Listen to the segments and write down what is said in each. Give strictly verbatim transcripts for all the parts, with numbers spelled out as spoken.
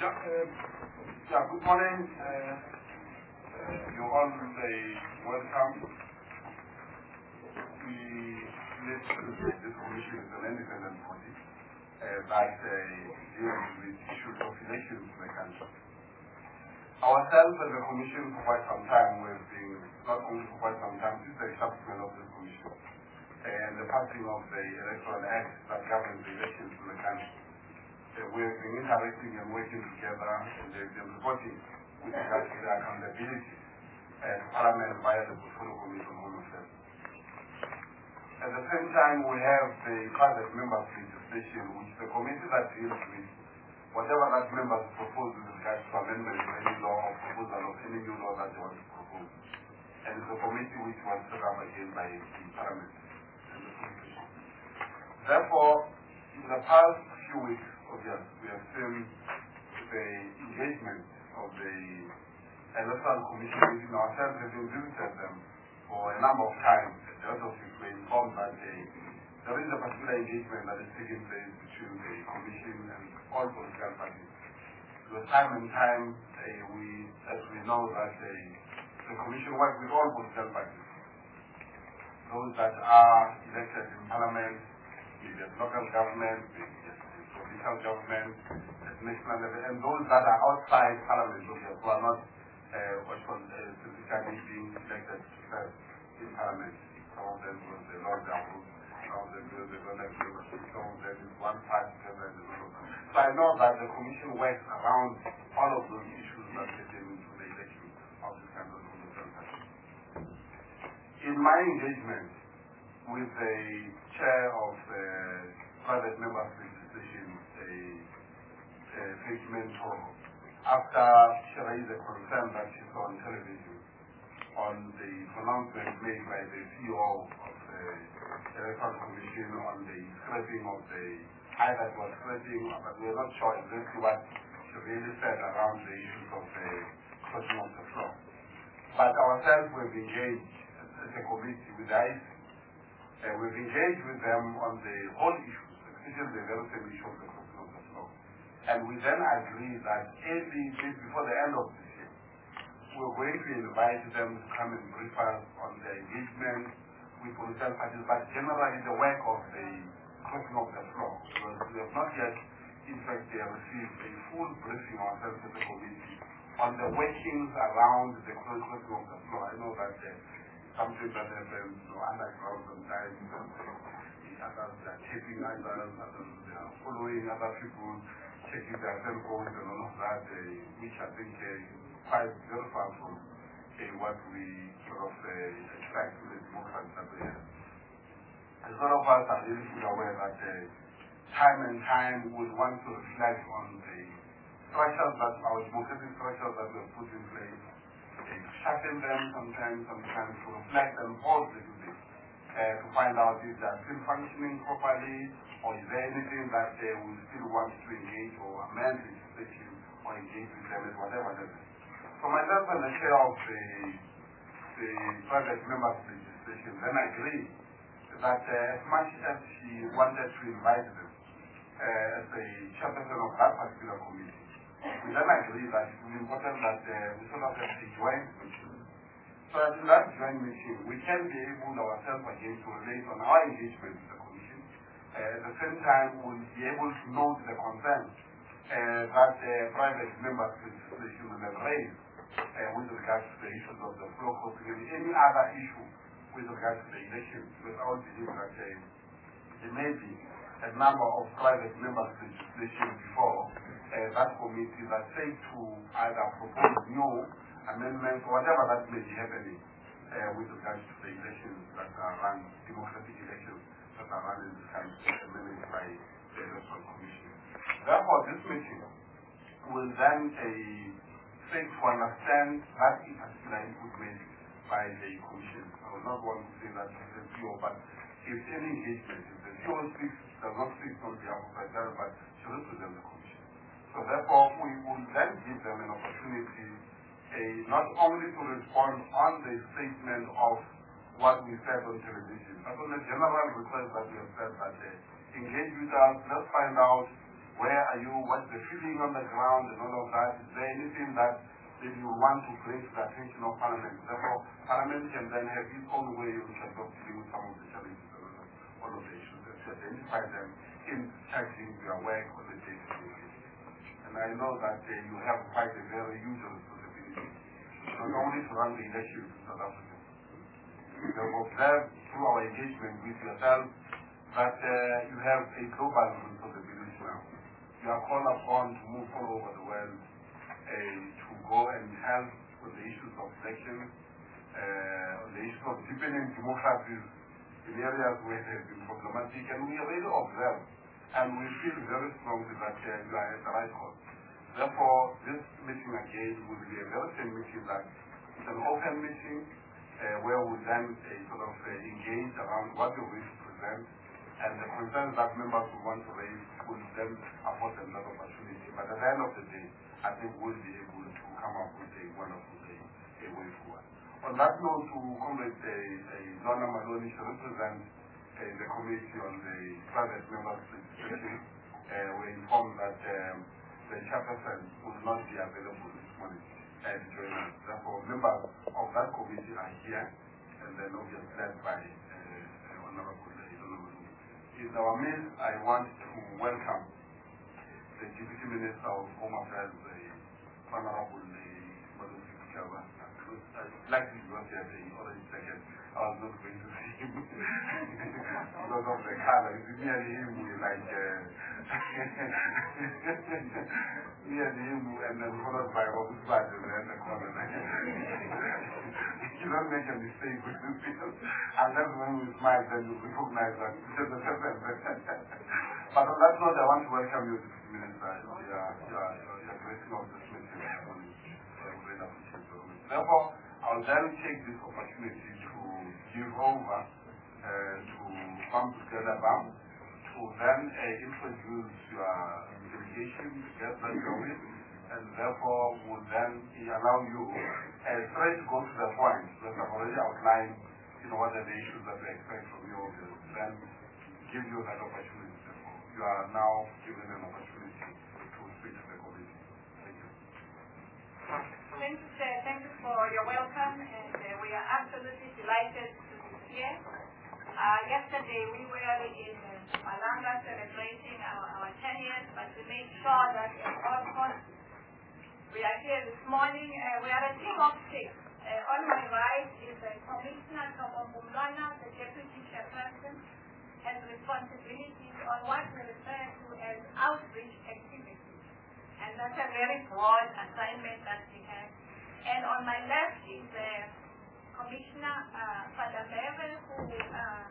Uh, yeah, good morning. Uh, uh, you're all very welcome. We need to this commission is an independent body uh, that uh, deals with issues of elections in the country. Ourselves as a commission for quite some time, we've been, not only for quite some time, since the establishment of this commission and the passing of the Electoral Act that governs the elections in the country. Uh, we have been interacting and working together, and they've been reporting with regard to the accountability and Parliament via the Portfolio Commission on Home Affairs. At the same time, we have the private members legislation, which the committee that deals with whatever that members propose with regards to amendment to any law or proposal of any new law that they want to propose. And it's a committee which was set up again by the Parliament and the Constitution. Therefore, in the past few weeks, yes, we have seen the engagement of the Electoral Commission within ourselves, having visited them for a number of times. The other people were informed that they, there is a particular engagement that is taking place between the Commission and all political parties. Because time and time, uh, we, as we know that the, the Commission works with all political parties. Those that are elected in Parliament, in the local government, provincial government, at national level, and those that are outside Parliament, those who are not uh, what was uh, specifically being elected first in Parliament. Some of them was the Lord Group, some of them was the Donald Group, some of them is one party government. So I know that the Commission works around all of those issues that pertain into the election of this kind of country. In my engagement with the chair of the private members legislation, a, a Faith Mentor, after she raised a concern that she saw on television on the pronouncement made by the C E O of the Electoral Commission on the scrapping of the, either it was scrapping, but we are not sure exactly what she really said around the issues of the crossing of the floor. But ourselves, we've engaged as a committee with I C E. Uh, we've engaged with them on the whole issues, especially the very same issue of the crossing of the floor. And we then agreed that early, before the end of this year, we're going to invite them to come and brief us on their engagement with political parties, but generally the work of the crossing of the floor. Because we have not yet, in fact, they have received a full briefing ourselves as a committee on the workings around the crossing of the floor. I know that uh, something that happens you know, underground sometimes, and the others are taping others, others they are following other people, checking their cell phones and all of that, uh, which I think uh, is quite very far from uh, what we sort of uh, expect in the democracy that we have. A lot of us are really fully aware that uh, time and time we want to reflect on the structures that our democratic structures that we have put in place, sharpen them sometimes, sometimes to reflect and pause a little bit uh, to find out if they are still functioning properly, or is there anything that uh, we still want to engage or amend legislation or engage with them at whatever level. So myself and the chair of the, the private members legislation then agreed that uh, as much as she wanted to invite them uh, as the chairperson of that particular committee, we then agreed that it was important that uh, we sort of have a joint meeting. So as in that joint meeting, we can be able ourselves again to relate on our engagement with the Commission. Uh, at the same time, we'll be able to note the concerns uh, that uh, private members legislation will have raised uh, with regards to the issues of the floor crossing and any other issue with regards to the election. Because I would believe that uh, there may be a number of private members legislation before Uh, that committee that say to either propose new amendments or whatever that may be happening uh, with regards to the elections that are run, democratic elections that are run in this country and managed by the Electoral Commission. Therefore, this meeting will then uh, seek to understand that in particular input made by the Commission. I will not want to say that it's the C E O, but if any engagement, if the C E O speaks, does not speak on behalf of the but should represent the Commission. So therefore, we will then give them an opportunity uh, not only to respond on the statement of what we said on television, but on the general request that we have said that uh, engage with us, let's find out Where are you? What's the feeling on the ground and all of that? Is there anything that if you want to bring to the attention of Parliament? Therefore, Parliament can then have its own way in terms of dealing with some of the challenges and all of the issues and to identify them in tackling their work on the day-to-day basis. And I know that uh, you have quite a very huge responsibility, not only to run the elections in South Africa. We have observed through our engagement with yourself that uh, you have a global responsibility now. You are called upon to move all over the world uh, to go and help with the issues of elections, uh, on the issues of deepening democracies in areas where they have been problematic, and we already observe and we feel very strongly that uh, you are at the right course. Therefore, this meeting again will be a very same meeting that it's an open meeting uh, where we then uh, sort of uh, engage around what we wish to present, and the concerns that members will want to raise will then afford them that opportunity. But at the end of the day, I think we'll be able to come up with a wonderful day, a way forward. On that note, to Comrade uh, Lorna Maloney, she represents uh, the Committee on the Private Members' Legislation. Uh, we're informed that um, the chairperson will not be available this morning uh, to join us. Therefore, members of that committee are here, and then obviously led by uh, Honorable Maloney. In our midst, I want to welcome the Deputy Minister of Home Affairs, the Honorable Maloney Kaba. I'd like to be here, the already second. I was not going to see him because of the color. It's nearly him with like uh, nearly him and then followed by Robert Badger and the corner. You don't make a mistake with this people. Unless when we smile, then you recognize that it's the person. But on that note, I want to welcome you, Deputy Minister. You are, you are, you are gracing of this meeting. Therefore, I'll then take this opportunity to give over uh, to Bam Together Bam to then uh, introduce your delegation, the guests that you're with, and therefore will then allow you uh, try to go to the point that I've already outlined, you know, what are the issues that we expect from you, then give you that opportunity. Therefore, you are now given an opportunity to speak to the committee. Thank you. Thank you, Chair. Thank you for your welcome, and uh, we are absolutely delighted to be here. Uh, yesterday we were in uh, Malanga celebrating our, our ten years, but we made sure that at all costs we are here this morning. Uh, we are a team of six. Uh, on my right is the Commissioner Tobongumlwana, the Deputy Chairperson, has responsibilities on what we refer to as outreach activities. And that's a very broad assignment that we have. And on my left is the Commissioner uh, Father Meve, who uh,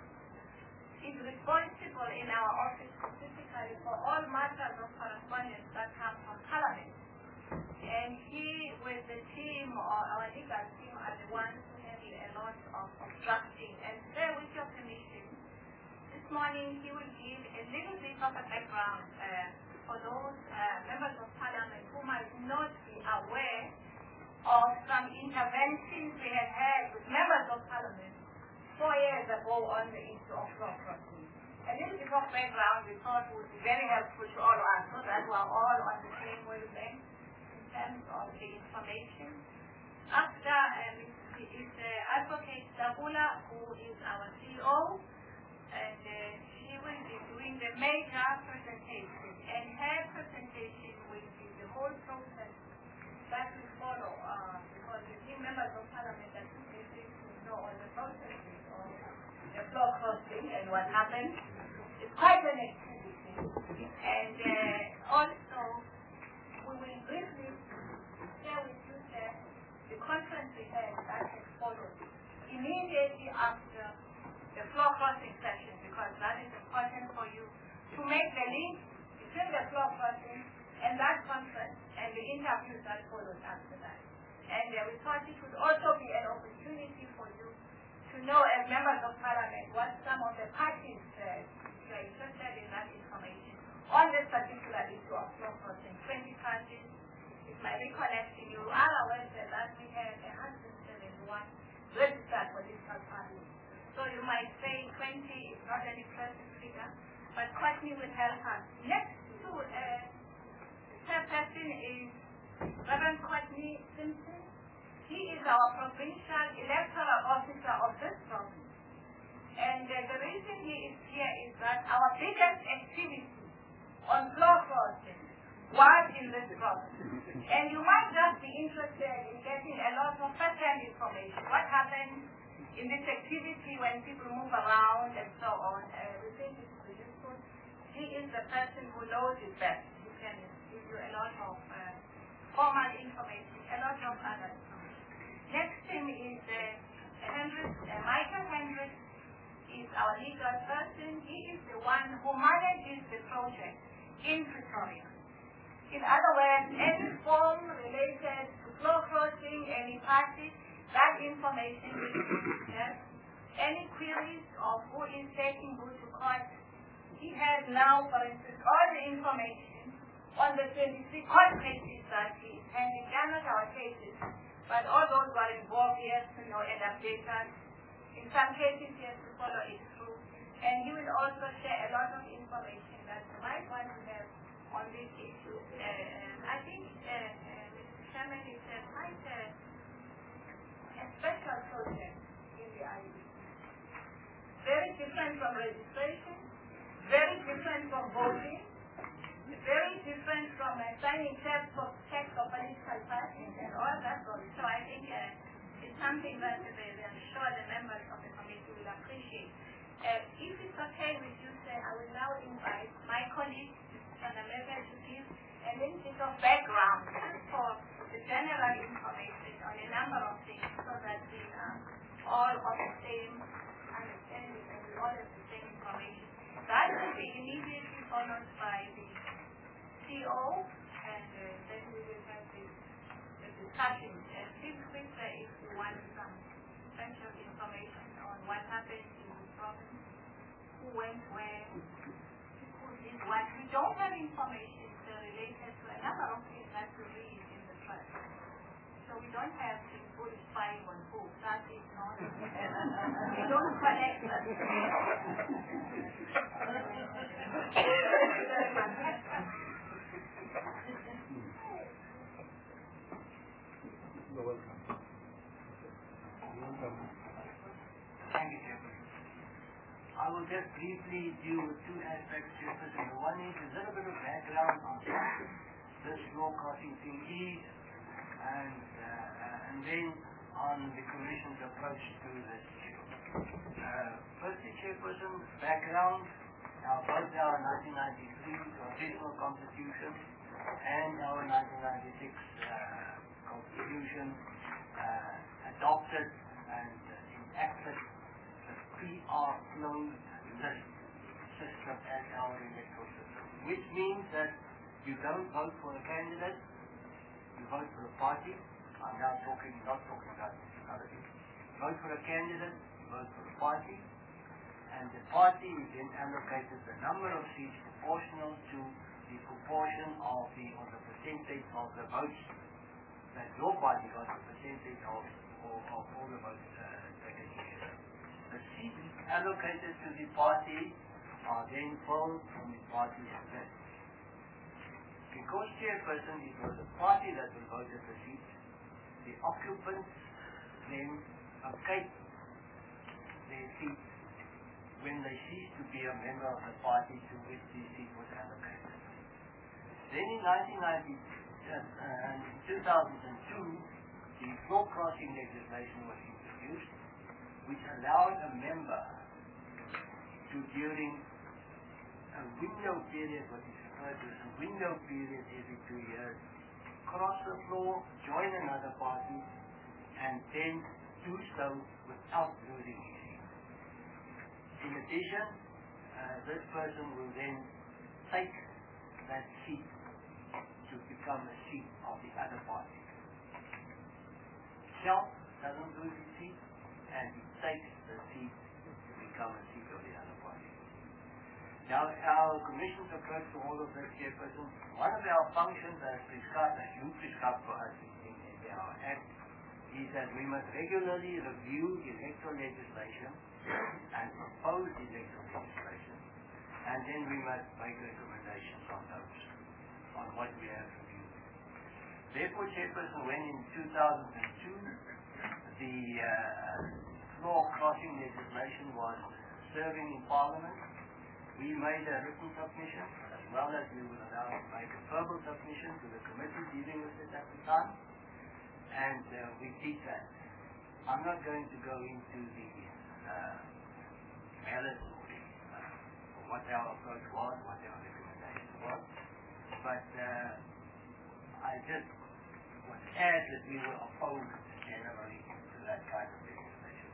is responsible in our office specifically for all matters of correspondence that come from Parliament. And he, with the team, or our legal team, are the ones who handle a lot of, of drafting. And today, with your permission, this morning he will give a little bit of a background uh, for those uh, members of Parliament who might not be aware of some interventions we have had with members of Parliament four years ago on the issue of law crossing. A little bit of background we thought would be very helpful to all of us so that we are all on the same wavelength in terms of the information. After um, is uh, Advocate Dabula, who is our C E O, and uh, she will be doing the major presentation, and her presentation will be the whole process that will follow, uh, because the new members of Parliament are too busy to know all the processes of the floor crossing and what happened. It's quite an activity. And uh, also, we will briefly share with you that the conference we had that has followed immediately after the floor crossing session, because that is important for you to make the link between the floor crossing and that conference and the interviews that followed after that. And uh, we thought it would also be an opportunity for you to know, as members of Parliament, what some of the parties said. If you are interested in that information on this particular issue of floor crossing, twenty parties, is my recollection. You are aware that we have one hundred seventy-one registered political parties. So you might say twenty is not an impressive figure, but Courtney will help us next week to uh, third person is Reverend Courtney Simpson. He is our provincial electoral officer of this province. And uh, the reason he is here is that our biggest activity on floor crossing was in this province. And you might just be interested in getting a lot of first-hand information. What happens in this activity when people move around and so on. Uh, we think it's useful. He is the person who knows it best. He can give you a lot of uh, formal information, a lot of other information. Next thing is uh, Hendricks, uh, Michael Hendricks is our legal person. He is the one who manages the project in Pretoria. In other words, any form related to floor crossing, any party, that information is yes. Any queries of who is taking who to court, he has now, for instance, all the information on the twenty-three court cases that he is handling. They are not our cases, but all those who are involved, he has to know and update us. In some cases, he has to follow it through. And he will also share a lot of information that you might want to have on this issue. Uh, I think, uh, uh, Mister Chairman, it's uh, quite uh, a special project in the I E B. Very different from registration, very different from voting, very different from uh, signing checks for checks for political parties and all that sort. So I think uh, it's something that they, I'm sure the members of the committee will appreciate. Uh, if it's okay with you, sir, I will now invite my colleague, Mister Meza, to give a little bit of background for the general information on a number of things so that we are all of the same understanding and we all have the same information. That will be immediately followed by the C O, and uh, then we will have the, the discussion. And please quick say if you want some essential information on what happened in the province, who went where, who did what. We don't have information uh, related to a number of things that we read in the press. So we don't have the full spying on who. That is not. We don't collect that. You're welcome. Thank you, Chairperson. I will just briefly deal with two aspects, Chairperson. The one is a little bit of background on this floor crossing thing is, and, uh, and then on the Commission's approach to this issue. Uh, firstly, Chairperson, background, now both our nineteen ninety-three Constitutional Constitution and our nineteen ninety-six uh, Constitution uh, adopted and uh, enacted the P R closed list system as our electoral system, which means that you don't vote for a candidate, you vote for a party. I'm now talking, not talking about municipality. Vote for a candidate, vote for a party, and the party is then allocated the number of seats proportional to the proportion of the, or the percentage of the votes that your party got, the percentage of, of, of all the votes uh, taken here. The seats allocated to the party are then pulled from the party's list. Because Chairperson, it was the party that will vote at the seats, the occupants then vacate their seats when they cease to be a member of the party to which the seat was allocated. Then in nineteen ninety, uh, in two thousand two, the floor crossing legislation was introduced, which allowed a member to, during a window period, what is referred to as a window period every two years, cross the floor, join another party, and then do so without losing his seat. In addition, uh, this person will then take that seat to become a seat of the other party. Self doesn't lose his seat, and he takes the seat to become a seat of the other party. Now, our Commission's approach to all of this, Chairperson, one of our functions as prescribed, as you prescribed for us in, in, in our Act, is that we must regularly review electoral legislation and propose electoral legislation. and then we must make recommendations on those, on what we have reviewed. Therefore, Chairperson, when in two thousand two the uh, floor crossing legislation was serving in Parliament, we made a written submission, as well as we were allowed to make a verbal submission to the committee dealing with it at the time, and uh, we did that. I'm not going to go into the uh, merits or the, uh, what our approach was, what our recommendation was, but uh, I just want to add that we were opposed generally to that kind of legislation.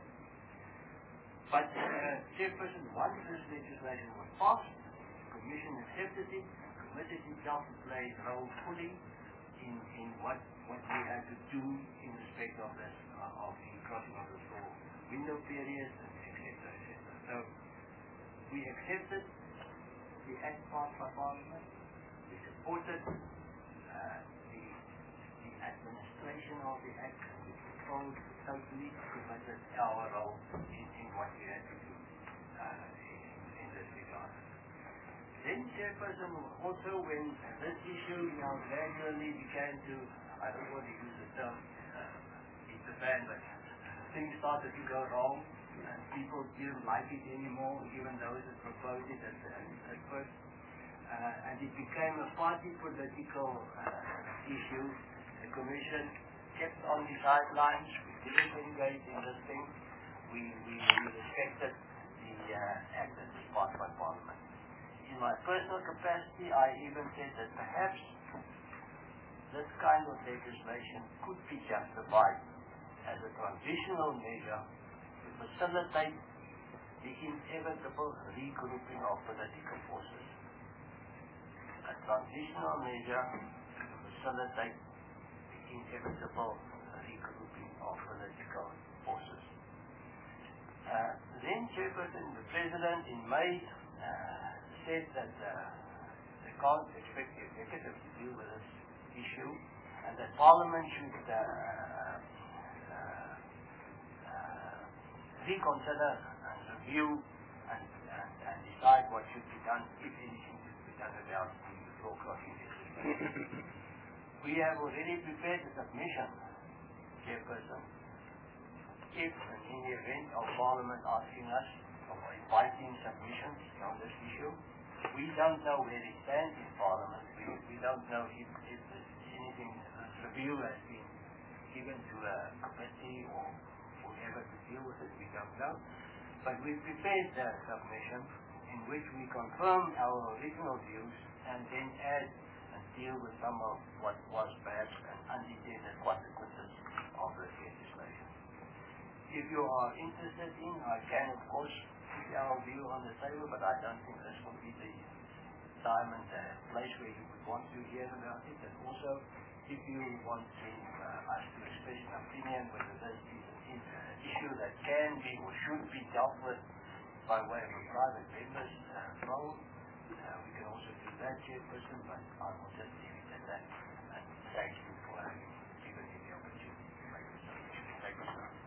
But uh, Chairperson, once this legislation was passed, the Commission accepted it, committed itself to play its role fully in, in what, what we had to do in respect of this, uh, of the crossing of the floor window periods, et cetera, et cetera. So we accepted the Act passed by Parliament. We supported uh, the, the administration of the Act. We controlled totally, committed our role in, in what we had to do uh, in, in this regard. Then, Chairperson, also when this issue you know, gradually began to, I don't want to use the term, uh, it's a ban, but things started to go wrong, and people didn't like it anymore, even those that proposed it at, at first. Uh, and it became a party political uh, issue. The Commission kept on the sidelines. We didn't engage in this thing. We, we, we respected the uh, act that was passed by Parliament. In my personal capacity, I even said that perhaps this kind of legislation could be justified as a transitional measure to facilitate the inevitable regrouping of political forces. A transitional measure to facilitate the inevitable regrouping of political forces. Uh, then, Chairperson, the President in May uh, said that uh, they can't expect the executive to deal with this issue, and that Parliament should uh, reconsider and review and, and, and decide what should be done, if anything should be done about the floor crossing legislation. We have already prepared a submission, Chairperson, if and in the event of Parliament asking us or inviting submissions on this issue. We don't know where it stands in Parliament. We, we don't know if, if anything, this review has been given to a committee or whoever to deal with it, we don't know. But we prepared the submission in which we confirm our original views and then add and deal with some of what was perhaps an unintended consequences of this legislation. If you are interested in, I can of course put our view on the table, but I don't think this will be the time and the place where you would want to hear about it. And also, if you want to, uh, us to express an opinion whether this is an issue that can be or should be dealt with by way of a private member's uh, role, uh, we can also do that, Chairperson, but I will just leave it at that. And thank you for having given me the opportunity to make this submission. Thank you, sir.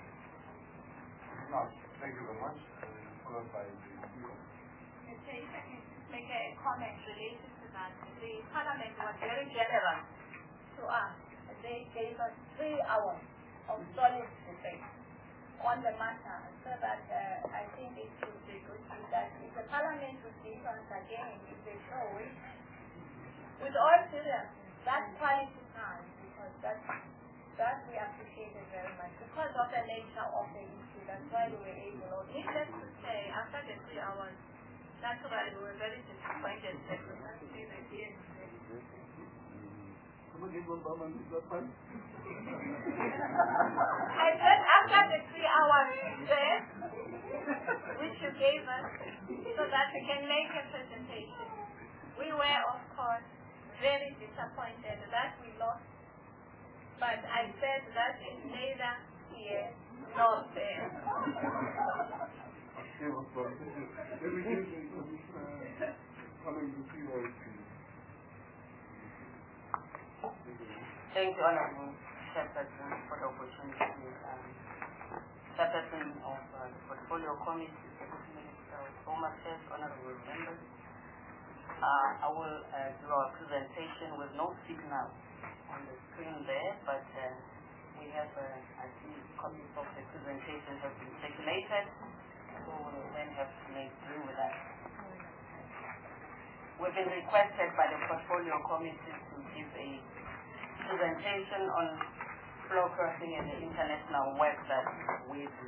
No, thank you very much. Uh, followed by the speaker. Okay, if I can make a comment related to that. The Parliament was very generous to us. They gave us three hours of solid debate on the matter, so that uh, I think it should be good that if the Parliament would give us again, if they show it, with all seriousness, that quality time, because that, that we appreciate it very much, because of the nature of the issue, that's why we were able, needless to say, after the three hours, naturally we were very disappointed that we had to say that here. Come again, one moment, is that fine? I said after the three hours there, which you gave us, so that we can make a presentation, we were, of course, very disappointed that we lost. But I said that is neither here nor there. Okay, well, thank you. Let me give you some coming to see where it's Thank you, Honorable Chairperson, for the opportunity. Um, Chairperson of uh, the Portfolio Committee, so much, honorable members. Uh, I will uh, do our presentation with no signal on the screen there, but uh, we have, uh, I see copies of the presentation have been circulated, so we'll then have to make do with that. We've been requested by the Portfolio Committee to give a presentation on floor crossing and the international work that we do.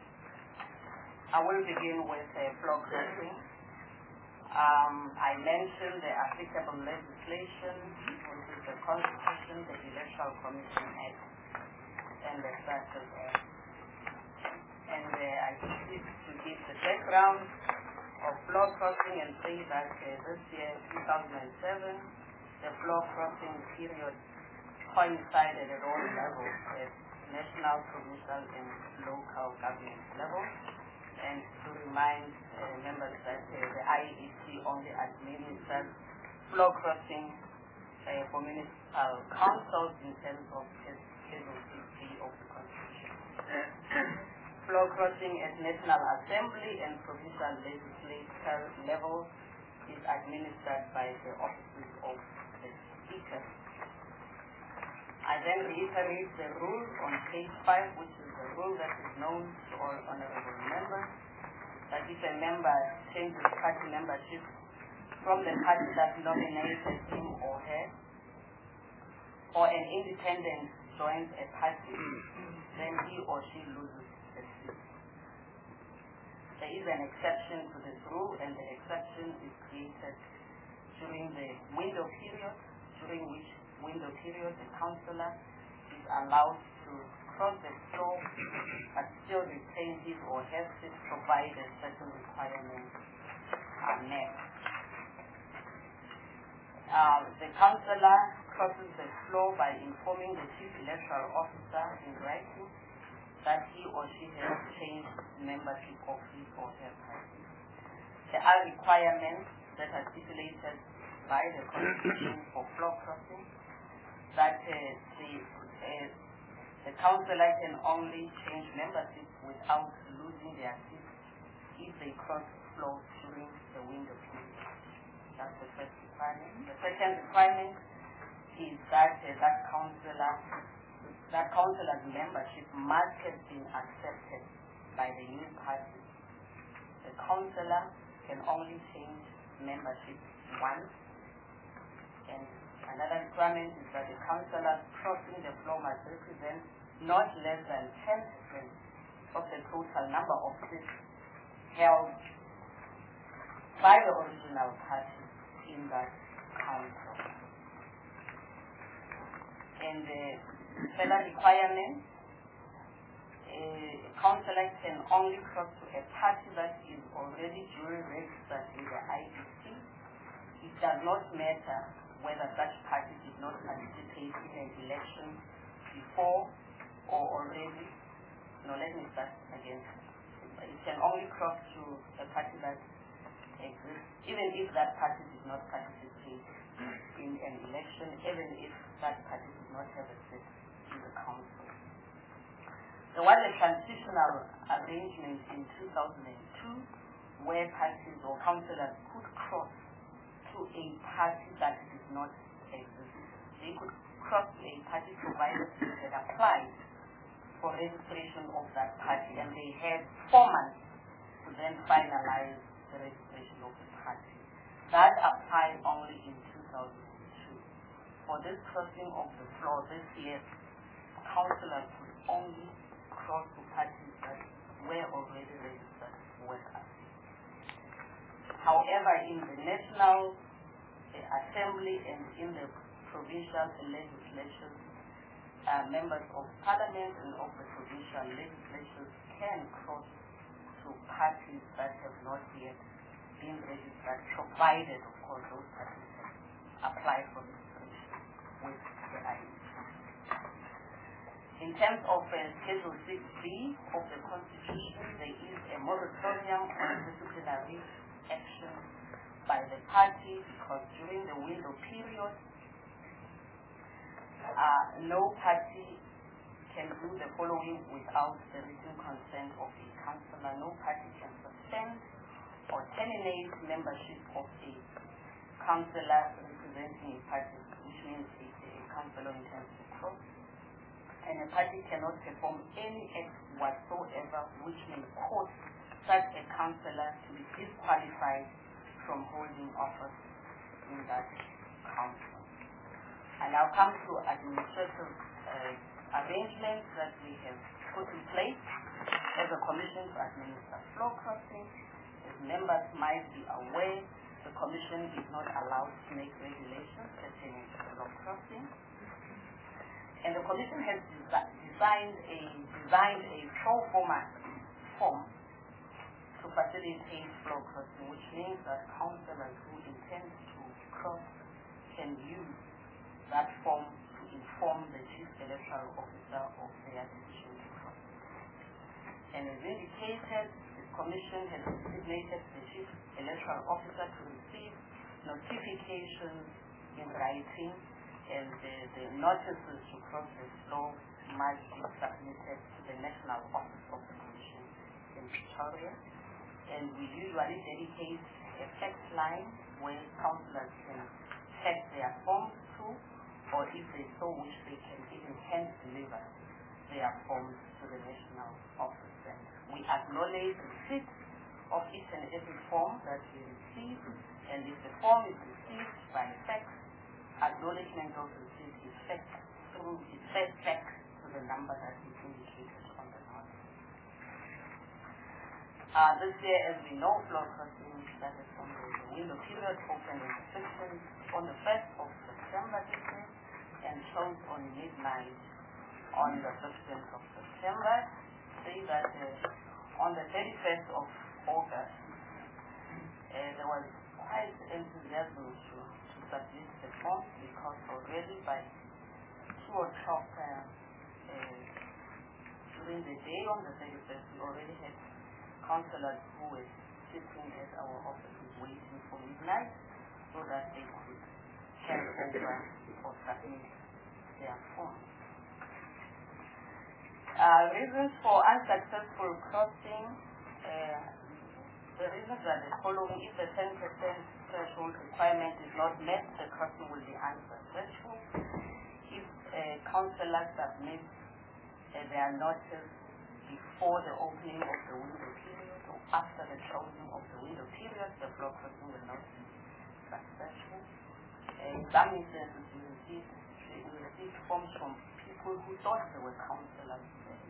I will begin with uh, floor crossing. Um, I mentioned the applicable legislation, which is the Constitution, the Electoral Commission Act, and the Statute Act. And uh, I proceed to give the background of floor crossing and say that uh, this year, two thousand seven, the floor crossing period coincided at all levels, at national, provincial, and local government level. And to remind uh, members that uh, the I E C only administers floor crossing uh, for municipal councils in terms of Schedule six B of the Constitution. Floor crossing at National Assembly and provincial legislature level is administered by the offices of the Speaker. I then reiterate the rule on page five, which is the rule that is known to all honorable members, that if a member changes party membership from the party that nominated him or her, or an independent joins a party, then he or she loses the seat. There is an exception to this rule, and the exception is created during the window period, during which window period, the councillor is allowed to cross the floor but still retain his or her seat provided certain requirements are met. Uh, the councillor crosses the floor by informing the chief electoral officer in writing that he or she has changed membership of his or her party. There are requirements that are stipulated by the Constitution for floor crossing, that uh, the, uh, the councillor can only change membership without losing their seat if they cross the floor during the window period. That's the first requirement. The second requirement is that uh, that councillor, that councillor's membership must have been accepted by the new party. The councillor can only change membership once, and another requirement is that the councillors crossing the floor must represent not less than ten percent of the total number of seats held by the original party in that council. And the further requirement, a councillor can only cross to a party that is already duly registered in the I E C. It does not matter whether such party did not participate in an election before or already. No, let me start again. It can only cross to a party that exists, even if that party did not participate in an election, even if that party did not have a seat in the council. There was a transitional arrangement in two thousand two where parties or councillors could cross to a party that did not exist. They could cross to a party provided they had applied for registration of that party, and they had four months to then finalize the registration of the party. That applied only in two thousand two. For this crossing of the floor this year, councillors could only cross to parties that were already registered with us. However, in the National Assembly and in the provincial legislation, uh, members of parliament and of the provincial legislatures can cross to parties that have not yet been registered, provided, of course, those parties have applied for registration with the I E C. In terms of uh, Schedule six B of the Constitution, there is a moratorium on disciplinary action by the party because during the window period, uh, no party can do the following without the written consent of a councillor. No party can suspend or terminate membership of a councillor representing a party, which means if a councillor intends to cross, and a party cannot perform any act whatsoever which may cause such a councillor to be disqualified from holding office in that council. I now come to administrative uh, arrangements that we have put in place as a commission to administer floor crossing. As members might be aware, the commission is not allowed to make regulations pertaining to floor crossing. And the commission has desi designed a designed a pro forma form to facilitate floor crossing, which means that councillors who intend to cross can use that form to inform the chief electoral officer of their decision to cross. And as indicated, the commission has designated the chief electoral officer to receive notifications in writing, and the, the notices to cross the floor must be submitted to the national office of the commission in Victoria. And we usually dedicate a fax line where councillors can check their forms to, or if they so wish, they can even hand deliver their forms to the national office. And we acknowledge the receipt of each and every form that we receive, and if the form is received by fax, acknowledgement of receipt is fax through is sent back to the number that is indicated on the notice. Uh, this year, as we know, floor crossing started from the window period opened in the fifteenth on the first of September this year and closed on midnight on the fifteenth of September. Say that uh, on the thirty-first of August, uh, there was quite enthusiasm to, to submit the form, because already by two o'clock uh, uh, during the day on the thirty-first, we already had councillors who were sitting at our offices waiting for midnight so that they could hand over or submit their forms. Uh, reasons for unsuccessful crossing. Uh, the reasons are the following. If the ten percent threshold requirement is not met, the crossing will be unsuccessful. If a councillor submits uh, their notice before the opening of the window period or after the closing of the window period, the floor crossing will not be successful. Uh, in some instances, we received, we received forms from people who thought they were councillors.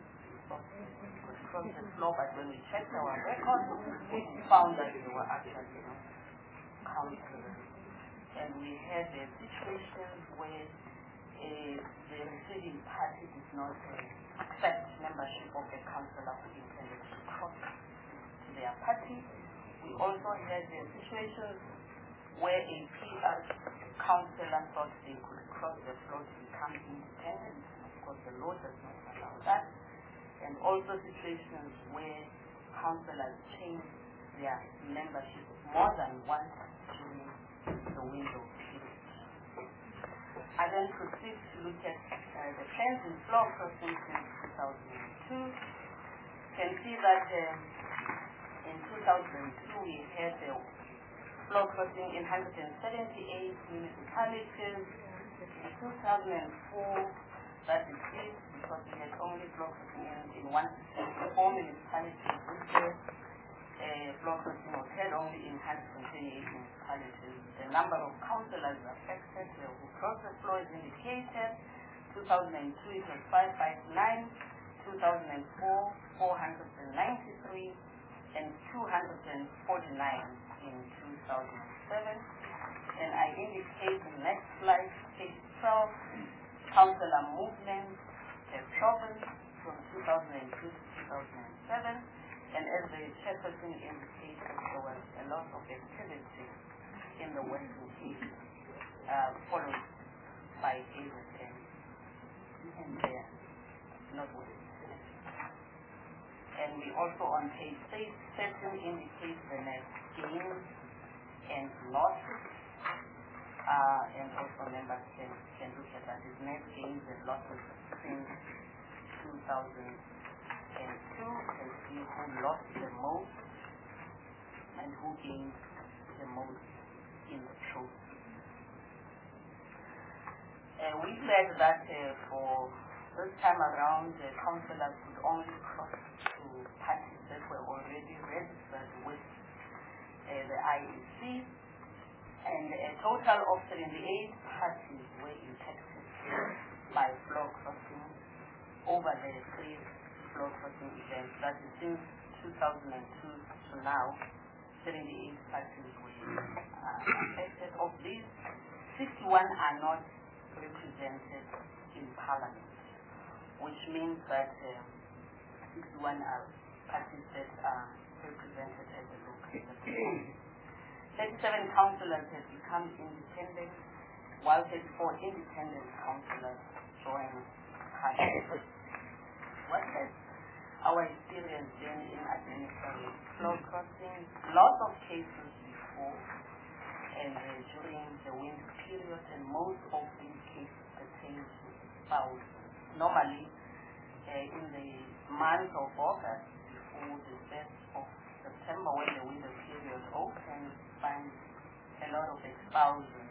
Cross the floor, but when we checked our records, we found that they were actually you know, councillors. And we had uh, situations where uh, the receiving party did not uh, accept membership of the councillor who intended to cross to their party. We also had uh, situations where a P R councillor thought they could cross the floor to become independent. Of course, the law does not allow that. And also situations where councillors change their membership more than once during the window period. I then proceed to look at uh, the trends in floor crossing since two thousand two. You can see that uh, in two thousand two we had the floor crossing in one hundred seventy-eight municipalities. In two thousand four, that decreased because we had only floor crossing in, in one hundred four municipalities. This year, uh, floor crossing was held only in one hundred twenty-eight municipalities. The number of councillors affected uh, who crossed the floor is indicated. two thousand two it was five hundred fifty-nine, two thousand four four hundred ninety-three, and two hundred forty-nine in two thousand seven. And I indicate in the next slide, page twelve, councillor movement per province from two thousand two to two thousand seven, and as the chairperson indicated, there was a lot of activity in the Western Cape, uh, followed by A Z N and the Northwest. And we also on page thirteen indicate the net gains and losses. Uh, and also members can, can look at that. It's net gains and losses since two thousand two and see who lost the most. and who gains the most in the process. Uh, we said that uh, for this time around, the councillors could only cross to parties that were already registered with uh, the I E C, and a total of seventy-eight parties were impacted by floor crossing over the three floor crossing events. That is since two thousand two to now, seventy-eight parties were uh, affected. Of these, sixty-one are not represented in Parliament, which means that uh, sixty-one are parties that are represented at the local level. thirty-seven councillors have become independent, while thirty-four independent councillors join parties. What has our experience been in administering floor crossing? Lots of cases before and uh, during the winter period, and most of these cases pertain to spouses. Normally, uh, in the month of August, before the first of September, when the winter period opens, find a lot of spouses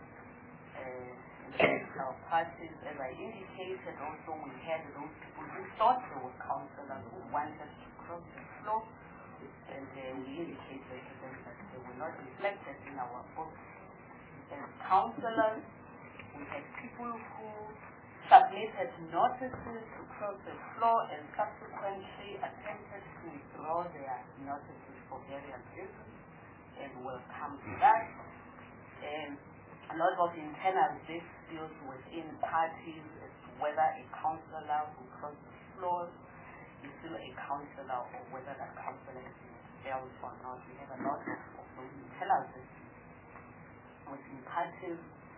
uh, in the political parties. As I indicated, also we had those people who thought they were councillors who wanted to cross the floor, and uh, we indicated to them that they were not reflected in our books as councillors. We had people who submitted notices to cross the floor and subsequently attempted to withdraw their notices for various reasons, and we'll come to that. And a lot of internal disputes within parties as to whether a councillor who crosses the floor is still a councillor or whether that councillor is expelled or not. We have a lot of, of those internal disputes within parties.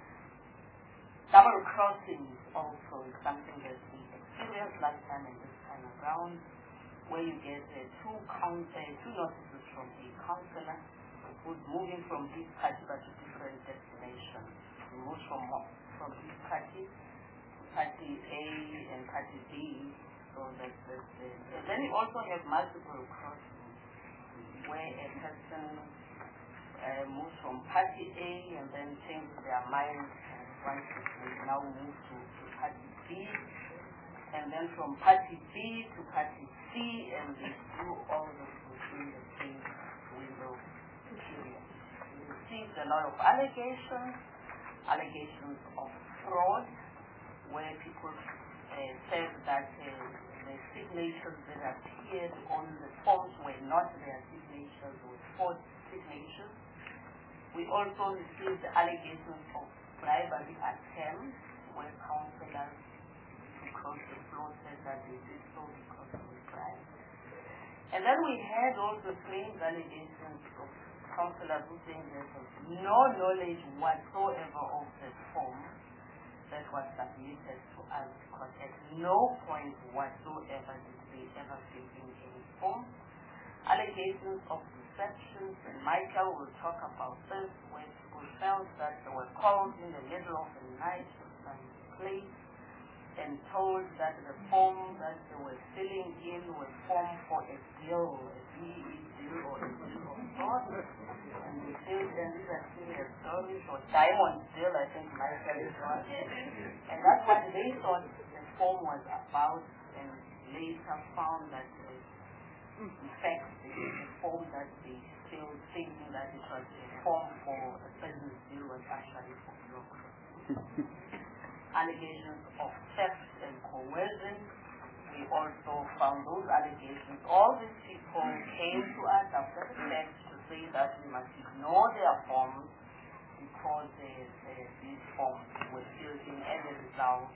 Double crossing is also something that we experienced last time and this time around, where you get uh, two, count, uh, two notices from a councillor who's moving from this party but to different destinations. He moves from, from this party to party A and party B, so that's, that's uh, and then you also have multiple crossings where a person uh, moves from party A and then changes their mind and wants to now move to, to party B, and then from party B to party C, and they do all this within the same window period. We received a lot of allegations, allegations of fraud, where people uh, said that uh, the signatures that appeared on the forms were not their signatures, they were forged signatures. We also received allegations of bribery attempts, where councillors who crossed the floor said that they did so because of the bribe. And then we had also strange allegations of councillors who saying there was no knowledge whatsoever of the form that was submitted to us, because at no point whatsoever did they ever fill in any form. Allegations of deceptions, and Michael will talk about this, where people felt that they were called in the middle of the night to some place and told that the form that they were filling in was form for a deal, a D E deal or a deal of sorts. And they filled in, these are serious stories, or diamond deal, I think Michael is on. And that's what they thought the form was about, and later found that uh, in fact the form that they still thinking that it was a form for a business deal was actually for bureaucracy. Allegations of theft and coercion, we also found those allegations. All these people came to us after the fact to say that we must ignore their forms because they, they, these forms were filled in as a result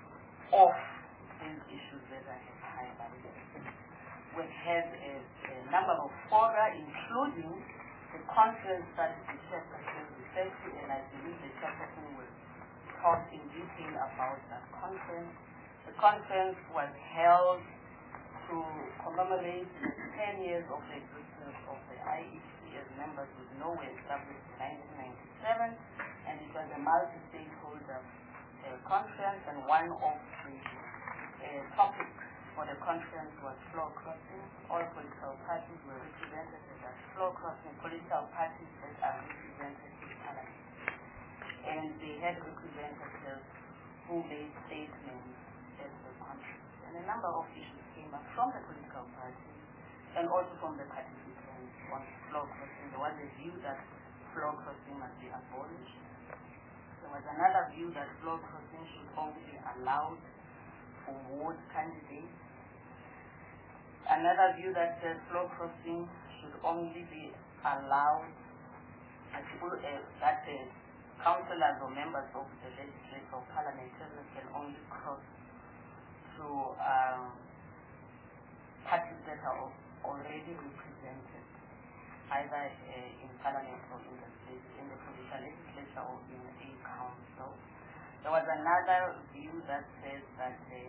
of these issues that I have highlighted. We had a, a number of fora, including the conference that the chairperson referred to, and I believe the chairperson will talk in detail about that conference. The conference was held to commemorate the ten years of the existence of the I E C, as members would know, were established in nineteen ninety-seven, and it was a multi-stakeholder uh, conference, and one of the uh, topics for the conference was floor crossing. All political parties were represented at that floor crossing political parties that are represented in Parliament. And they had representatives who made statements at the conference. And a number of issues came up from the political parties and also from the participants on floor crossing. There was a view that floor crossing must be abolished. There was another view that floor crossing should only be allowed for ward candidates. Another view that says floor crossing should only be allowed at full, uh, that uh, councillors or members of the legislature or parliamentarians can only cross through um, parties that are already represented, either uh, in parliament or in the state, in the provincial legislature or in a council. There was another view that says that uh,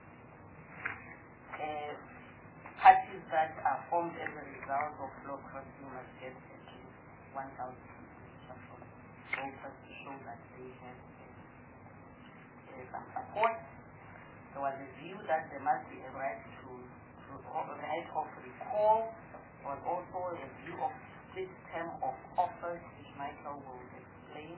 uh, parties that are formed as a result of floor crossing must get at least one thousand voters to show that they have uh, some support. There was a view that there must be a right to, to a right of recall, or also a view of split term of office, which Michael will explain.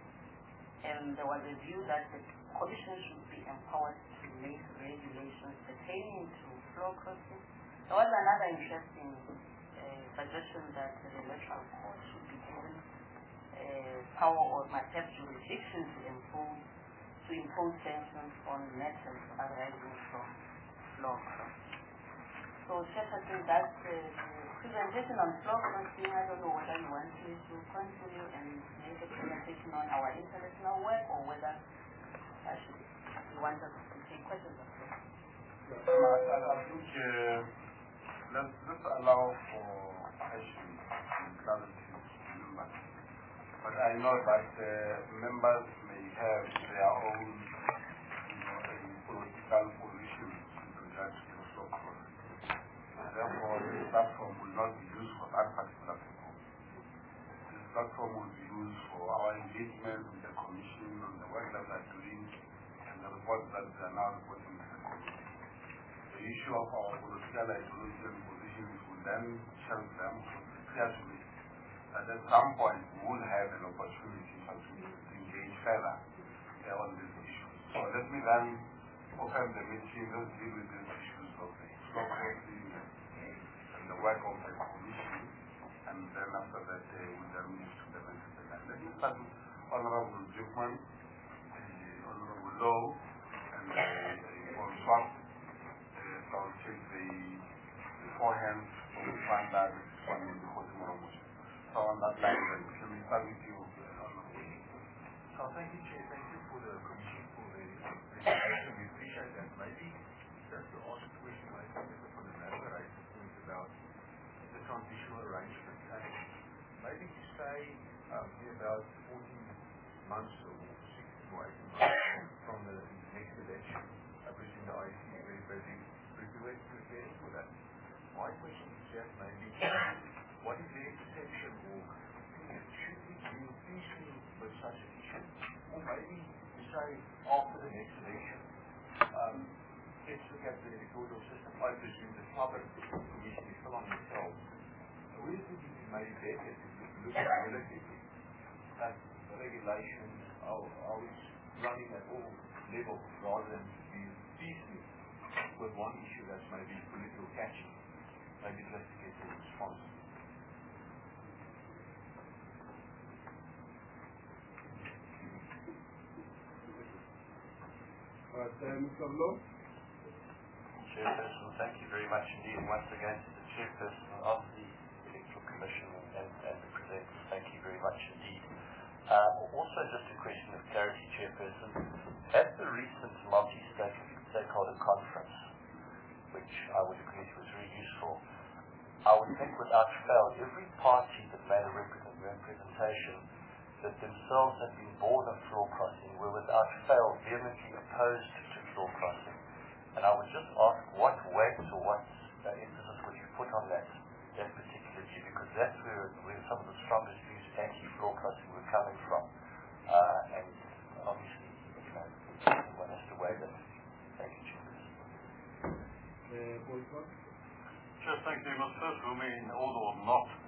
And there was a view that the Commission should be empowered to make regulations pertaining to floor crossing. There was another interesting uh, suggestion that the electoral court should be given uh, power or must have jurisdiction to impose to impose sanctions on matters arising from floor crossing. So, Chairperson, that's uh, the presentation on floor crossing. I don't know whether you want me to continue and make a presentation on our international work, or whether I should, you want us to take questions of this. I, I, I think uh, let's, let's allow for questions and clarity to members. But I know that uh, members may have their own, you know, political positions in regards to floor crossing. Therefore, this platform will not be used for that particular purpose. This platform will be used for our engagement with the Commission on the work that they are doing and the reports that they are now reporting to the Commission. The issue of our political ideological positions will then shelf them, so it's clear to me that at some point we will have an opportunity to engage further uh, on these issues. So let me then open the meeting, let's deal with these issues of the floor crossing, the work of the Commission, and then after that uh, we'll then move to the next step. Let me start with Honorable Jukman, uh, Honorable Low, and uh, on swap. Uh, so I'll take the beforehand from the one that is one in the tomorrow motion. So on that line, then, can we start with you, uh, Honorable? So thank you, Chair. Thank you for the Commission for the presentation. We appreciate that. Maybe just to ask a question, I think for the elaborate about the transitional arrangements. And maybe to say um, about fourteen months or sixteen or eighteen months from the next election, I presume the I C is very busy preparing for that. My question is just maybe, what is their perception, or should we deal peacefully with such an issue? Or maybe to say after the next election, um, let's look at the electoral system. I presume the Southern Commission is still on themselves. Would it be maybe better to look at relatively at the regulations, how, how it's running at all levels, rather than to be piecemeal with one issue that's maybe political catching, maybe just to get a response? Uh, Mister Low? Chairperson, thank you very much indeed. Once again to the Chairperson of the Electoral Commission and, and the presenters, thank you very much indeed. Uh, also just a question of clarity, Chairperson. At the recent multi-stakeholder conference, which I would agree was very useful, I would think without fail, every party that made a represent, representation that themselves had been born of floor crossing were without fail vehemently opposed to floor crossing. And I would just ask what weight or what uh, emphasis would you put on that, that particular view, because that's where, where some of the strongest views anti-floor crossing were coming from. Uh, and obviously, you know, one has to weigh that. Thank you, Chairperson. Uh, Just thank you very much. First of all, in order or not,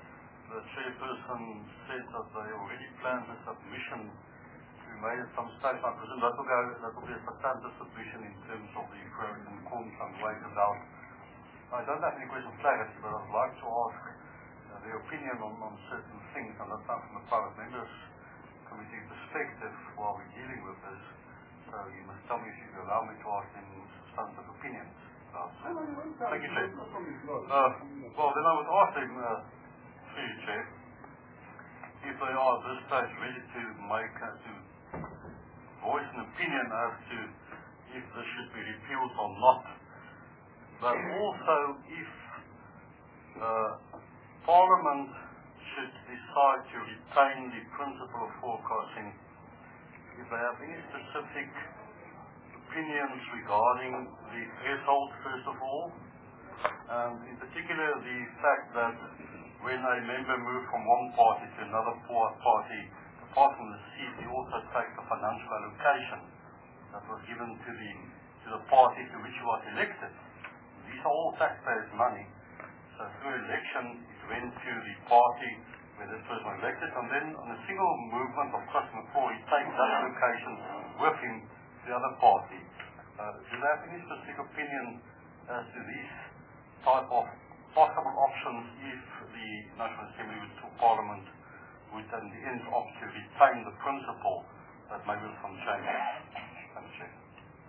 the chairperson said that they already planned the submission to be made at some stage. I presume that will go, that will be a substantive submission in terms of the progress and corn some ways about. I don't have any question of clarity, but I'd like to ask uh, their opinion on, on certain things, and that's not from the private members committee perspective while we're dealing with this. So you must tell me if you allow me to ask them substantive opinions. Uh, so, thank you, Chair. Uh, well, then I would ask them, uh, through you, Chair, if they are at this stage ready to make, uh, to voice an opinion as to if this should be repealed or not. But also if uh, Parliament should decide to retain the principle of forecasting, if they have any specific opinions regarding the threshold, first of all, and in particular the fact that when a member moves from one party to another party, apart from the seat, he also takes a financial allocation that was given to the to the party to which he was elected. These are all taxpayers' money. So through election, it went to the party where this person was elected, and then on a single movement of customer floor, he takes that allocation with him to the other party. Uh, do they have any specific opinion as to these type of possible options if the National Assembly would, to Parliament would in the end opt to retain the principle that may will some change? Thank you, Chair.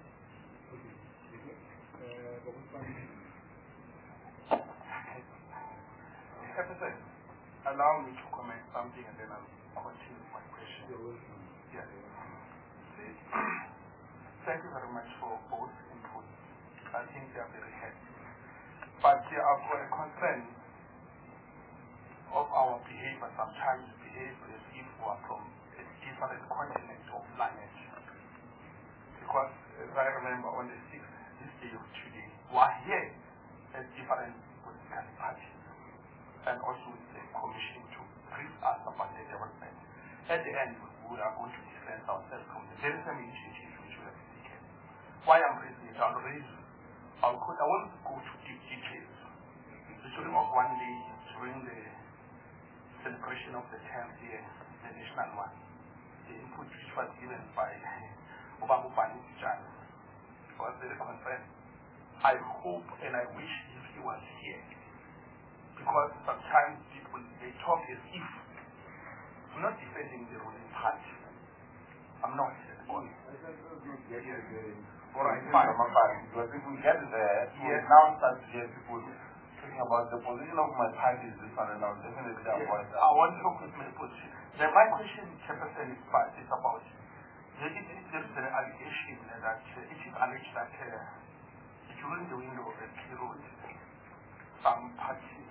Chairperson, allow me to comment something and then I'll continue my question. Yeah. Thank you very much for both inputs. I think they are very helpful. But uh, I've got a concern of our behavior, sometimes behave as if we are from a different continent of planet. Because as I remember on the sixth, this day of today, we are here as different political parties and also with the commission to brief us about the development. At the end, we are going to defend ourselves from the very same initiatives which we have taken. Why I'm raising it, I'll raise, I'll go, I won't go to deep details. The showing of one day during the celebration of the tenth year, the national one, the input which was given by Obama Bani Jan was very concerned. I hope and I wish if he was here, because sometimes people, they talk as if I'm not defending the ruling party. I'm not at all. All right, fine. Because if we get there, we yes. now start to hear people talking about the position of my party is this one, and I'll definitely yes. avoid that. I want to talk with my position. Then my question, Chairperson, is about, is about there is, there is an allegation that uh, it is alleged that uh, during the window of the period, some parties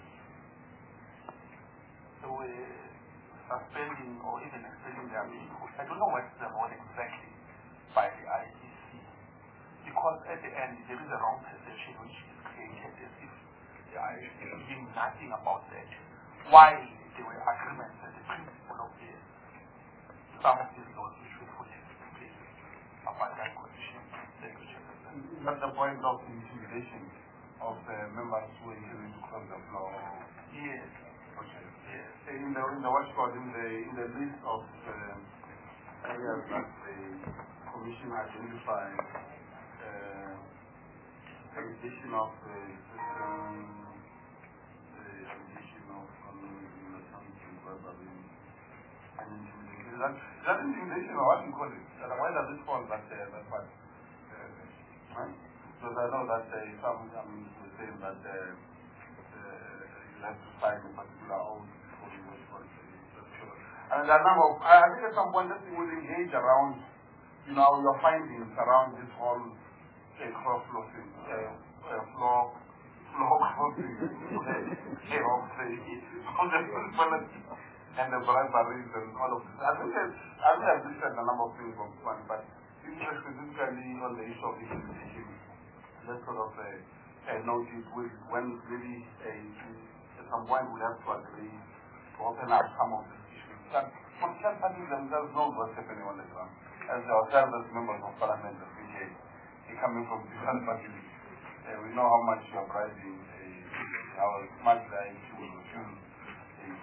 were suspending or even extending their vehicles. I don't know what's the word exactly by the I E C, because at the end there is a wrong perception which is created as if the I E C is doing nothing about that. Why there were agreements that the principle of the some of these laws which were put in place about that condition. Thank you, Chairperson. That's the point of intimidation of the members who are willing to cross the floor. Yes. Okay. Yes. In the in the what's called in the in the list of uh, areas that the commission identified, uh, the addition of the system, the addition of community something verbally, and intimidation. Is that is that intimidation or what you call it? Why does it fall that uh, that part? Uh, right? Because I know that uh, some I mean were saying that uh, uh, you have to sign a particular oath before you vote for it. And there are number of, I think at some point that we will engage around, you know, your findings around this whole uh, floor flossing, uh, uh, floor, floor crossing, of the, of the municipality and the briberies and all of this. I think that, I think I've listed a number of things from one, but specifically on the issue of implementation, let's sort of uh, uh, note it with when really uh, at some point we have to agree to open up some of these issues. But political parties themselves know what's happening on the ground. As ourselves as members of parliament, as we say, coming from different parties, uh, we know how much you are bribing, uh, how much they to refuse uh, to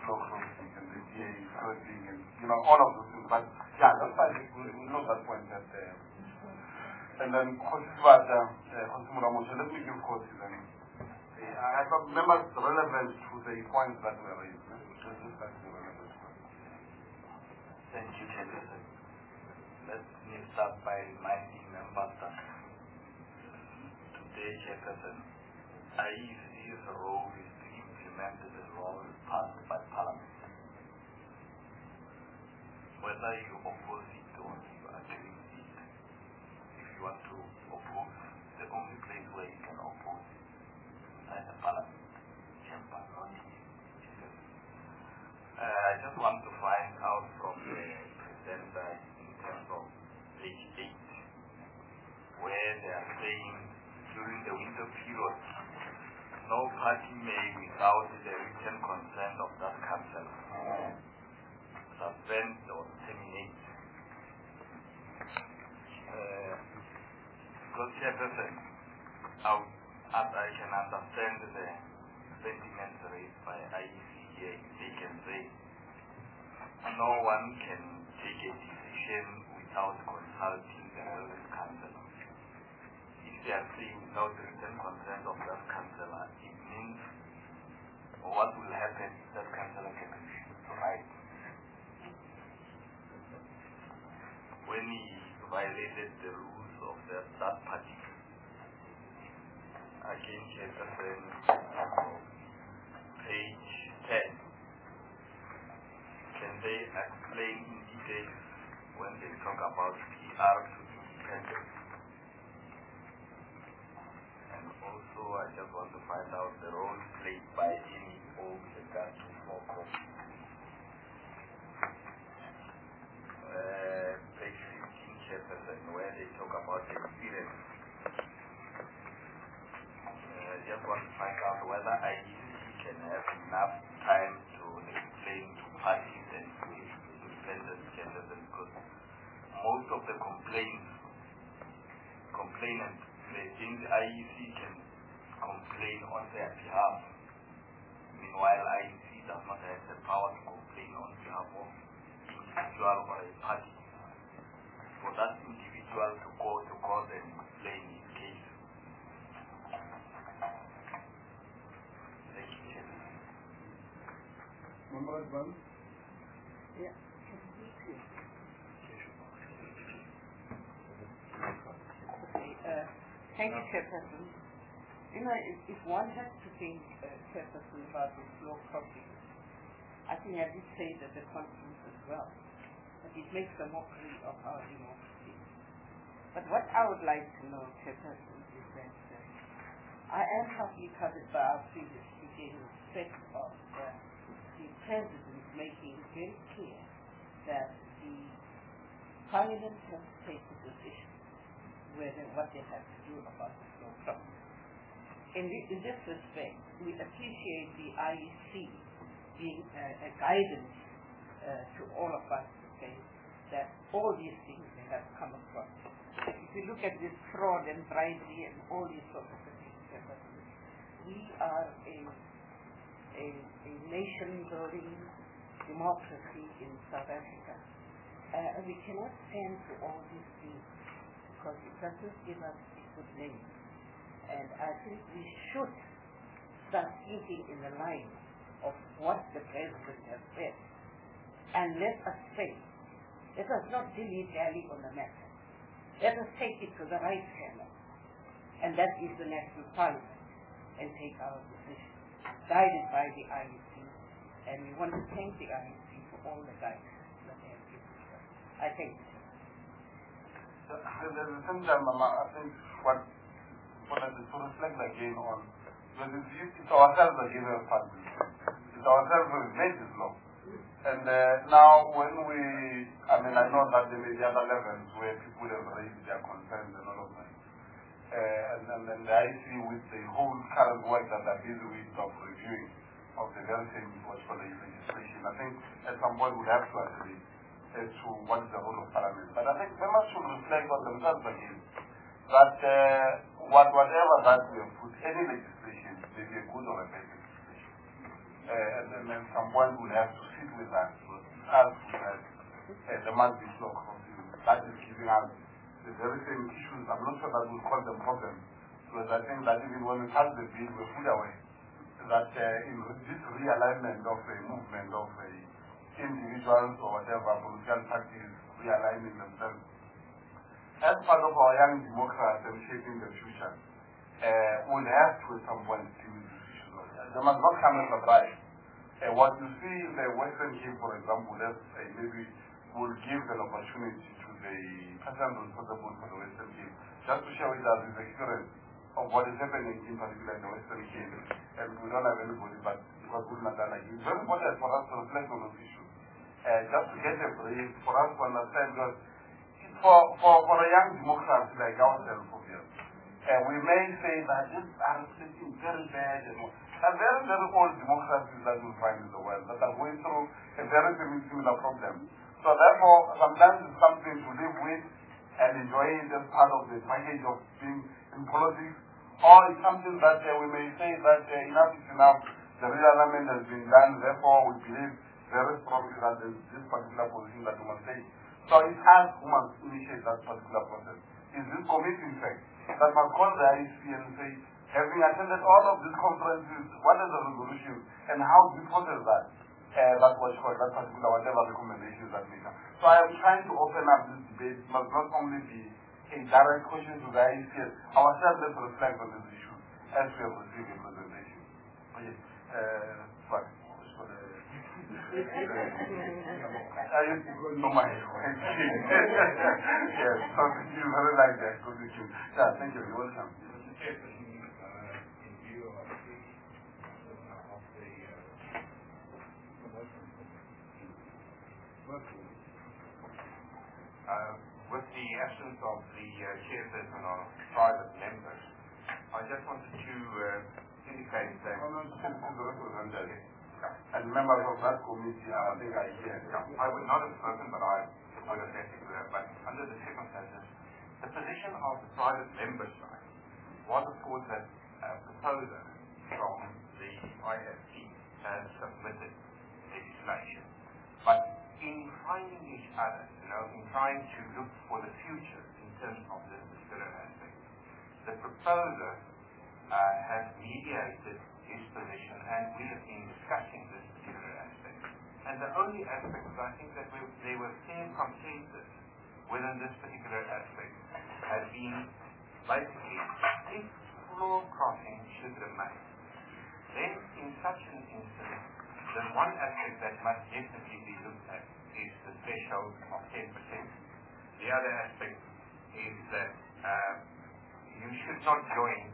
floor crossing and the D A crossing and, you know, all of those things. But, yeah, that's why we, we know that point that, uh, and then, but, uh, let me give course then. I thought members relevant to the points that were raised. Thank you, Chairperson. Let me start by reminding members that today, Chairperson, I E C's role is to implement the laws passed by Parliament. Whether you oppose it or you agree with it, if you want to oppose, the only place where you can oppose is at the Parliament chamber, not here. Uh, I just want to find out from the presenter in terms of page eight, where they are saying during the winter period, no party may, without the written consent of that council, suspend or terminate. Uh, because Chairperson, as I can understand the sentiments raised by I E C here, they can say no one can take a decision without consulting the relevant council. If they are saying without the written consent of that councillor, it means what will happen if that councillor can refuse to write. When he violated the rules of the, that party, again, Chairperson, page ten, can they explain in detail when they talk about P R to independence? And also, I just want to find out the role played by any O with regard to small crops. Uh, page fifteen, Chairperson, where they talk about experience. Uh, just want to find out whether I E C can have enough time to explain to parties and to independent Chairperson, because most of the complaints, complainants, they think the I E C can complain on their behalf. Meanwhile, I E C does not have the power to complain on behalf of individual or a party. For that individual to go to court and explain his case. Thank you, Chairman. Member Advan? Yeah. Okay, uh, thank you, Chairperson. You know, if, if one has to think, uh, Chairperson, about the slow cropping, I think I did say that the conference as well, that it makes a mockery of our democracy. But what I would like to know, Chairperson, is that uh, I am partly covered by our previous speaker in respect of uh, the President making very clear that the Parliament has to take a decision whether what they have to do about the slow cropping. In, in this respect, we appreciate the I E C being uh, a guidance uh, to all of us to say that all these things they have come across. If you look at this fraud and bribery and all these sorts of things, we are a, a, a nation-building democracy in South Africa. Uh, and we cannot stand for all these things because it doesn't give us a good name. And I think we should start thinking in the line of what the President has said. And let us say, let us not dilly-dally on the matter. Let us take it to the right channel. And that is the National Parliament. And take our decision, guided by the I E C. And we want to thank the I E C for all the guidance that they have given us. I thank you. At the same time, I think what what I to reflect again on, because it's, it's ourselves that give us funding. It's ourselves who made this law. And uh, now when we, I mean, I know that there may be other levels where people have raised their concerns and all of that. Uh, and, and then the I E C with the whole current work that they're busy with of reviewing of the very same what's called the legislation. I think at some point we have to agree as to what is the role of Parliament. But I think members should reflect on themselves again that uh, what, whatever that we have put, any legislation, may be a good or a bad legislation. uh, and then at some point we'll have to sit with that. So us that uh, there must be slow crossing. That is giving us the very same issues. I'm not sure that will cause them problems. Because I think that even when we pass the bill, we're put away. That uh, in this realignment of a movement of a individuals or whatever political parties realigning themselves. As part of our young democrats and shaping the future, uh, we'll have to at some point deal with these issues. They must not come as a surprise. Uh, what you see in the Western Cape, for example, that uh, maybe will give an opportunity to the person responsible for the Western Cape just to share with us his experience of what is happening in particular in the Western Cape. And we don't have anybody, but because we're not done like it. It's very important for us to reflect on those issues. Uh, just to get a brief, for us to understand, because for, for, for a young democrat like ourselves, uh, we may say that these are reflecting very bad and, and very, very old democracies that we find in the world that are going through a very similar problem. So therefore, sometimes it's something to live with and enjoy it as part of the package of being in politics, or it's something that uh, we may say that uh, enough is enough, the realignment has been done, therefore we believe very strongly that there is this particular position that we must take. So it's us who must initiate that particular process. It's this committee, in fact, that must call the I E C and say, having attended all of these conferences, what is the resolution and how do we process that? Uh, that was for that particular, whatever recommendations that we have. So I am trying to open up this debate. It must not only be a direct question to the I E C, ourselves let's reflect on this issue as we have received a presentation. Okay. Uh, sorry. I used to go no my yes, so you very like that. Good you. Yeah, thank you. You're welcome. Uh, with the absence of the uh, chairperson or private members, I just wanted to uh, indicate that and members of that committee, I think I hear. I would not have spoken, but I would have said to that. But under the circumstances, the position of the private member side was, of course, that a proposer from the I F T has submitted legislation. But in finding each other, you know, in trying to look for the future in terms of this particular aspect, the proposer uh, has mediated his position, and we have been discussing this particular aspect. And the only aspect that I think that we, they were fair consensus within this particular aspect has been basically, if floor crossing should remain, then in such an instance, the one aspect that must definitely be looked at is the threshold of ten percent. The other aspect is that uh, you should not join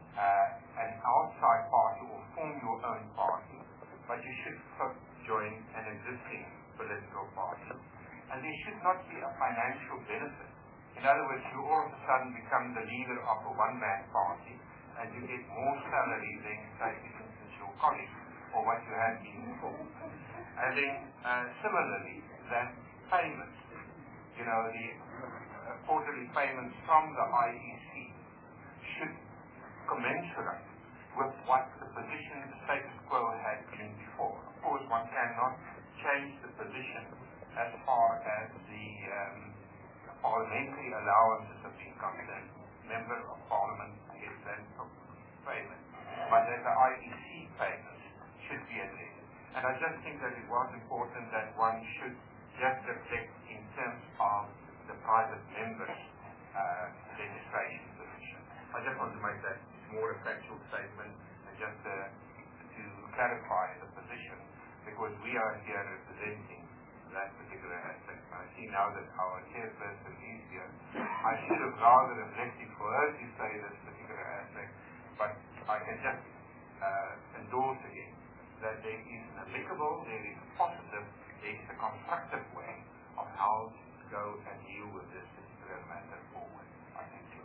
uh, an outside party or form your own party, but you should first join an existing political party. And there should not be a financial benefit. In other words, you all of a sudden become the leader of a one-man party, and you get more salary than, say, for instance, your colleague, or what you had been before. And then, uh, similarly, that payments, you know, the uh, quarterly payments from the I E C should commensurate with what the position, the status quo had been before. Of course, one cannot change the position as far as the um, parliamentary allowances have been concerned. Member of Parliament gets that payment. But that the I E C payments should be addressed. And I just think that it was important that one should just reflect in terms of the private members' uh, legislation position. I just want to make that more a factual statement and just uh, to clarify the position, because we are here representing that particular aspect. I see now that our chairperson is here. I should have rather reflected for her to say this particular aspect, but I can just uh, endorse again that there is an amicable, there is a positive, there is a constructive way of how to go and deal with this particular matter forward. I thank you.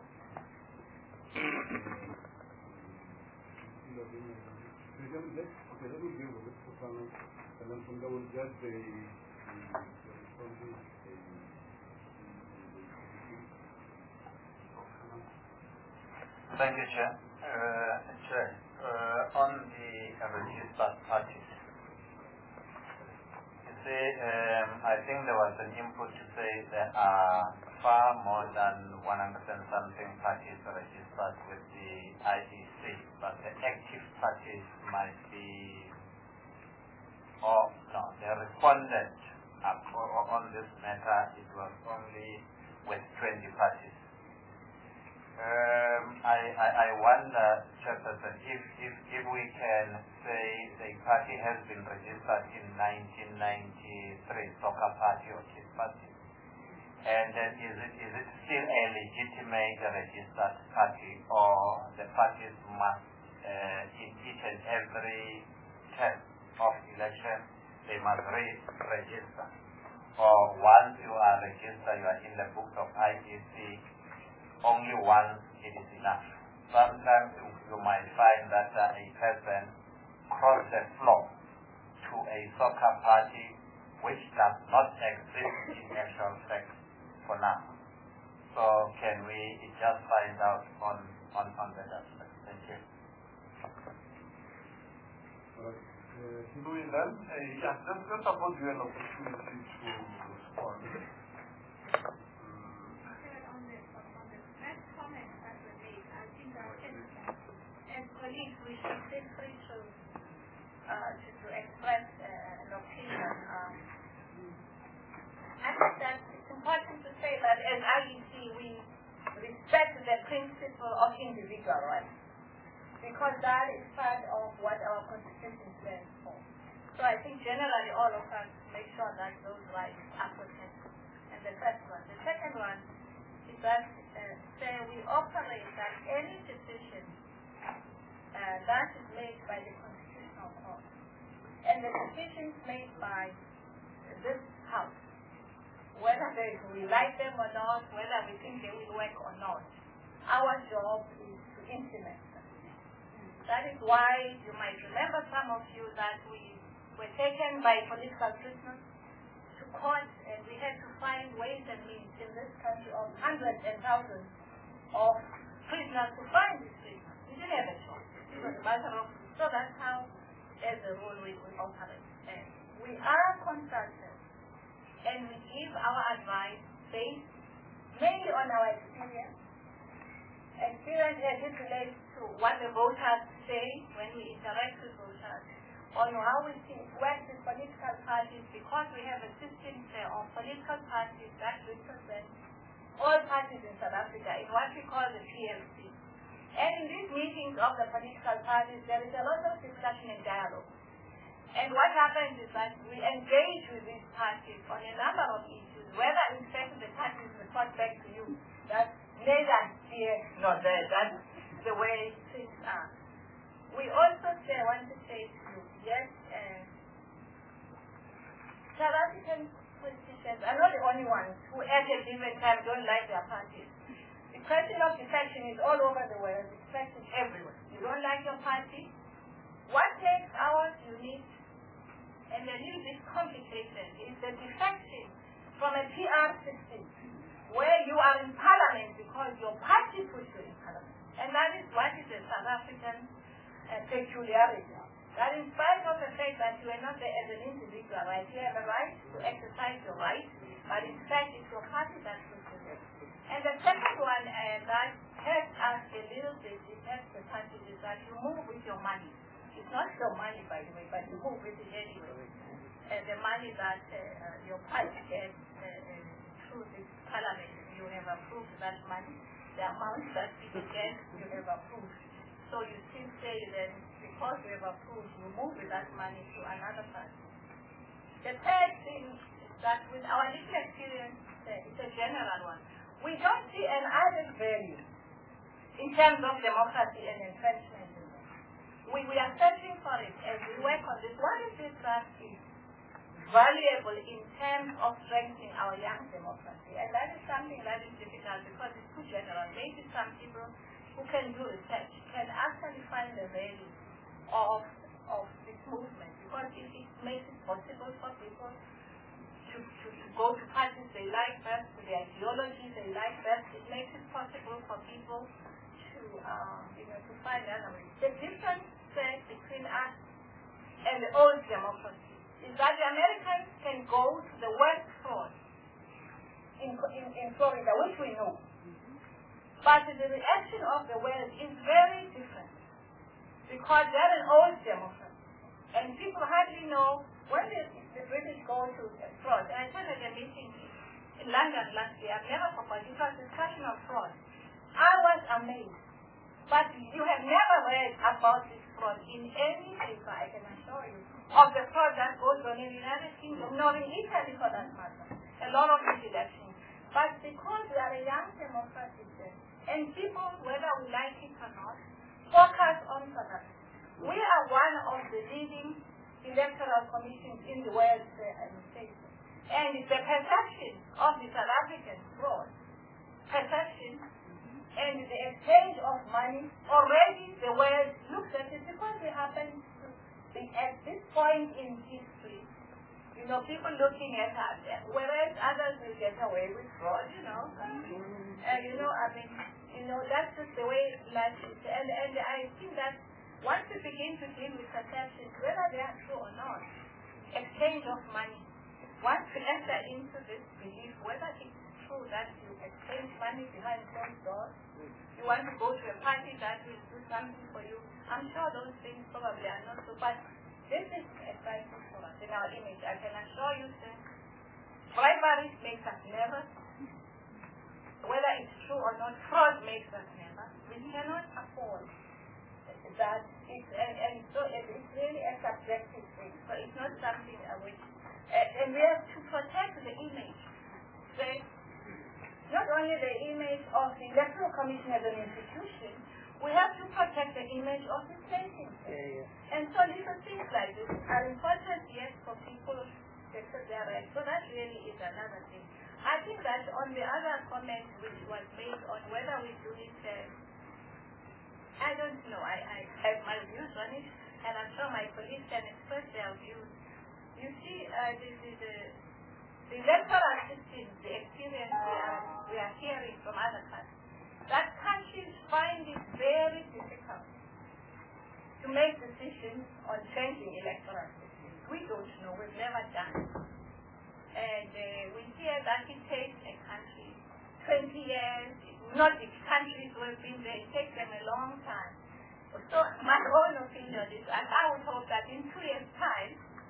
Okay, let me deal with this performance, and then from there we'll get the, the, the responses. Thank you, Chair. Uh, Chair, uh, on the reduced bus parties, say, um, I think there was an input to say there are far more than one hundred and something parties registered with the I E C, but the active parties might be, or no, the respondent uh, on this matter, it was only with twenty parties. Um, I, I, I wonder, Chairperson, if, if, if we can say the party has been registered in nineteen ninety-three, Soccer Party or Kid Party, and then is it, is it still a legitimate registered party, or the parties must, uh, in each and every term of election, they must re-register? Or once you are registered, you are in the books of I E C, only once it is enough. Sometimes you, you might find that uh, a person crossed the floor to a soccer party which does not exist in actual fact for now. So can we just find out on, on, on that aspect? Thank you. Doing that, uh, yeah, just, just suppose you have an opportunity to respond. Colleagues, we should feel free to, uh, to, to express uh, an opinion. Um, I think that it's important to say that as I E C we respect the principle of individual rights, because that is part of what our Constitution stands for. So I think generally all of us make sure that those rights are protected. And the first one. The second one is that uh, say we operate that any decision Uh, that is made by the Constitutional Court. And the decisions made by this House, whether they, we like them or not, whether we think they will work or not, our job is to implement them. That is why you might remember, some of you, that we were taken by political prisoners to court, and we had to find ways and means in this country of hundreds and thousands of prisoners to find these prisoners. We didn't have a choice. It was a matter of, so that's how, as a rule, we, we operate. And we are consulted, and we give our advice based mainly on our experience. Experience as it relates to what the voters say when we interact with voters, on how we see it works with political parties, because we have a system uh, of political parties that represent all parties in South Africa in what we call the P L C. And in these meetings of the political parties, there is a lot of discussion and dialogue. And what happens is that we engage with these parties on a number of issues, whether in fact the parties report back to you that neither here nor there, that's the way things are. We also say, want to say to you, yes, uh, South African politicians are not the only ones who at a given time don't like their parties. The question of defection is all over the world. It's practiced everywhere. You don't like your party. What makes ours unique and a little bit complicated is the defection from a P R system where you are in parliament because your party puts you in parliament. And that is what is the South African uh, peculiarity. That in spite of the fact that you are not there as an individual, right? You have a right to exercise your right, but in fact it's your party that puts you there. And the second one uh, that helps us a little bit, it helps the party, is that you move with your money. It's not your money, by the way, but you move with it anyway. And the money that uh, uh, your party gets uh, uh, through this parliament, you have approved that money. The amount that people get, you have approved. So you still say then, because you have approved, you move with that money to another party. The third thing is that with our little experience, uh, it's a general one. We don't see an added value in terms of democracy and entrenchment. We, we are searching for it as we work on this. What is this that is valuable in terms of strengthening our young democracy? And that is something that is difficult because it's too general. Maybe some people who can do research can actually find the value of, of this movement, because it, it makes it possible for people To, to, to go to parties they like best, to the ideology they like best. It makes it possible for people to, um, you know, to find other ways. The difference uh, between us and the old democracy is that the Americans can go to the West Front in, in, in Florida, which we know. But the reaction of the West is very different because they're an old democrat. And people hardly know when the, the British go to fraud. And I attended a meeting in London last year. I've never forgotten. It was discussion of fraud. I was amazed. But you have never read about this fraud in any paper, I can assure you, of the fraud that goes on in the United Kingdom, nor in Italy for that matter. A lot of these elections. But because we are a young democracy, and people, whether we like it or not, focus on South Africa. We are one of the leading electoral commissions in the world, uh, and the perception of the South African fraud, perception, and the exchange of money, already the world looks at it because it happens to be at this point in history. You know, people looking at us, whereas others will get away with fraud, you know. And, you know, I mean, you know, that's just the way life is. And, and I think that once we begin to deal with perceptions, whether they are true or not, exchange of money, once we enter into this belief, whether it's true that you exchange money behind closed doors, you want to go to a party that will do something for you, I'm sure those things probably are not so bad. This is a crisis for us in our image. I can assure you, sir, bribery makes us nervous. Whether it's true or not, fraud makes us nervous. We cannot afford that. It's, and, and so it's really a subjective thing. So it's not something uh, which, uh, and we have to protect the image. Say, not only the image of the Electoral Commission as an institution, we have to protect the image of the state itself. Yeah, yeah. And so little things like this are important, yes, for people to accept their rights. So that really is another thing. I think that on the other comment which was made on whether we do it, uh, I don't know. I, I have my views on it, and I'm sure my colleagues can express their views. You see, uh, the, the, the, the electoral system, the experience we are, we are hearing from other countries, that countries find it very difficult to make decisions on changing electoral systems. We don't know. We've never done it. And uh, we hear that it takes a country twenty years. Not the countries who have been there. It takes them a long time. So my own opinion is, and I would hope that in two years' time,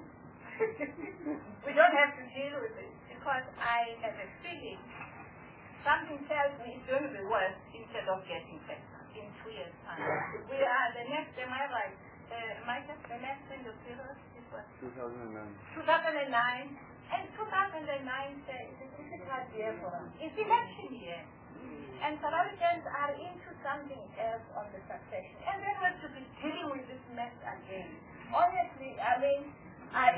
we don't have to deal with it, because I have a feeling something tells me it's going to be worse instead of getting better in two years' time. We are the next, am I right? Uh, am I just the next end of period? It was two thousand nine. two thousand nine. And two thousand nine uh, is a difficult year for us. It's election year. And South Africans are into something else on the succession. And then we have to be dealing with this mess again. Honestly, I mean, I...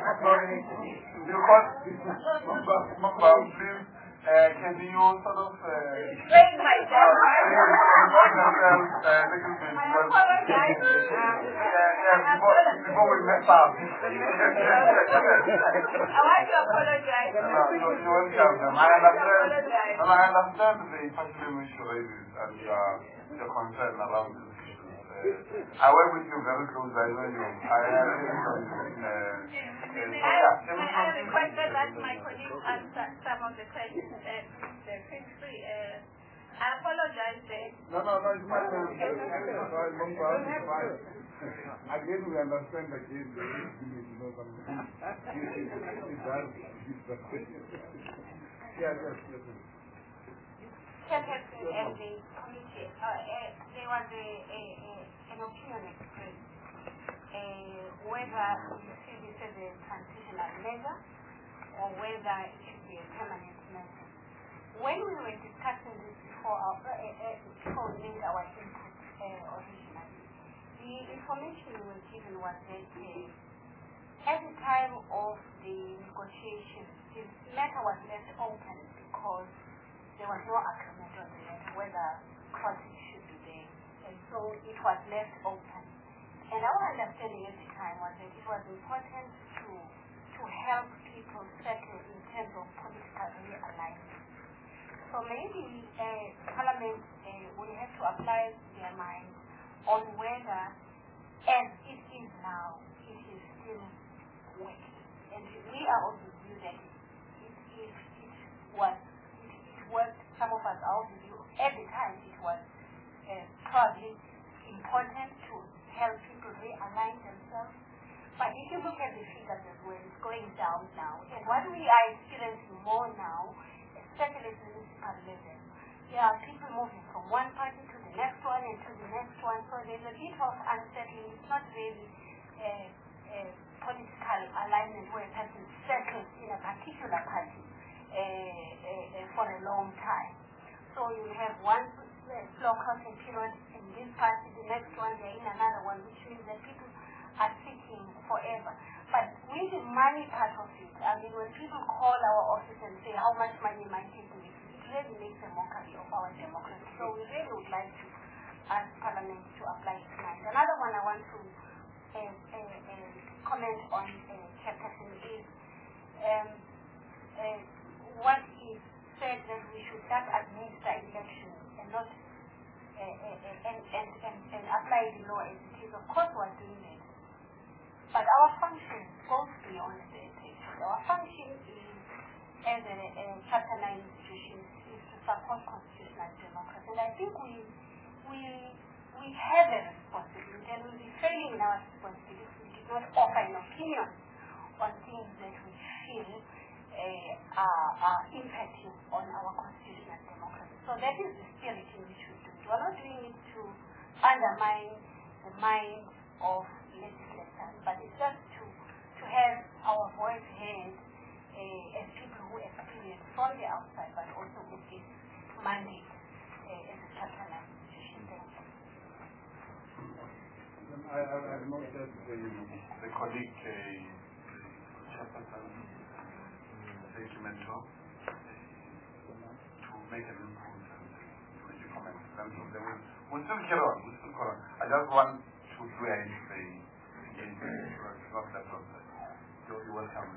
Because, please, Uh, can you sort of uh, explain myself? uh, a little bit? I apologize. Yeah, yeah, before, before we mess up. I want to apologize. No, no, you're welcome. I understand, and I understand the particular issue raises and uh, the concern around this issue. Uh, I work with you very closely. I know you. I have uh, I, I requested that my colleagues answer some of the questions. Uh, feel free. Uh, I apologize. Uh, no, no, no, it's fine. Again, we understand that this is not something. Yes, yes, yes. Secretary and the committee, uh, uh, there was a, a, a, an opinion expressed uh, whether you see this as a transitional measure or whether it should be a permanent measure. When we were discussing this before, our, uh, uh, before we made our input uh, originally, the information we were given was that uh, at the time of the negotiations, this matter was left open because there was no agreement on the matter whether crossing should be there. And so it was left open. And our understanding at the time was that it was important to to help people settle in terms of political realignment. So maybe uh, Parliament uh, will have to apply their mind on whether, as it is now, it is still working. And we are of the view that it, it, it was, it, it worked, some of us are of the view, at the time it was uh, probably important to help people realign themselves. But if you look at the figures as well, it's going down now. And what we are experiencing more now, especially at the municipal level, there are people moving from one party to the next one and to the next one. So there's a bit of unsettling. It's not really a, a political alignment where a person settles in a particular party uh, uh, uh, for a long time. So you have one uh, slow crossing period in this party, the next one they're in another one, which means that people are sitting forever. But with the money part of it, I mean, when people call our office and say, how much money am I taking, it really makes a mockery of our democracy. So we really would like to ask Parliament to apply it tonight. Another one I want to uh, uh, uh, comment on, uh, Chairperson, is um, uh, what is said that we should not administer elections and not uh, uh, uh, and, and, and, and apply the law as it is. Of course, we're doing it. But our function goes beyond the threshold. Our function is, as a, a Chapter nine institution, is to support constitutional democracy. And I think we we we have a responsibility, and we'll be failing in our responsibility if we did not offer an opinion on things that we feel uh, are, are impacting on our constitutional democracy. So that is the spirit in which we do it. We're not doing it to undermine the mind of legislators, but it's just to, to have our voice heard uh, as people who experience from the outside, but also with this mandate uh, as a Chapter nine institution. Thank you. I, I, I've noted that the, the colleague, uh, Chairperson, thank you, Mentor, to make an input and to make a comment. And so they will, we'll still carry on, we'll still carry on. I just want to do anything in it's not that process. You're, you're welcome.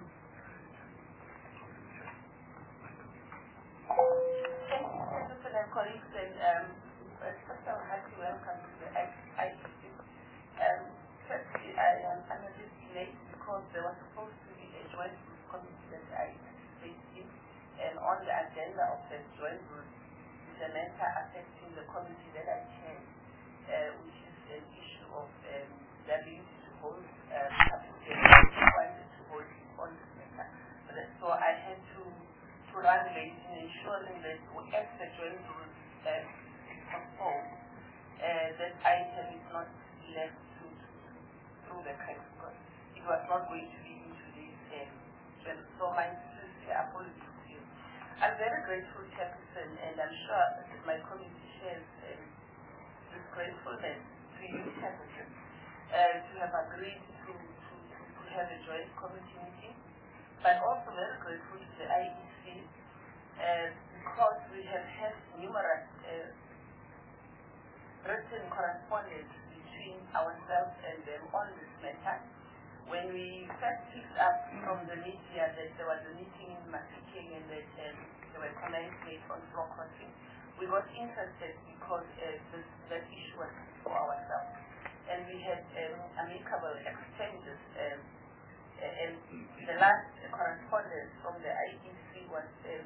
Thank you, Chairperson and colleagues, and um, first I would like to welcome to the I E C. Um, firstly, I am under this late because there was supposed to be a joint group committee that I participated in, and on the agenda of that joint group is a matter affecting the committee that I chair, uh, which is an issue of um, the ability to hold um, wanted to hold on this matter. So I had to, to run late in ensuring that as the joint group um, postponed, uh, that item is not left to, to, through the cracks because it was not going to be into this um, joint. So my sincere apologies to you. I'm very grateful, Chairperson, and I'm sure that my committee shares um, this gratefulness to you, Chairperson, uh, to have agreed to, to, to have a joint committee meeting, but also very grateful to the I E C uh, because we have had numerous uh, written correspondence between ourselves and them on this matter. When we first picked up from the media that there was a meeting in Mafikeng and that um, there were comments made on floor crossing, we got interested because uh, this, that issue was for ourselves. And we had um, amicable exchanges. Um, and the last correspondence from the I E C was um,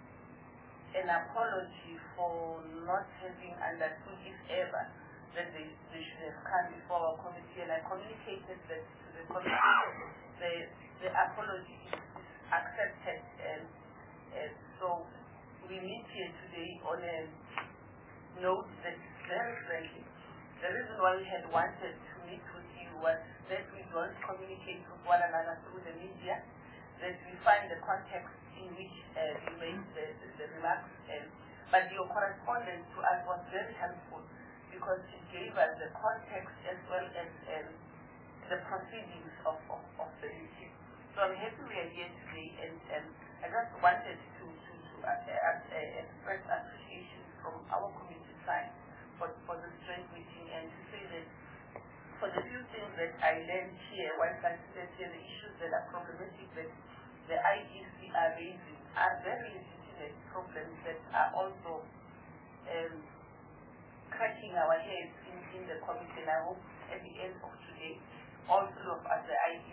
an apology for not having understood, if ever, that they, they should have come before our committee. And I communicated that to the committee. The, the apology is accepted. And, and so we meet here today on a note that is very friendly. The reason why we had wanted to meet with you was that we don't communicate with one another through the media, that we find the context in which uh, you made the, the, the remarks. And, but your correspondence to us was very helpful because it gave us the context as well as um, the proceedings of, of, of the meeting. So I'm happy we are here today, and, and I just wanted to, to, to uh, uh, express appreciation from our community side for, for this joint meeting, and to say that for the few things that I learned here, once I sit here, the issues that are problematic that the I E C are raising are very legitimate problems that are also um, cracking our heads in, in the committee. And I hope at the end of today, all three of us, the I E C, the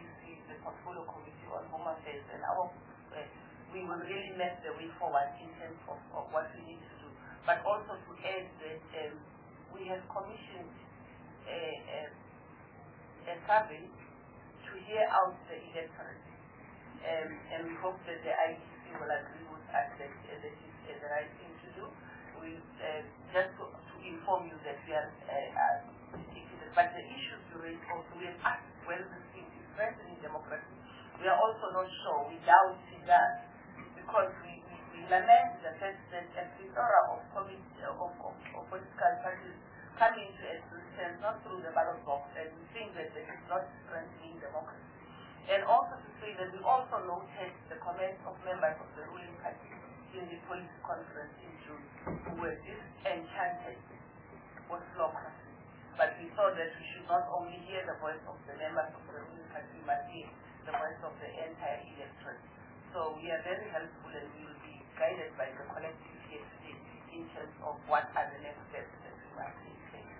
the portfolio committee on Home Affairs, and our uh, we will really map the way forward in terms of, of what we need to do. But also to add that um, we have commissioned a, a, a survey to hear out the electorate. Um, and we hope that the I E C will agree with us that uh, that is uh, the right thing to do. We uh, just to, to inform you that we are uh, uh, particular. But the issues you raised also, we have asked whether this thing is strengthening democracy. We are also not sure. We doubt it does, because we, we, we lament the fact that a plethora of, of, of, of political parties come into existence not through the ballot box, and we think that this is not strengthening democracy. And also to say that we also noted the comments of members of the ruling party in the police conference in June, who were disenchanted with democracy. But we thought that we should not only hear the voice of the members of the ruling party, but hear the voice of the entire electorate. So we are very helpful, and we will be guided by the collective here today in terms of what are the next steps that we must take.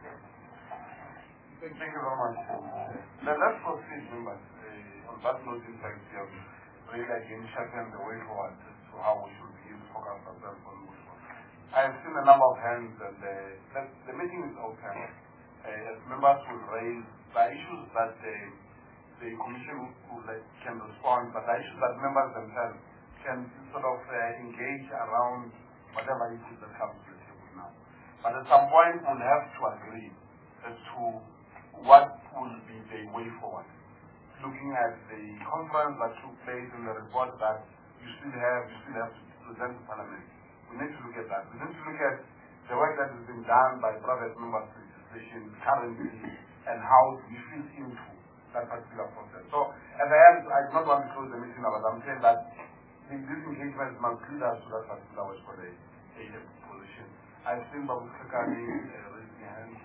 Thank you very much. Now let's proceed, members. Uh, on that note, in fact, we have really again sharpened the way forward to how we should begin to focus ourselves on moving forward. I have seen a number of hands, and uh, the, the meeting is open. Uh, as members will raise the issues that uh, the Commission will, uh, can respond, but the issues that members themselves can sort of uh, engage around whatever issues that comes to the table now. But at some point, we'll have to agree as to what will be the way forward. Looking at the conference that took place and the report that you still have, you still have to present to Parliament. We need to look at that. We need to look at the work that has been done by private members of legislation currently and how we fit into that particular process. So at the end, I do not want to close the meeting now, but I'm saying that these engagements must lead us to that particular way for the A F position. I've seen Babu Kakani uh, raising a hand.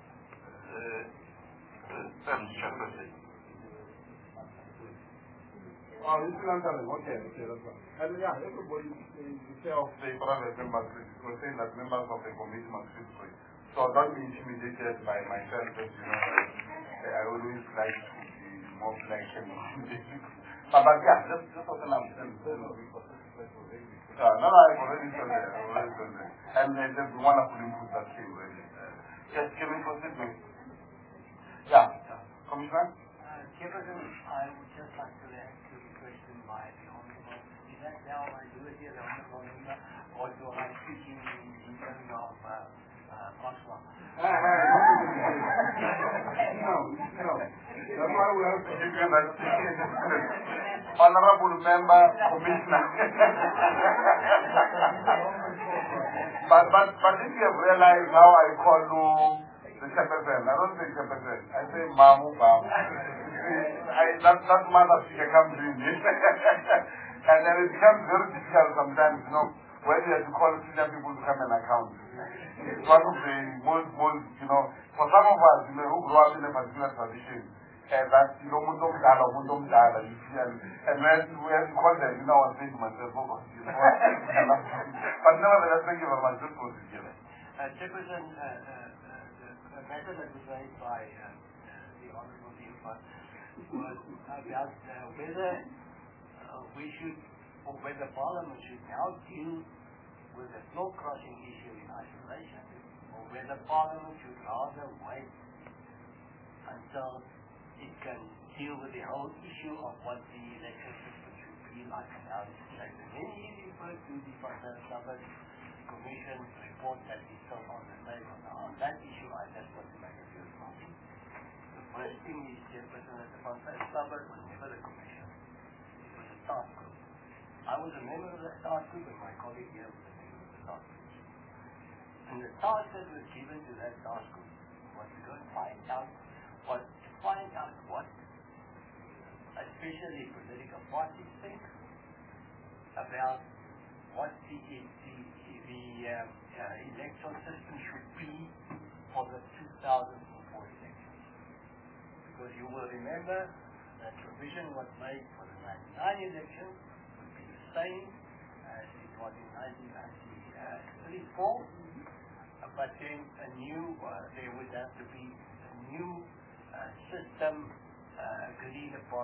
Madam Chairperson. Oh, you still answering? Okay, okay, that's right. And yeah, everybody, the chair of the private members was saying that members of the committee must feel free. So don't be intimidated by myself, because you know, I always like to be more like and intimidated. But, but yeah, just, just open up. Uh, no, no, I've already done that. I've already done that. And uh, there's wonderful input that came already. Uh, yes, can we proceed with? Yeah, Commissioner? Uh, Chairperson, I would just like to ask you a question by the Honorable. Is that how I do it here, the Honorable Member, or do I speak in, in terms of uh, uh, Oslo? Hey, hey, no, no. That's why we have to give you that Honorable Member, Commissioner. but, but, but if you have realized how I call you the Chairperson, I don't say Chairperson, I say Mamu Mamu. I, that, that mother figure comes in. And then it becomes very difficult sometimes, you know, when you have to call senior people to come and account. It's one of the most, most, you know, for some of us, you know, who grew up in a particular tradition, and that, you know, Mundum Dala, Mundum Dala, you see, and, and when we have to call them, you know, I was saying to myself, oh God, you know what? But nevertheless, thank you very much. Just put it together. Uh, Chairperson, uh, uh, the matter that was raised by uh, uh, the Honorable Member was about uh, whether uh, we should, or whether Parliament should now deal with the floor crossing issue in isolation, or whether Parliament should rather wait until it can deal with the whole issue of what the election system should be like and how it's elected. Then he referred to the Parliament Commission report that is still on the table. Now, on that issue, I just want to make a few comments. The first thing is, Chairperson, that the Parliament was never the Commission. It was a task group. I was a member of the task group, and my colleague here was a member of the task group. And the task that was given to that task group was to go and find out what, to find out what, especially political parties think about what the, the, the uh, uh, electoral system should be for the two thousand four elections. Because you will remember that provision was made for the ninety-nine elections would be the same as it was in nineteen ninety-four, uh, but then a new, uh, there would have to be a new uh, system uh, agreed upon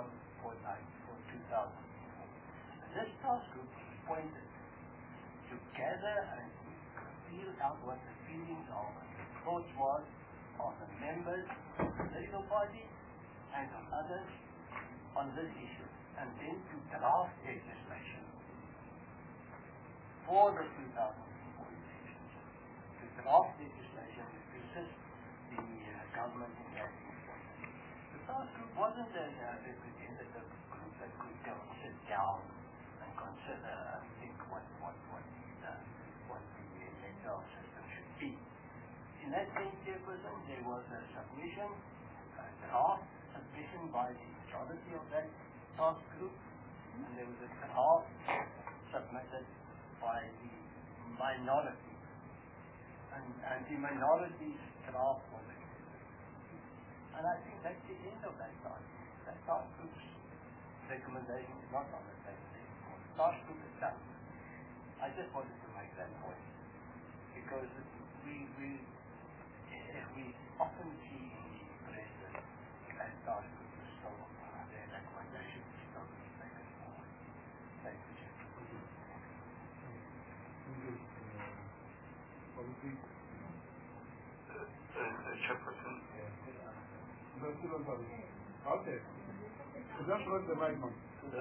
fortnight for two thousand. This task group was appointed to gather and feel out what the feelings of the thoughts was of the members of the political party and of others on this issue, and then to draft legislation for the two thousand four elections. To draft legislation to assist the uh, government in that issue. The task group wasn't a uh, representative group that could go and sit down and consider and think what what what the, what the electoral system should be. In that same chairperson, there was a submission, a draft submission by the majority of that task group, and there was a draft submitted by the minority, and, and the minority's draft was accepted. And I think that's the end of that task group. That task group's recommendation is not on the table anymore. The task group is done. I just wanted to make that point, because we, we, we often see in the press that that task group is still, their recommendation is still being taken forward. Thank you, Chair. Chairperson. Okay. Just hold the mic on.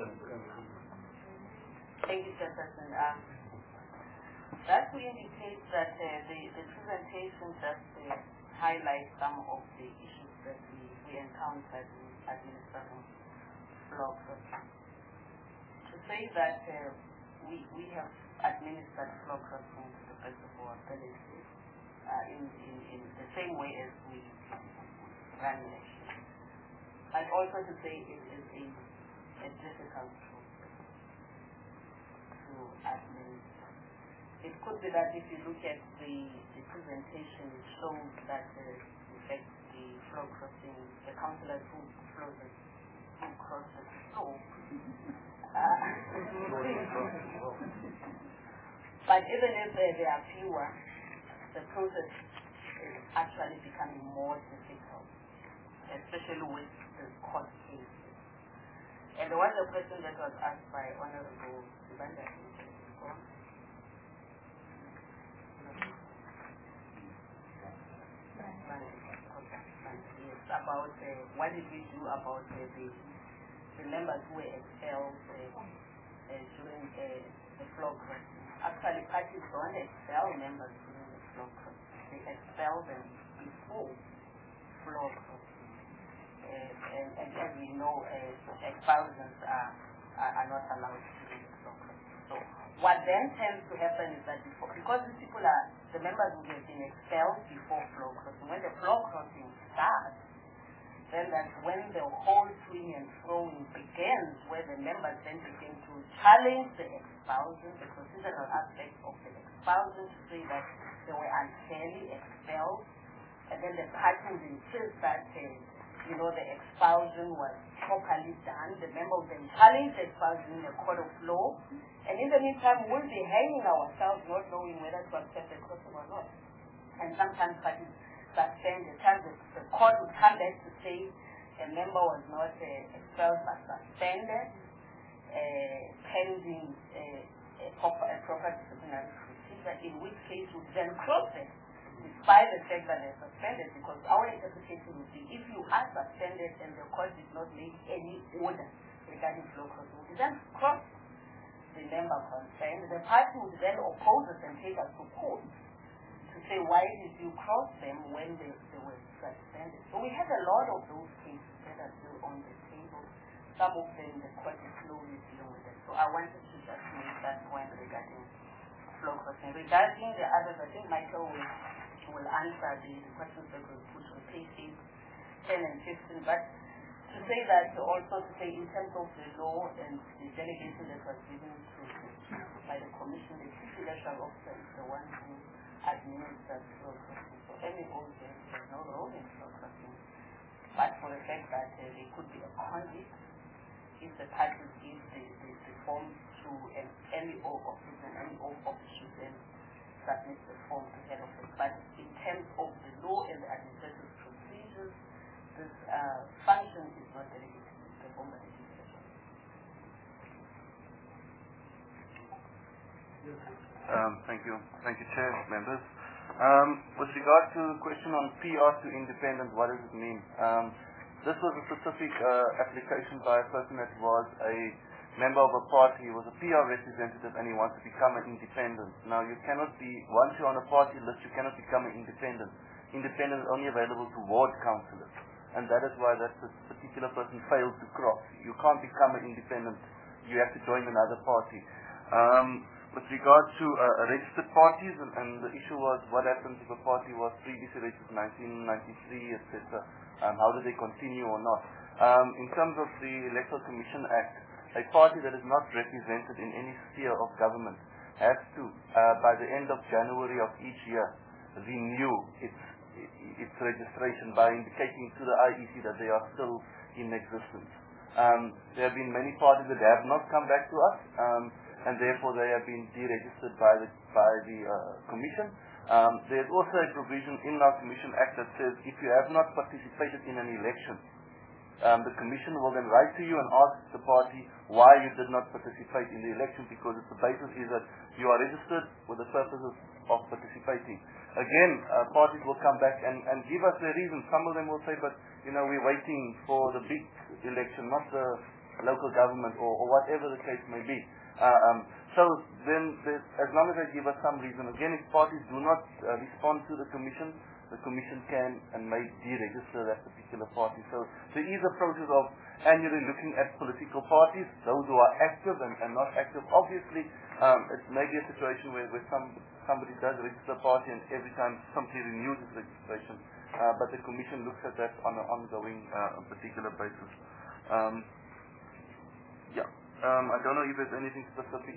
Thank you, Chairperson. Um, that will indicate that uh, the, the presentation just uh, highlights some of the issues that we, we encountered in administering flock crossing. To say that uh, we, we have administered flock crossing to the best of our ability uh, in, in, in the same way as we run elections. And also to say it is a, a difficult process to administer. It could be that if you look at the, the presentation, it shows that uh, in fact the flow crossing, the councillors who flow the who cross the flow. Uh, but even if uh, there are fewer, the process is actually becoming more difficult, especially with the court cases. And there was a question that was asked by Honorable Sibanda. Yes, about uh, what did we do about uh, the, the members who were expelled uh, uh, during uh, the flock crossing. Actually, parties don't expel members during the flock crossing. They expel them before flock crossing. Uh, and, and as we know, uh, expulsions are, are, are not allowed during the flock crossing. So what then tends to happen is that before, because these people are, the members who have been expelled before flock crossing, when the flock crossing starts, then that's when the whole swing and throwing begins, where the members then begin to challenge the expulsion, the procedural aspect of the expulsion, to say that they were unfairly expelled, and then the parties insist that uh, you know, the expulsion was properly done. The member will then challenge the expulsion in the court of law, and in the meantime we'll be hanging ourselves not knowing whether to accept the crossing or not. And sometimes parties suspend the time the, the court would come back to say a member was not uh, expelled but suspended, uh, pending uh, a, proper, a proper disciplinary procedure, in which case would then cross it, despite the fact that they're suspended, because our interpretation would be if you are suspended and the court did not make any order regarding flow crossing, would then cross the member concerned. The party would then oppose us and take us to court to say, why did you cross them when they, they were suspended? So we have a lot of those cases that are still on the table. Some of them the court is slowly dealing with it. So I wanted to just make that point regarding flow crossing. Regarding the others, I think Michael will, will answer the questions that were put on pages ten and fifteen. But to say that, also to say in terms of the law and the delegation that was given to, by the commission, the chief electoral officer is the one who administers flow crossing. So any old there has no role in flow crossing. But for the fact that uh, there could be a conflict if the parties give the, the, the form to an L E O office, and L E O office should then submit the form to head office. But in terms of the law and the administrative procedures, this uh, function is not delegated to the home legislation. Um, thank you. Thank you, Chair, members. Um, with regard to the question on P R to independent, what does it mean? Um, this was a specific uh, application by a person that was a member of a party, he was a P R representative and he wants to become an independent. Now you cannot be, once you're on a party list, you cannot become an independent. Independent is only available to ward councillors. And that is why that particular person failed to cross. You can't become an independent. You have to join another party. Um, with regard to uh, registered parties, and, and the issue was what happens if a party was previously registered in nineteen ninety-three, et cetera. Um, how do they continue or not? Um, in terms of the Electoral Commission Act, a party that is not represented in any sphere of government has to, uh, by the end of January of each year, renew its its registration by indicating to the I E C that they are still in existence. Um, there have been many parties that have not come back to us, um, and therefore they have been deregistered by the by the uh, Commission. Um, there's also a provision in our Commission Act that says if you have not participated in an election, um, the Commission will then write to you and ask the party why you did not participate in the election, because the basis is that you are registered with the purposes of participating. Again, uh, parties will come back and, and give us their reasons. Some of them will say, but you know, we're waiting for the big election, not the local government or, or whatever the case may be. Uh, um, so then, as long as they give us some reason, again, if parties do not uh, respond to the Commission, the Commission can and may deregister that particular party. So there is a process of annually looking at political parties, those who are active and, and not active. Obviously, um, it may be a situation where, where some, somebody does register a party and every time somebody renews its registration, uh, but the Commission looks at that on an ongoing uh, particular basis. Um, yeah, um, I don't know if there's anything specific.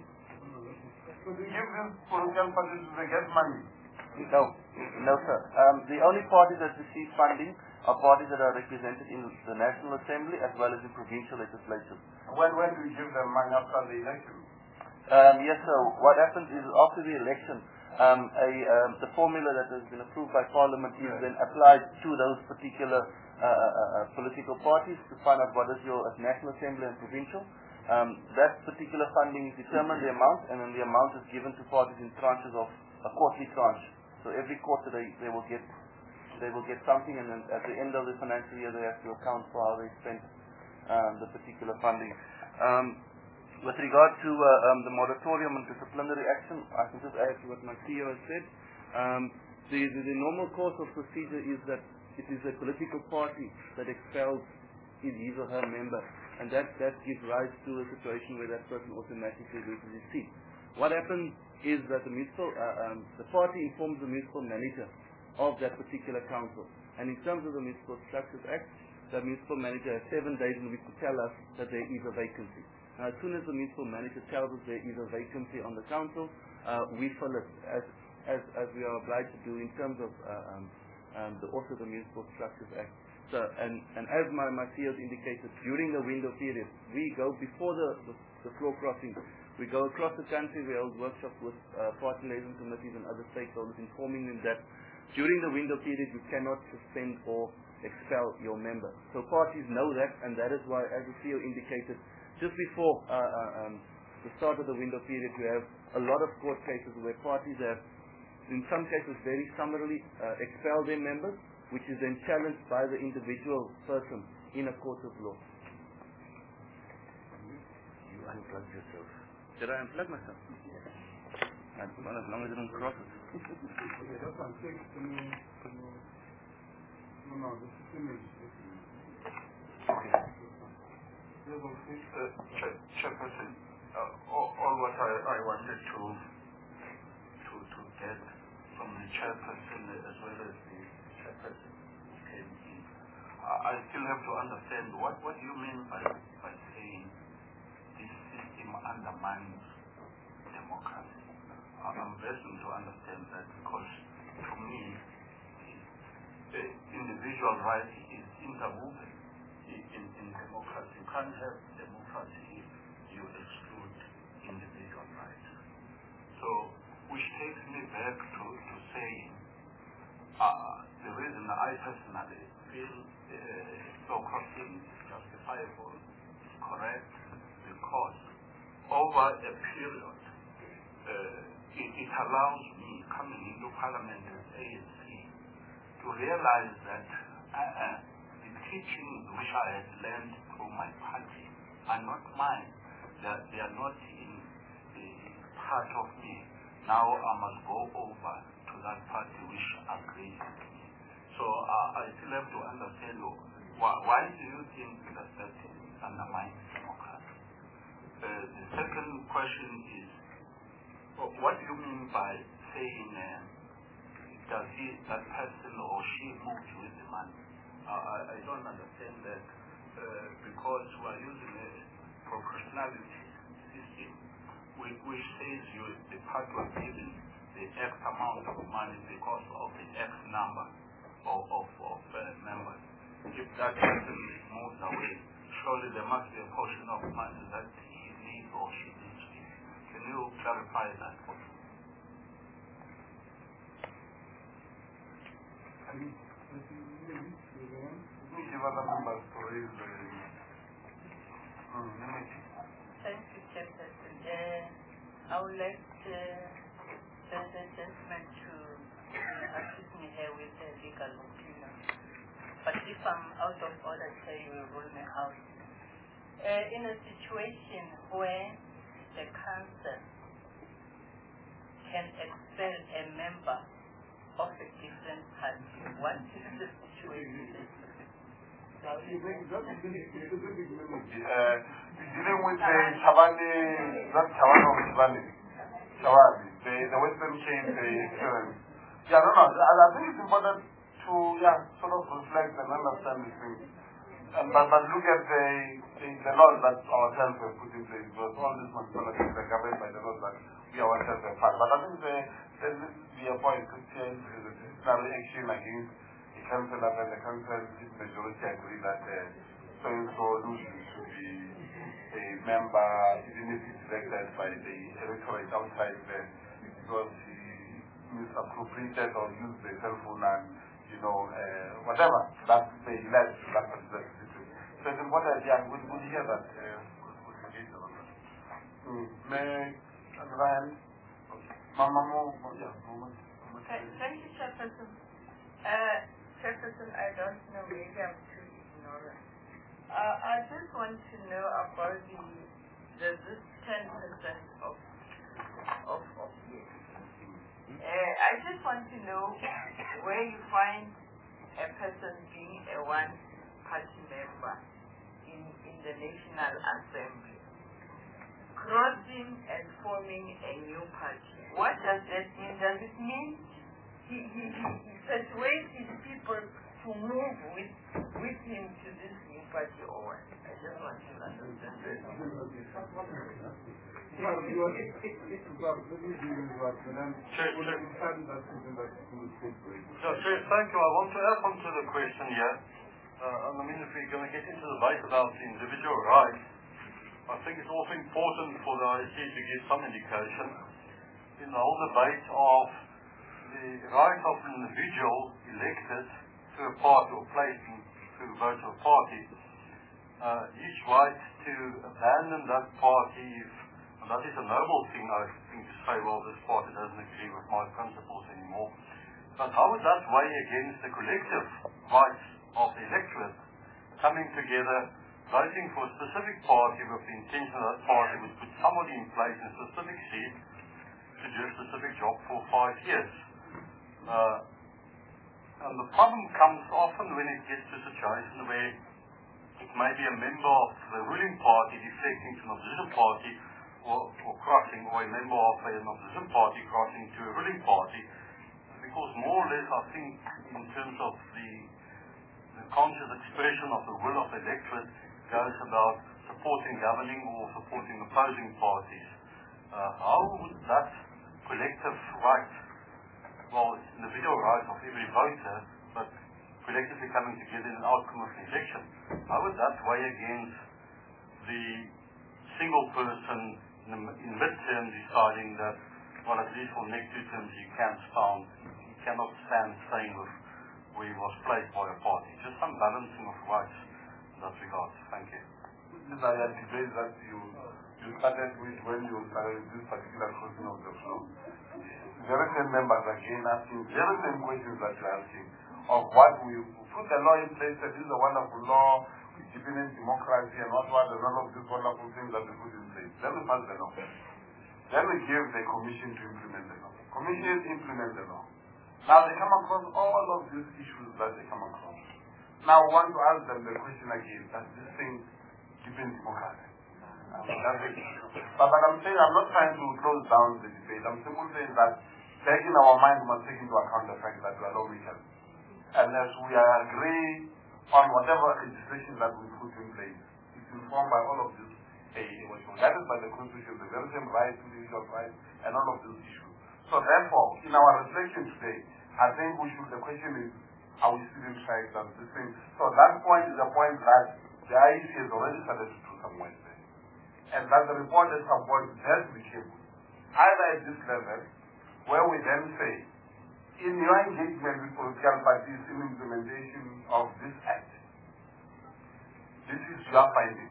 So they give these political parties, they get money? No, no sir. Um, the only parties that receive funding are parties that are represented in the National Assembly as well as in provincial legislatures. When, when do you give them money after the election? Um, yes sir. What happens is after the election, um, a, um, the formula that has been approved by Parliament is then applied to those particular uh, uh, uh, political parties to find out what is your uh, National Assembly and provincial. Um, that particular funding is determined, the amount, and then the amount is given to parties in tranches of a quarterly tranche. So every quarter they, they will get they will get something, and then at the end of the financial year they have to account for how they spent um, the particular funding. Um, with regard to uh, um, the moratorium on disciplinary action, I can just add to what my C E O has said. Um, the, the, the normal course of procedure is that it is a political party that expels his, his or her member, and that, that gives rise to a situation where that person automatically loses his seat. What happens is that the municipal, uh, um, the party informs the municipal manager of that particular council. And in terms of the Municipal Structures Act, the municipal manager has seven days in which to tell us that there is a vacancy. Now, as soon as the municipal manager tells us there is a vacancy on the council, uh, we fill it as, as, as we are obliged to do in terms of uh, um, um, the, also the Municipal Structures Act. So, and, and as my, my C E O has indicated, during the window period, we go before the, the, the floor crossing. We go across the country, we hold workshops with uh, party liaison committees and other stakeholders, informing them that during the window period you cannot suspend or expel your member. So parties know that, and that is why, as the C E O indicated, just before uh, uh, um, the start of the window period, you have a lot of court cases where parties have, in some cases, very summarily uh, expelled their members, which is then challenged by the individual person in a court of law. You unplugged yourself. Did I unplug myself? Yes. As long as I don't cross it. Okay, that's one. Take, can you, can you, no, no, this is image. Okay. Uh, Chairperson, uh, all, all what I, I wanted to, to to get from the chairperson as well as the chairperson who came in, I, I still have to understand what, what do you mean by, by saying this system undermines democracy. I'm destined to understand that because to me, the individual right is interwoven in, in, in democracy. You can't have democracy if you exclude individual rights. So, which takes me back to, to saying uh, the reason I personally feel uh, law crossing is justifiable, is correct, because over a period, uh, it, it allows me, coming into Parliament as A N C, to realize that uh, uh, the teachings which I had learned from my party are not mine. They are, they are not in the part of me. Now I must go over to that party which agrees with me. So uh, I still have to understand uh, why, why do you think that that undermines democracy? Uh, the second question is, uh, what do you mean by saying uh, does he, that person or she moves with the money? Uh, I, I don't understand that uh, because we are using a proportionality system which, which says you, the party was given the X amount of money because of the X number of, of, of uh, members. If that person moves away, surely there must be a portion of money that he needs or she needs to give. Can you clarify that for me? Give other members to raise the... Thank you, Chairperson. Uh, I would like uh, the gentleman to uh, assist me here with the legal opinion. But if I'm out of order, sir, you will rule me out. Uh, in a situation where the council can expel a member of a different party, what is the situation? Uh, dealing with the Chavani, not Chavani or Chavani, Chavani, the, the Western Cape experience. Yeah, no, no, I, I think it's important to, yeah, sort of reflect and understand these things. And, but, but look at the, the, the laws that ourselves have put in place, because all these municipalities are governed by the laws that we ourselves have passed. But I think the, there needs to be a point to change the disciplinary action against the council, and the council majority agree that uh, so-and-so should be a member, even if he's elected by the electorate outside there, because he misappropriated or used the cell phone and, you know, uh, whatever, that may lead to that particular situation. So it's important, yeah, we would hear that. May I, Ryan? Mama, yeah, moment. Thank you, Chairperson. Uh, Chairperson, I don't know, maybe I'm too ignorant. Uh, I just want to know about the, the this ten percent of, of, of yes. Uh, I just want to know where you find a person being a one-party member in, in the National Assembly, crossing and forming a new party. What does that mean? Does it mean he, he, he, he persuades his people to move with, with him to this new party or what? I just want to understand that. So, Chair, thank you. I want to add on to the question here. Uh, I mean, if we're going to get into the debate about the individual rights, I think it's also important for the I C to give some indication in the whole debate of the right of an individual elected to a party or placed through the vote of a party, uh, his right to abandon that party, if, and that is a noble thing, I think, to say, well, this party doesn't agree with my principles anymore. But how would that weigh against the collective rights of the electorate coming together, voting for a specific party with the intention that that party would put somebody in place in a specific seat to do a specific job for five years? Uh, and the problem comes often when it gets to a situation where it may be a member of the ruling party defecting to an opposition party or, or crossing, or a member of an opposition party crossing to a ruling party, because more or less I think in terms of the, the conscious expression of the will of the electorate goes about supporting governing or supporting opposing parties. Uh, how would that collective right, well, it's individual right of every voter, but collectively coming together in an outcome of the election, how would that weigh against the single person in, the, in midterm deciding that, well, at least for the next two terms he can't stand, he cannot stand staying with where he was placed by a party? Just some balancing of rights in that regard. Thank you. These are the debates that you, you you started with when you started this particular crossing of the floor. Very same members again asking very same questions that you're asking of what we put the law in place, that this is a wonderful law, we deepening democracy and what what and all of these wonderful things that we put in place. Then we pass the law. Then we give the commission to implement the law. Commission implement the law. Now they come across all of these issues that they come across. Now I want to ask them the question again, does this thing deepen democracy? Um, that's it. But, but I'm saying I'm not trying to close down the debate. I'm simply saying that taking our mind, we must take into account the fact that we are lawmakers. And as we agree on whatever legislation that we put in place, it's informed by all of this. It was guided by the Constitution, the very same rights, individual rights, and all of these issues. So therefore, in our reflection today, I think we should, the question is, are we still in strike on this thing? So that point is a point that the I E C has already started to do some work there. And that the report at some point has to be tabled, either at this level, where we then say, in your engagement with political parties in implementation of this act, this is your finding.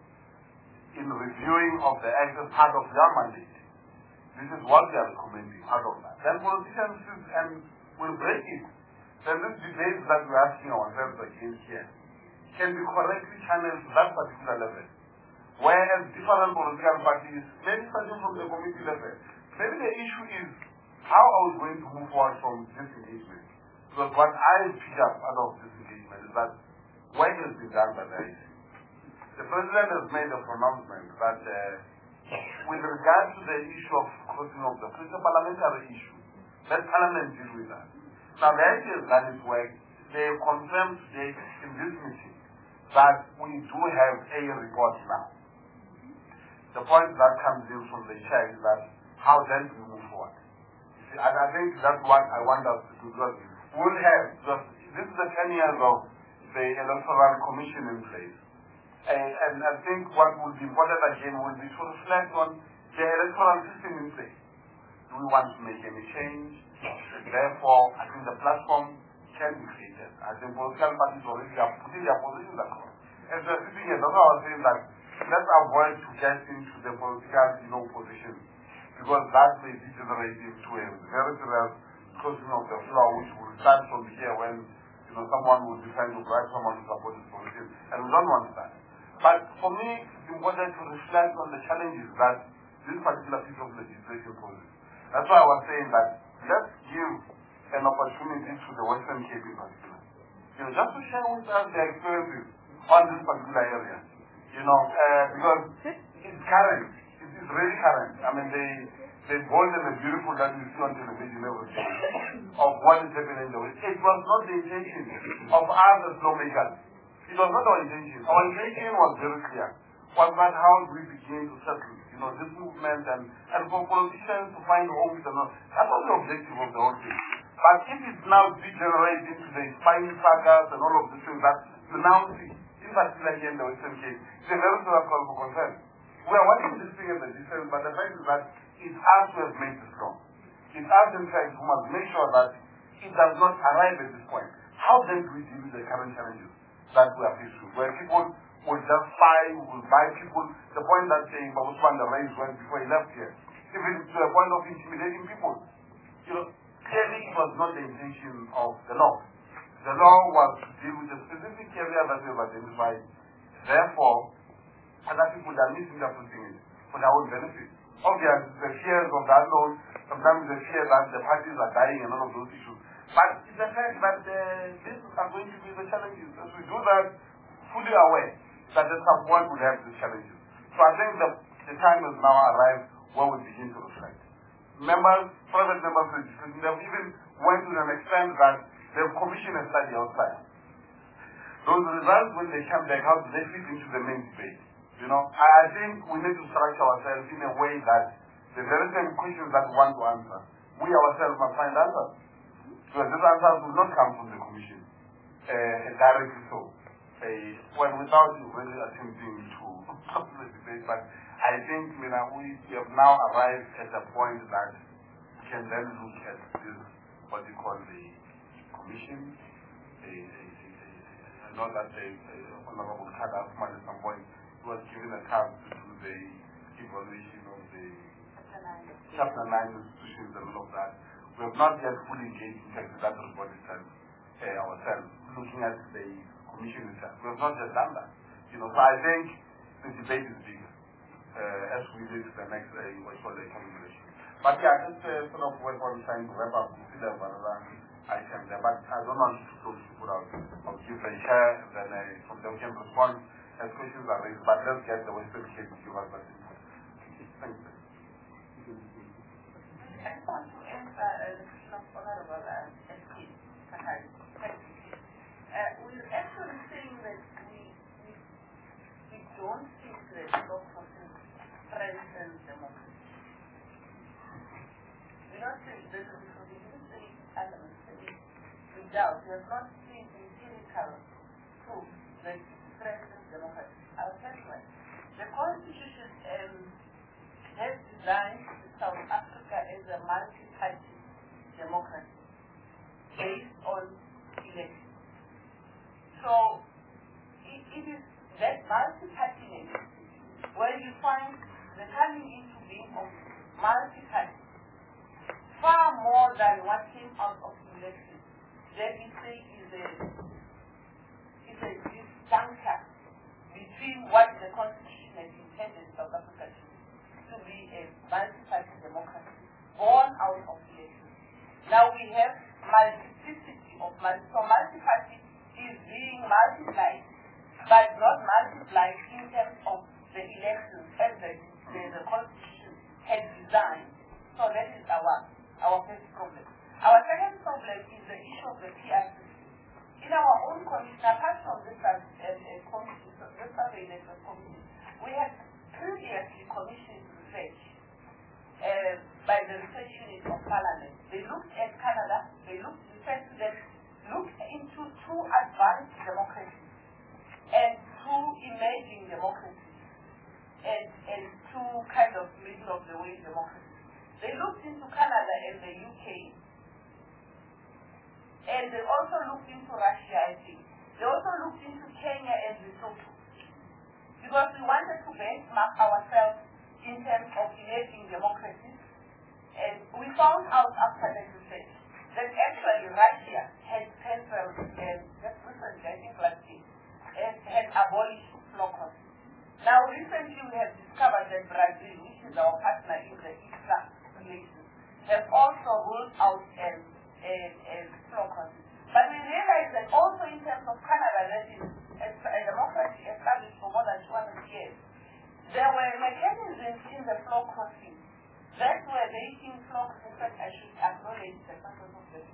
In reviewing of the act as part of your mandate, this is what we are recommending out of that. Then politicians and will break it. Then this debate that we are asking ourselves against here can be correctly channeled to that particular level. Whereas different political parties, maybe starting from the committee level, maybe the issue is how are we going to move forward from this engagement? Because what I pick up out of this engagement is that work has been done by the I E C. The President has made a pronouncement that uh, with regard to the issue of crossing of the it's a parliamentary issue. Let Parliament deal with that. Now the I E C has done its work. They confirmed today in this meeting that we do have a report now. The point that comes in from the chair is that how then do we move forward? You see, and I think that's what I want us to do. Because we'll have, just, this is the ten years of the Electoral Commission in place. Uh, and I think what will be important again will be to reflect on the electoral system in place. Do we want to make any change? And therefore, I think the platform can be created. I think political parties already are putting their positions across. As we're sitting here, that's why I was saying that let's avoid to get into the political, you know, position, because that may degenerate into a very serious crossing of the floor, which will start from here when, you know, someone will be trying to drive someone to support this position, and we don't want that. But for me, it's important to reflect on the challenges that this particular piece of legislation poses. That's why I was saying that let's give an opportunity to the Western Cape in particular. You know, just to share with us their experiences on this particular area. You know, uh, because it's current. It is really current. I mean, they, the bold and the beautiful that we see on television every day of what is happening in the West. It was not the intention of us as lawmakers. It was not our intention. Our intention was very clear. Was that how do we begin to settle, you know, this movement and, and for politicians to find homes and all. That was the objective of the whole thing. But if it's now degenerated into the spine sagas and all of these things that you now see, in particular here in the Western Cape, it's a very serious call for concern. We are watching this thing at the distance, but the fact is that it's us who have made this wrong. It's us in fact who must make sure that it does not arrive at this point. How then do we deal with the current challenges that we are faced with, where people will just buy, will buy people, the point that saying Babusman the raised when before he left here, even to the point of intimidating people. You know, clearly it was not the intention of the law. The law was to deal with a specific area that we have identified. Therefore, other people are misinterpreting it for their own benefit. Obviously, the fears of the unknown, sometimes the fear that the parties are dying and all of those issues. But it's the fact that uh, these are going to be the challenges. As we do that, fully aware that at some point we'll have these challenges. So I think the, the time has now arrived where we begin to reflect. Members, private members of the legislation, they've even went to an extent that they've commissioned a study outside. Those results, when they come back, how do they fit into the main debate? You know, I, I think we need to structure ourselves in a way that the very same questions that we want to answer, we ourselves must find answers. Because these answers will not come from the Commission uh, directly so. Uh, well, without really attempting to stop the debate, but I think you know, we have now arrived at a point that we can then look at this, what you call the Commission. Uh, I know that the uh, Honorable Kada Asman at some point was given a chance to do the evaluation of the Chapter nine institutions and all of that. We have not yet fully engaged in terms of that report itself, uh, ourselves, looking at the commission itself. We have not yet done that. You know, so I think the debate is big uh, as we reach the next uh, what's called the economic. But yeah, just uh, sort of work on trying to wrap up, consider another item there. But I don't want to close to put out. I'll give the chair, and then uh, from them can respond as questions are raised. But let's get the Western Cape to give us that input. Thank you. I just want to answer uh, the question of Honorable uh, S P Sakari. Uh, we're actually saying that we, we, we don't think that law process strengthens democracy. We're not saying that because we didn't say elements that we doubt. We have not seen empirical proof that it strengthens democracy. I'll tell you what. The Constitution um, has designed South Africa as a multi-party democracy based on elections. So it, it is that multi-party where you find the coming into being of multi-party far more than what came out of elections. Let me say is a is a disjuncture between what the Constitution has intended South Africa to to be a multi-party democracy born out of elections. Now we have multiplicity of multi so multi-party is being multiplied, but not multiplied in terms of the elections as the, the, the Constitution had designed. So that is our our first problem. Our second problem is the issue of the P R C. In our own commission, apart from this as uh, uh, committee, so this survey electoral committee, we had previously commissioned research uh, by the research unit of Parliament. They looked at Canada, they looked, research them, looked into two advanced democracies and two emerging democracies and, and two kind of middle of the way democracies. They looked into Canada and the U K, and they also looked into Russia, I think. They also looked into Kenya and Lesotho, because we wanted to benchmark ourselves in terms of emerging democracies. And we found out after that research that actually Russia had cancelled, and just recently, I think last year, and had abolished democracy. Now recently we have discovered that Brazil, which is our partner in the Eastern relations, have also ruled out as democracy. But we realize that also in terms of Canada, that is a democracy established for more than two hundred years, there were mechanisms in the flow crossing that were making flow crossing. In fact, I should acknowledge the purpose of the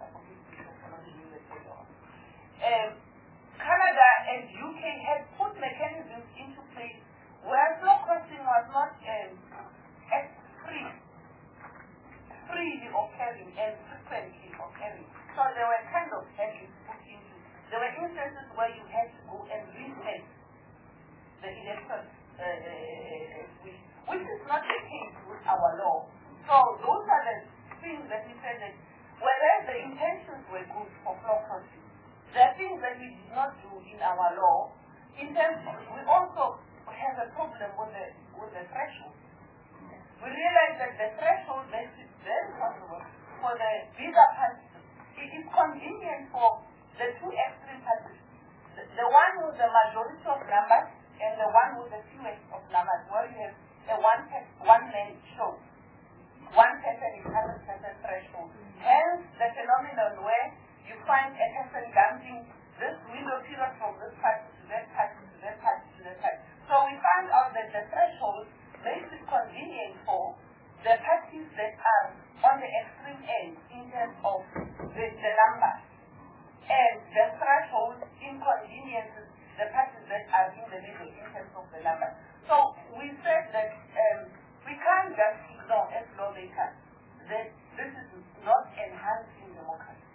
um, Canada and U K had put mechanisms into place where flow crossing was not um, as free, freely occurring and frequently occurring. So there were kind of headings put into. There were instances where you had to go and retest the election, uh, uh, which, which is not the case with our law. So those are the things that we said that whereas the intentions were good for flow crossing, there are things that we did not do in our law. In terms of, we also have a problem with the with the threshold. We realize that the threshold makes it very possible for the bigger parties. It is convenient for the two extreme parties, the, the one with the majority of numbers and the one with the fewest of numbers, where you have a one one man show. One person is one hundred percent threshold. Hence the phenomenon where you find a person jumping this window period from this party to that party to that party to that party. So we found out that the threshold makes it convenient for the parties that are on the extreme end in terms of the, the numbers, and the threshold inconveniences the parties that are in the middle in terms of the numbers. So we said that um, we can't just ignore as lawmakers that this is not enhancing democracy.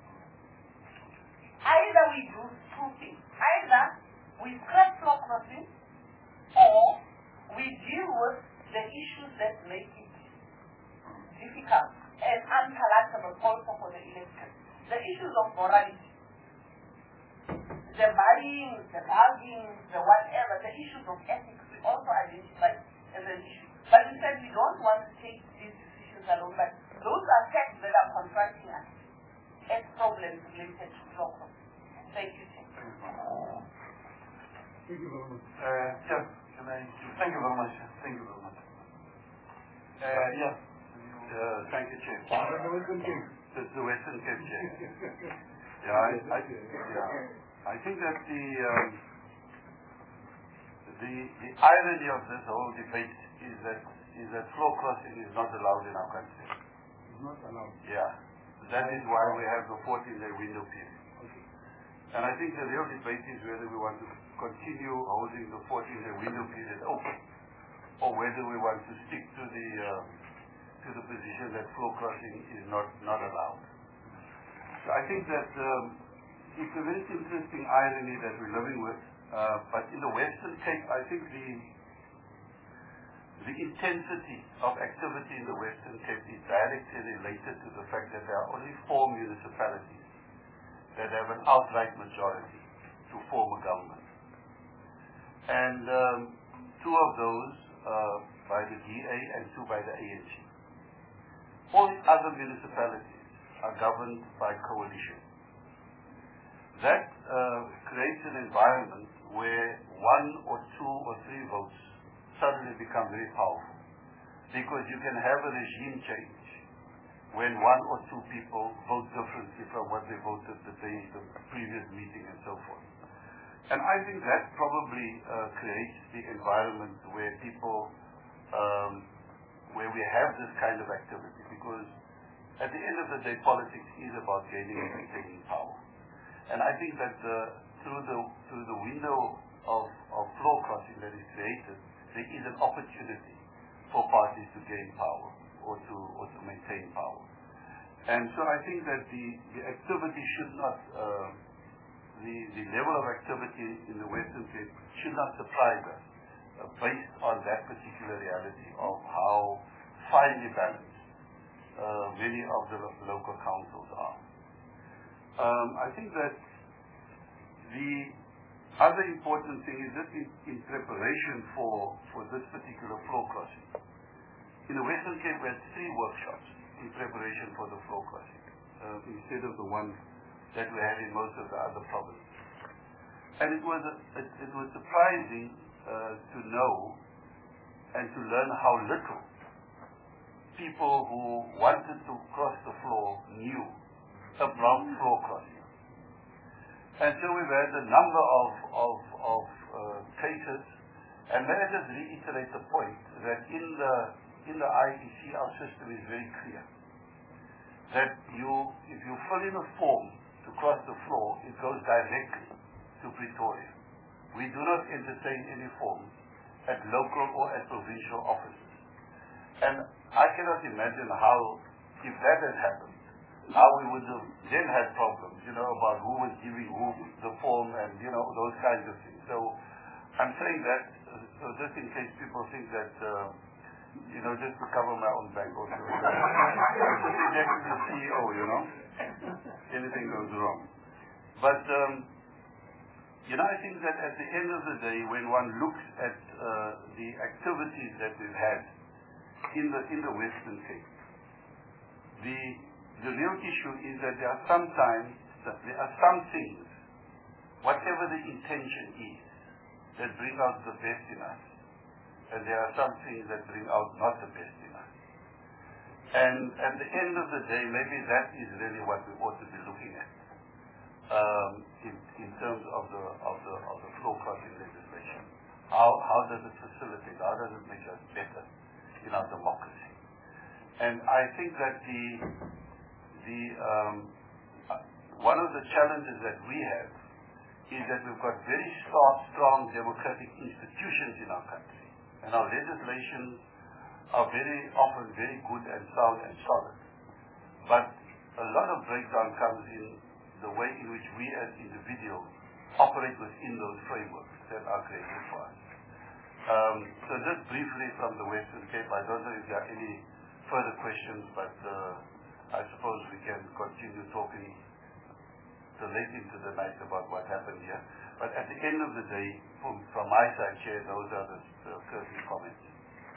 Either we do two things. Either we scrap flow crossing, or we deal with the issues that make it difficult and unpalatable also for the election. The issues of morality, the buying, the bargaining, the whatever, the issues of ethics, we also identify as an issue. But instead, we don't want to take these decisions alone, but those are facts that are confronting us as problems related to flow crossing. Thank you, Chair. Thank you very much. Uh, Chair, can I? Thank you very much. Thank you very much. Uh, yeah. Uh, thank you, Chair. The Western Cape. The, the Western Cape, Chair. Yeah, I, I, yeah. I think that the, um, the the irony of this whole debate is that is that flow crossing is not allowed in our country. It's not allowed. Yeah. That is why we have the fourteen-day window period. Okay. And I think the real debate is whether we want to continue holding the fourteen-day window period open, or whether we want to stick to the uh, to the position that flow crossing is not not allowed. So I think that um, it's a very interesting irony that we're living with. Uh, but in the Western Cape, I think the the intensity of activity in the Western Cape is directly related to the fact that there are only four municipalities that have an outright majority to form a government. And um, two of those uh, by the D A and two by the A N G. All the other municipalities are governed by coalition. That uh, creates an environment where one or two or three votes suddenly become very powerful. Because you can have a regime change when one or two people vote differently from what they voted the day, the previous meeting and so forth. And I think that probably uh, creates the environment where people, um, where we have this kind of activity, because at the end of the day, politics is about gaining and maintaining power. And I think that uh, through the through the window of, of flow crossing that is created, there is an opportunity for parties to gain power or to or to maintain power. And so I think that the, the activity should not, uh, the, the level of activity in the Western Cape should not surprise us uh, based on that particular reality of how finely balanced uh, many of the lo local councils are. Um, I think that the other important thing is that in, in preparation for, for this particular flow crossing, in the Western Cape we had three workshops in preparation for the flow crossing, uh, instead of the one that we had in most of the other provinces. And it was, a, it, it was surprising uh, to know and to learn how little people who wanted to cross the floor knew about flow crossing. And so we've had a number of, of, of uh, cases, and may I just reiterate the point that in the in the I E C our system is very clear. That you, if you fill in a form to cross the floor, it goes directly to Pretoria. We do not entertain any forms at local or at provincial offices. And I cannot imagine how, if that had happened, how we would have then had problems, you know, about who was giving who the form and, you know, those kinds of things. So I'm saying that, uh, so just in case people think that, uh, you know, just to cover my own back also. Just rejecting the C E O, you know, anything goes wrong. But, um, you know, I think that at the end of the day, when one looks at uh, the activities that we've had in the, in the Western Cape, the The real issue is that there are sometimes, that there are some things, whatever the intention is, that bring out the best in us. And there are some things that bring out not the best in us. And at the end of the day, maybe that is really what we ought to be looking at um, in, in terms of the, of the, of the flow crossing legislation. How, how does it facilitate, how does it make us better in our democracy? And I think that the The, um, uh, one of the challenges that we have is that we've got very strong, strong democratic institutions in our country. And our legislations are very often very good and sound and solid. But a lot of breakdown comes in the way in which we as individuals operate within those frameworks that are created for us. Um, so just briefly from the Western Cape, I don't know if there are any further questions, but uh, I suppose we can continue talking till late into the night about what happened here. But at the end of the day, from, from my side, Chair, those are the, the curtain comments.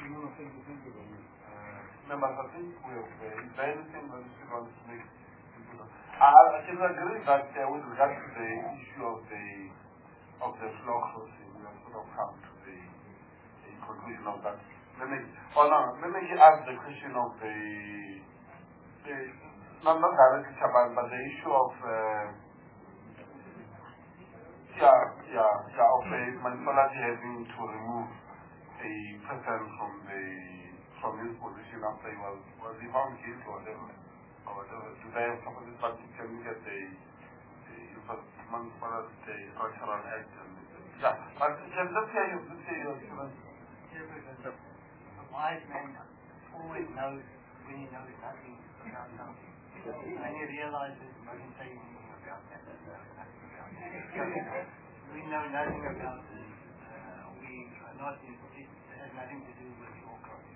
No, no, thank you, thank you very much. Uh, members, I think we have, uh, is there anything that you want to make? I, I can agree that uh, with regard to the issue of the of the floor crossing, we have sort of come to the, the conclusion of that. Let me, oh no, let me ask the question of the, the not, not directly Chaban, but the issue of, uh, yeah, yeah, yeah, of a municipality having to remove a person from the from his position after he was was he found guilty or whatever, or whatever. Do they have somebody but can we get the the municipality the cultural act and yeah. But can just hear you, just hear you. A wise man always knows when he knows nothing about something. And he realizes he mustn't say anything about that. We know nothing about this. Uh, we are not in, it has nothing to do with your crossing.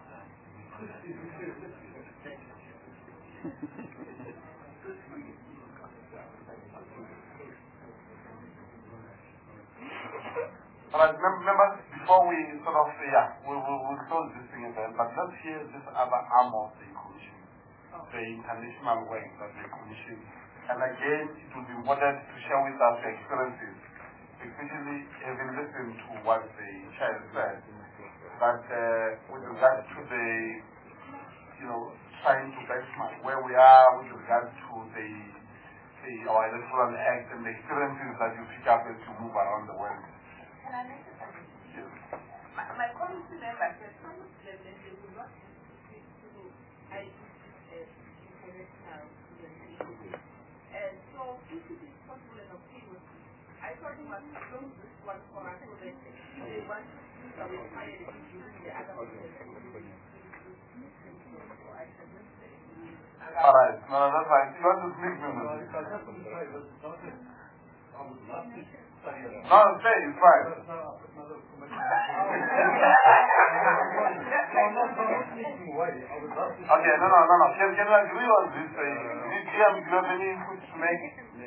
All right, remember, before we sort of, yeah, we will we'll close this thing again, but let's hear this other arm of the Commission, the international work that the Commission, and again, it will be important to share with us the experiences, especially having listened to what the chair said, that uh, with regard to the, you know, trying to benchmark where we are with regard to the, the our electoral act and the experiences that you pick up as you move around the world. Can I make a suggestion? Yes. My, my committee member said some of them they will not speak to I E C international organization. And so if it is possible and okay with me, I thought we must close this one for us so that if they want to use our fire issue in the other one. All right, no, that's fine. You want to speak, member? No, say it's fine. Okay, no, no, no, no. Can, can I agree on this? Uh, did you have any input to make?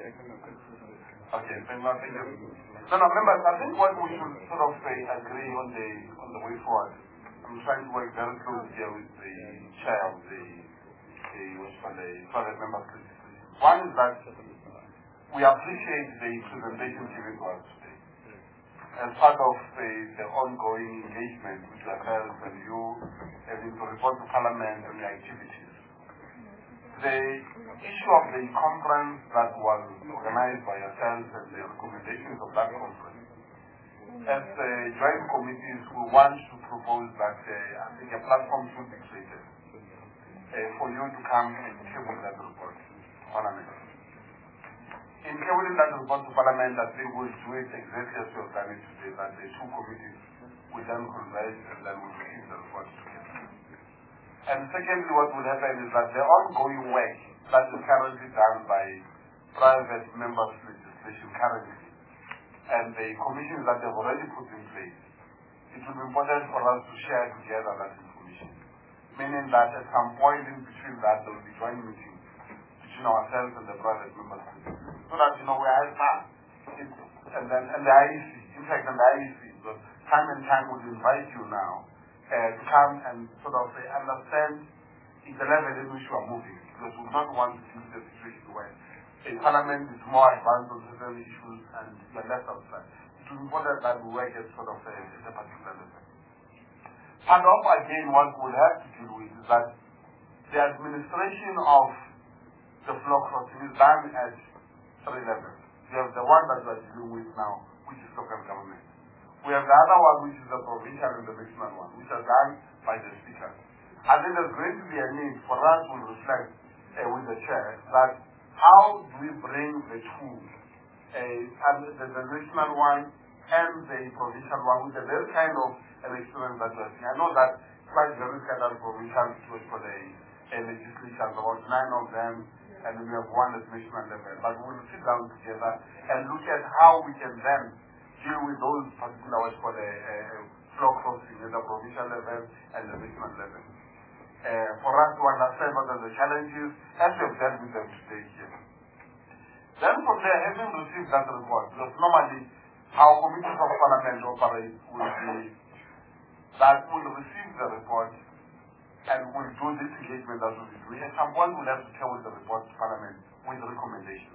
Okay, thank you. No, no, members, I think what we should sort of say, agree on the on the way forward. I'm trying to work very closely here with the chair of the the what's called the private members. One is that we appreciate the presentation given to us today. As part of the, the ongoing engagement with yourselves and you having to report to Parliament on your activities. The issue of the conference that was organized by yourselves and the recommendations of that conference. As uh, joint committees, we want to propose that uh, I think a platform should be created uh, for you to come and table that report to Parliament. In tabling that report to Parliament, I think we'll do it exactly as we have done it today, that the two committees will then converge and then we'll receive the report together. And secondly, what will happen is that the ongoing work that is currently done by private members' legislation currently, and the commissions that they've already put in place, it will be important for us to share together that information. Meaning that at some point in between that, there will be joint meetings between ourselves and the private members. So that, you know, we are time. And then, and the I E C, in fact, and the I E C, because time and time would invite you now uh, to come and sort of uh, understand the level in which you are moving. Because we do not want to see the situation where a Parliament is more advanced on certain issues and you are less outside. It will be important that we work at sort of a, at a particular level. Part of, again, what we'll have to deal with is that the administration of the floor crossing is done at three levels. We have the one that we are dealing with now, which is local government. We have the other one, which is the provincial and the national one, which are done by the speaker. I think there's going to be a need for us to reflect uh, with the chair that how do we bring the two, uh, and the, the national one and the provincial one, with a very kind of an experience that we're seeing. I know that quite very scattered provincial situations for the uh, legislature, about nine of them, and we have one at national level. But we'll sit down together and look at how we can then deal with those particular ones for the uh, floor crossing at the provincial level and the national level. Uh, for us to understand what are the challenges as we have dealt with them today here. Then from there, having received that report, because normally how committees of Parliament operate will be that we'll receive the report and we'll do this engagement that we'll be doing. At some point, we'll have to table the report to Parliament with recommendations.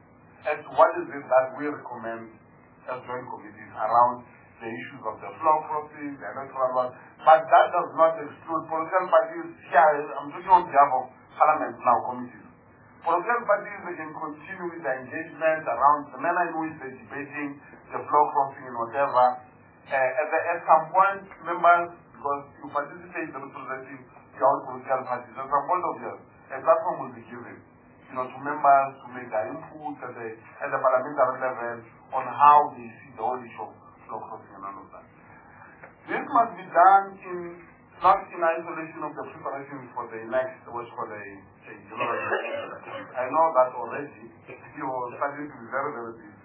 As to what is it that we recommend as joint committees around the issues of the floor crossing, the electoral laws, but that does not exclude political parties. Here, I'm talking on behalf of Parliament now committees. Political parties, they can continue with the engagement around the manner in which they're debating the floor crossing and whatever. Uh, at, the, at some point, members, because you participate in representing your own political parties, at some point of years, a platform will be given, you know, to members to make their input at the, at the parliamentary level on how they see the whole issue of floor crossing and all of that. This must be done in not in isolation of the preparations for the next, what's called a, a general election. I know that already you are starting to be very, very busy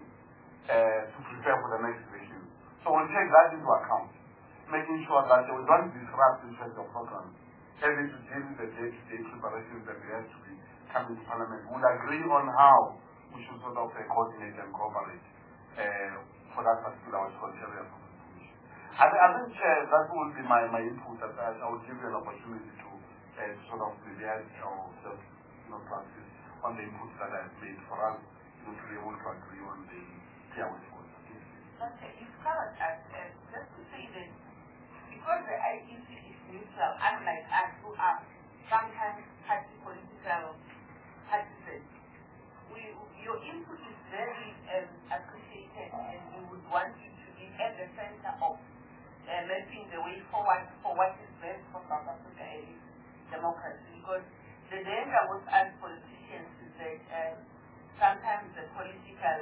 uh, to prepare for the next election. So we'll take that into account, making sure that we don't disrupt in terms of programs, having to deal with the day-to-day preparations that we have to be coming to Parliament. We'll agree on how we should sort of uh, coordinate and cooperate uh, for that particular what's called area of information. I, I think uh, that will be my, my input. That I, I will give you an opportunity to uh, sort of react or just you know, practice on the inputs that I've made for us you know, to be able to agree on the clear way forward. Okay, you've covered us. Uh, just to say that because the I E C is neutral, unlike us who are sometimes party political participants, we, your input is very um, appreciated, and we would want you to be at the center of uh, mapping the way forward for what is best for South Africa and its democracy. Because the danger with us politicians is that uh, sometimes the political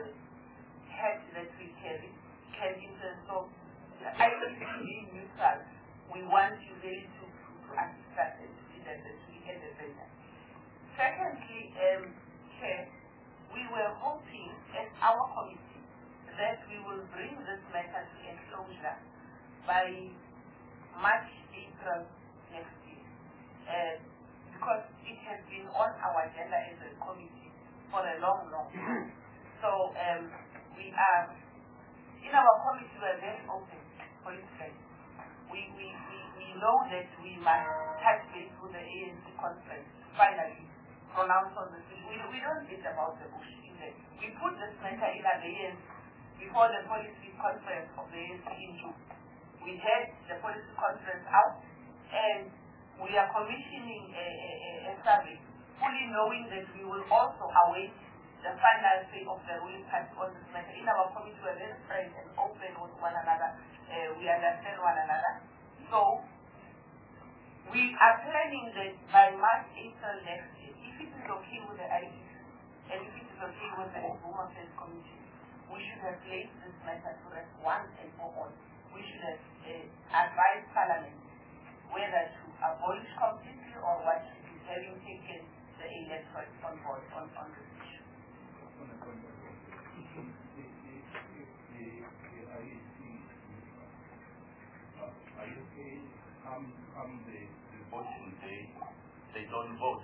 head that we carry can influence. So, I think being neutral, we want you really to, to, to understand and to see that we at the center. Secondly, um, Chair, we were hoping as our committee that we will bring this matter to a closure by March, April next year. Uh, because it has been on our agenda as a committee for a long, long time. So um, we are, in our committee, we are very open politically. We, we, we, we know that we must touch base with the A N C conference to finally pronounce on this. We, we don't beat about the bush in there. We put this matter in abeyance before the policy conference of the A N C in June. We had the policy conference out, and we are commissioning a, a, a survey, fully knowing that we will also await the final say of the ruling party on this matter. In our committee, we are very frank and open with one another. Uh, we understand one another. So, we are planning that by March, April next year, if it is okay with the I E C, and if it is okay with the Home Affairs Committee, we should have placed this matter to rest once and for all. We should have uh, advised Parliament whether to abolish completely or what should be having taken the electorate on board on, on this issue. Come, come the, the voting day, they don't vote.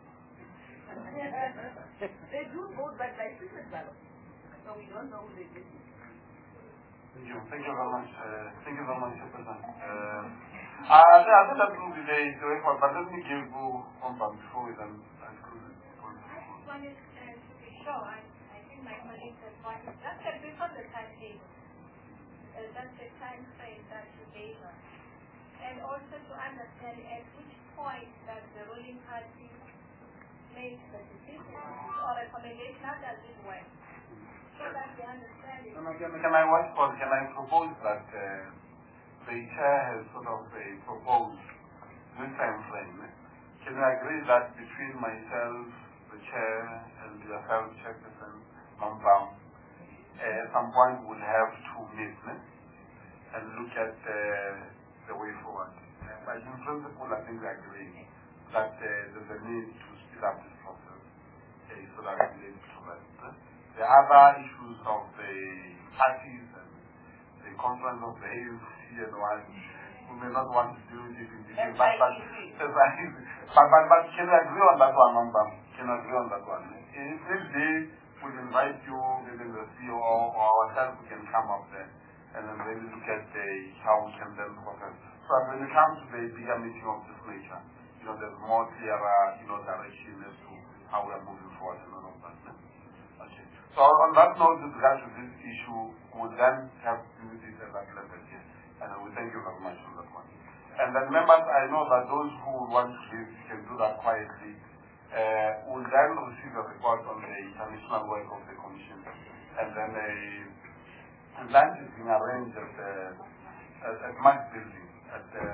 They do vote, but by secret ballot. So we don't know who they did. Thank you. Thank you very much. Uh, thank you very much, President. Uh, I think that will be the way forward, but let me give you one part before we then conclude. I just wanted uh, to be sure, I, I think my colleague has pointed just a bit on the timetable. Uh, just the time frame that you gave us. And also to understand at which point does the ruling party make the decision or recommendation, how does it work? So that we understand it. No, no, can, can I watch for, can I propose that uh, the chair has sort of uh, proposed this time frame? Can I agree that between myself, the chair, and yourself, Chairperson Mambam, uh, at some point we'll have to meet ne? and look at uh, the way forward. Uh, but in principle, I think we agree that uh, there's a need to speed up this process uh, so that we can to that. The other issues of the parties and the conference of the A N C and what, we may not want to do this in detail, but, but, but, but, but can we agree on that one, Mambam? Can we agree on that one? If this day we invite you, maybe the C E O or ourselves, we can come up there and then maybe look at the, how we can then process. So when it comes to the bigger meeting of this nature, you know, there's more clearer, you know, direction as to how we are moving forward and all of that. No? Okay. So on that note, with regard to this issue, we'll then have to do this at that level here. And we thank you very much on that one. And then members, I know that those who want to leave can do that quietly. Uh, we'll then receive a report on the international work of the Commission. And then a lunch is being arranged at the at, at Max Building at the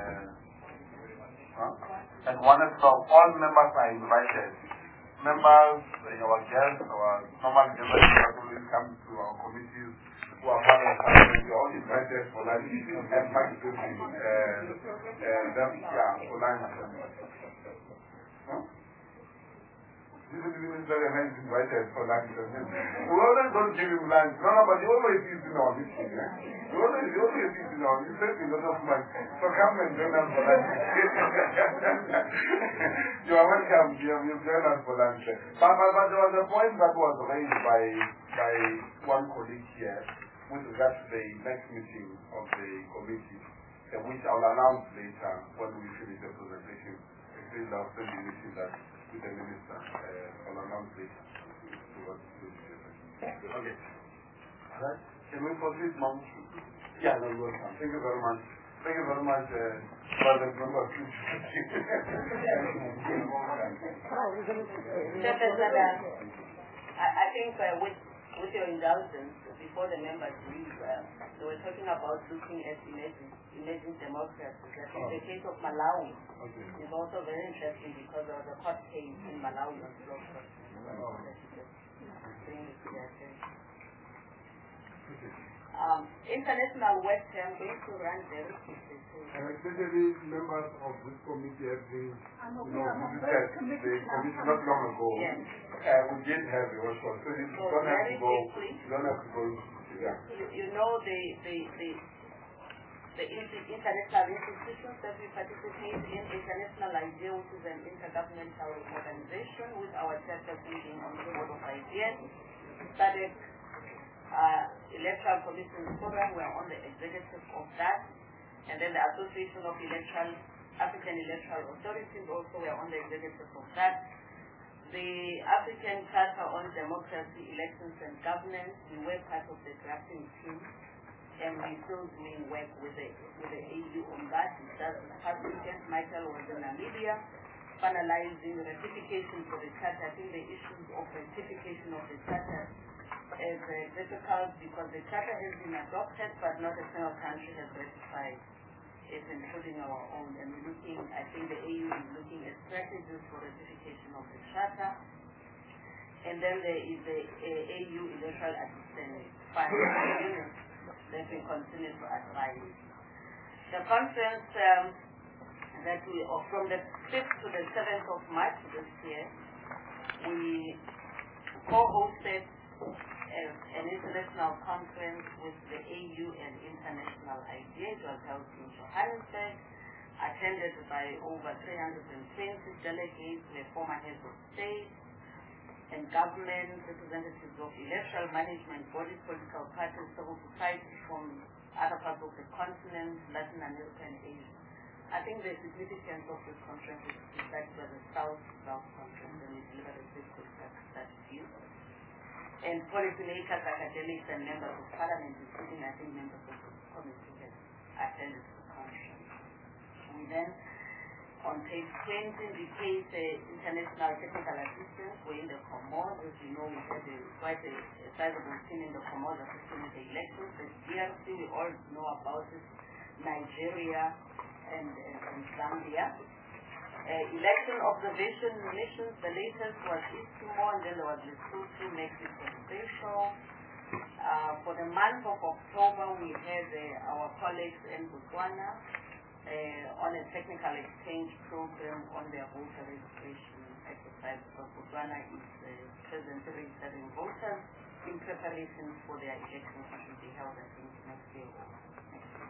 huh? at one o'clock. All members are invited. Members, uh, our guests, our normal guests who will come to our committees who are part of the we are all invited for lunch at Max Building. Uh, uh, then, yeah, for lunch. Huh? This is the minister and is invited for lunch. We always don't give him lunch. No, no, but he always eats in our meeting. Eh? He always, he always eats in our meeting. He says he doesn't have lunch. So come and join us for lunch. You are welcome. You will join us for lunch. But, but, but there was a point that was raised by, by one colleague here with regard to the next meeting of the committee, uh, which I will announce later when we finish the presentation. It is our friendly meeting that with the minister, uh, I'll announce later. Okay. Alright. Can we proceed, Mom? Yeah, no, welcome. Thank you very much. Thank you very much, uh, Brother Member. I, I think uh, with, with your indulgence, before the members leave, uh, they were talking about looking at emerging, emerging democracies. I think oh. the case of Malawi okay. is also very interesting because there was a court case in Malawi on slow oh. Um, international West Ham going to run very quickly. And especially members of this committee have been, you know, visited the commission not long ago. Yes. Uh, we did have a workshop, so you so don't have to go. Quickly, you don't have to go. Yeah. You, you know the the the the international institutions that we participate in. International IDEA, which is an intergovernmental organization with our chapter leading on the board of ideas. SADC uh, Electoral Commission Program, we are on the executive of that. And then the Association of Electoral African Electoral Authorities, also we are on the executive of that. The African Charter on Democracy, Elections and Governance, we were part of the drafting team, and we still doing work with the, with the A U on that. It does past weekend, Michael was in Namibia, finalizing ratification for the Charter. I think the issues of ratification of the Charter is uh, difficult because the Charter has been adopted, but not a single country has ratified it, including our own. And we're looking, I think the A U is looking at strategies for ratification of the Charter. And then there is the uh, A U Electoral Assistance Fund that we continue to advise. The conference um, that we, or from the fifth to the seventh of March this year, we co-hosted uh, an international conference with the A U and International IDEA. It was held in Johannesburg, attended by over three hundred twenty delegates, with former heads of state and government, representatives of electoral management bodies, political parties, civil society from other parts of the continent, Latin America and Asia. I think the significance of this conference is reflected by the South-South Conference, and we delivered a big that view. And policymakers, academics, and members of parliament, including, I think, members of the committee, have attended the conference. And then, on page twenty, we paid the international technical assistance. We're in the Comoros. As you know, we had a, quite a, a sizable team in the Comoros assisting with the elections. The D R C, we all know about it, Nigeria and, and, and Zambia. Uh, election observation missions, the latest was East Timor, and then there was Lesotho, Mexico, and Seychelles. Uh, for the month of October, we had uh, our colleagues in Botswana uh, on a technical exchange program on their voter registration exercise. So Botswana is uh, presently registering voters in preparation for their elections, which will be held, I think, next year or next year.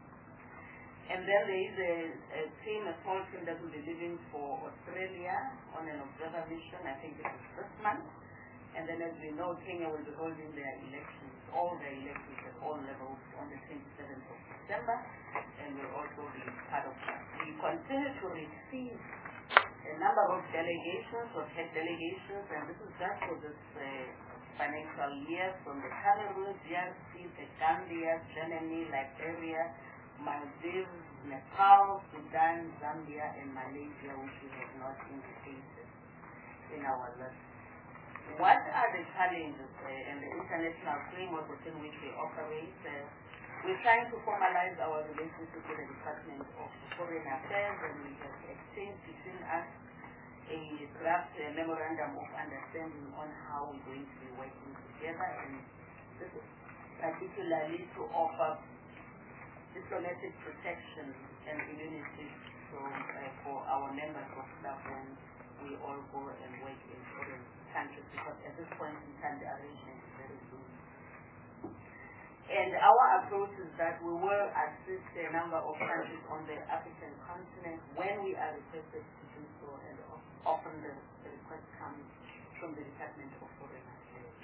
And then there is a, a team, a small team that will be leaving for Australia on an observer mission. I think this is this month. And then, as we know, Kenya will be holding their elections, all their elections at all levels on the twenty-seventh of December, and will also be part of that. We continue to receive a number of delegations, or head delegations, and this is just for this uh, financial year, from the Cameroon, D R C, the Gambia, Germany, Liberia, Maldives, Nepal, Sudan, Zambia, and Malaysia, which we have not indicated in our list. What are the challenges uh, and the international framework within which we operate? Uh, we're trying to formalize our relationship with the Department of Foreign Affairs, and we have exchanged between us a draft uh, memorandum of understanding on how we're going to be working together, and this is particularly to offer diplomatic protection and immunity so, uh, for our members of staff when we all go and work in foreign countries, because at this point in time the arrangement is very loose. And our approach is that we will assist a number of countries on the African continent when we are requested to do so, and often the, the request comes from the Department of Foreign Affairs.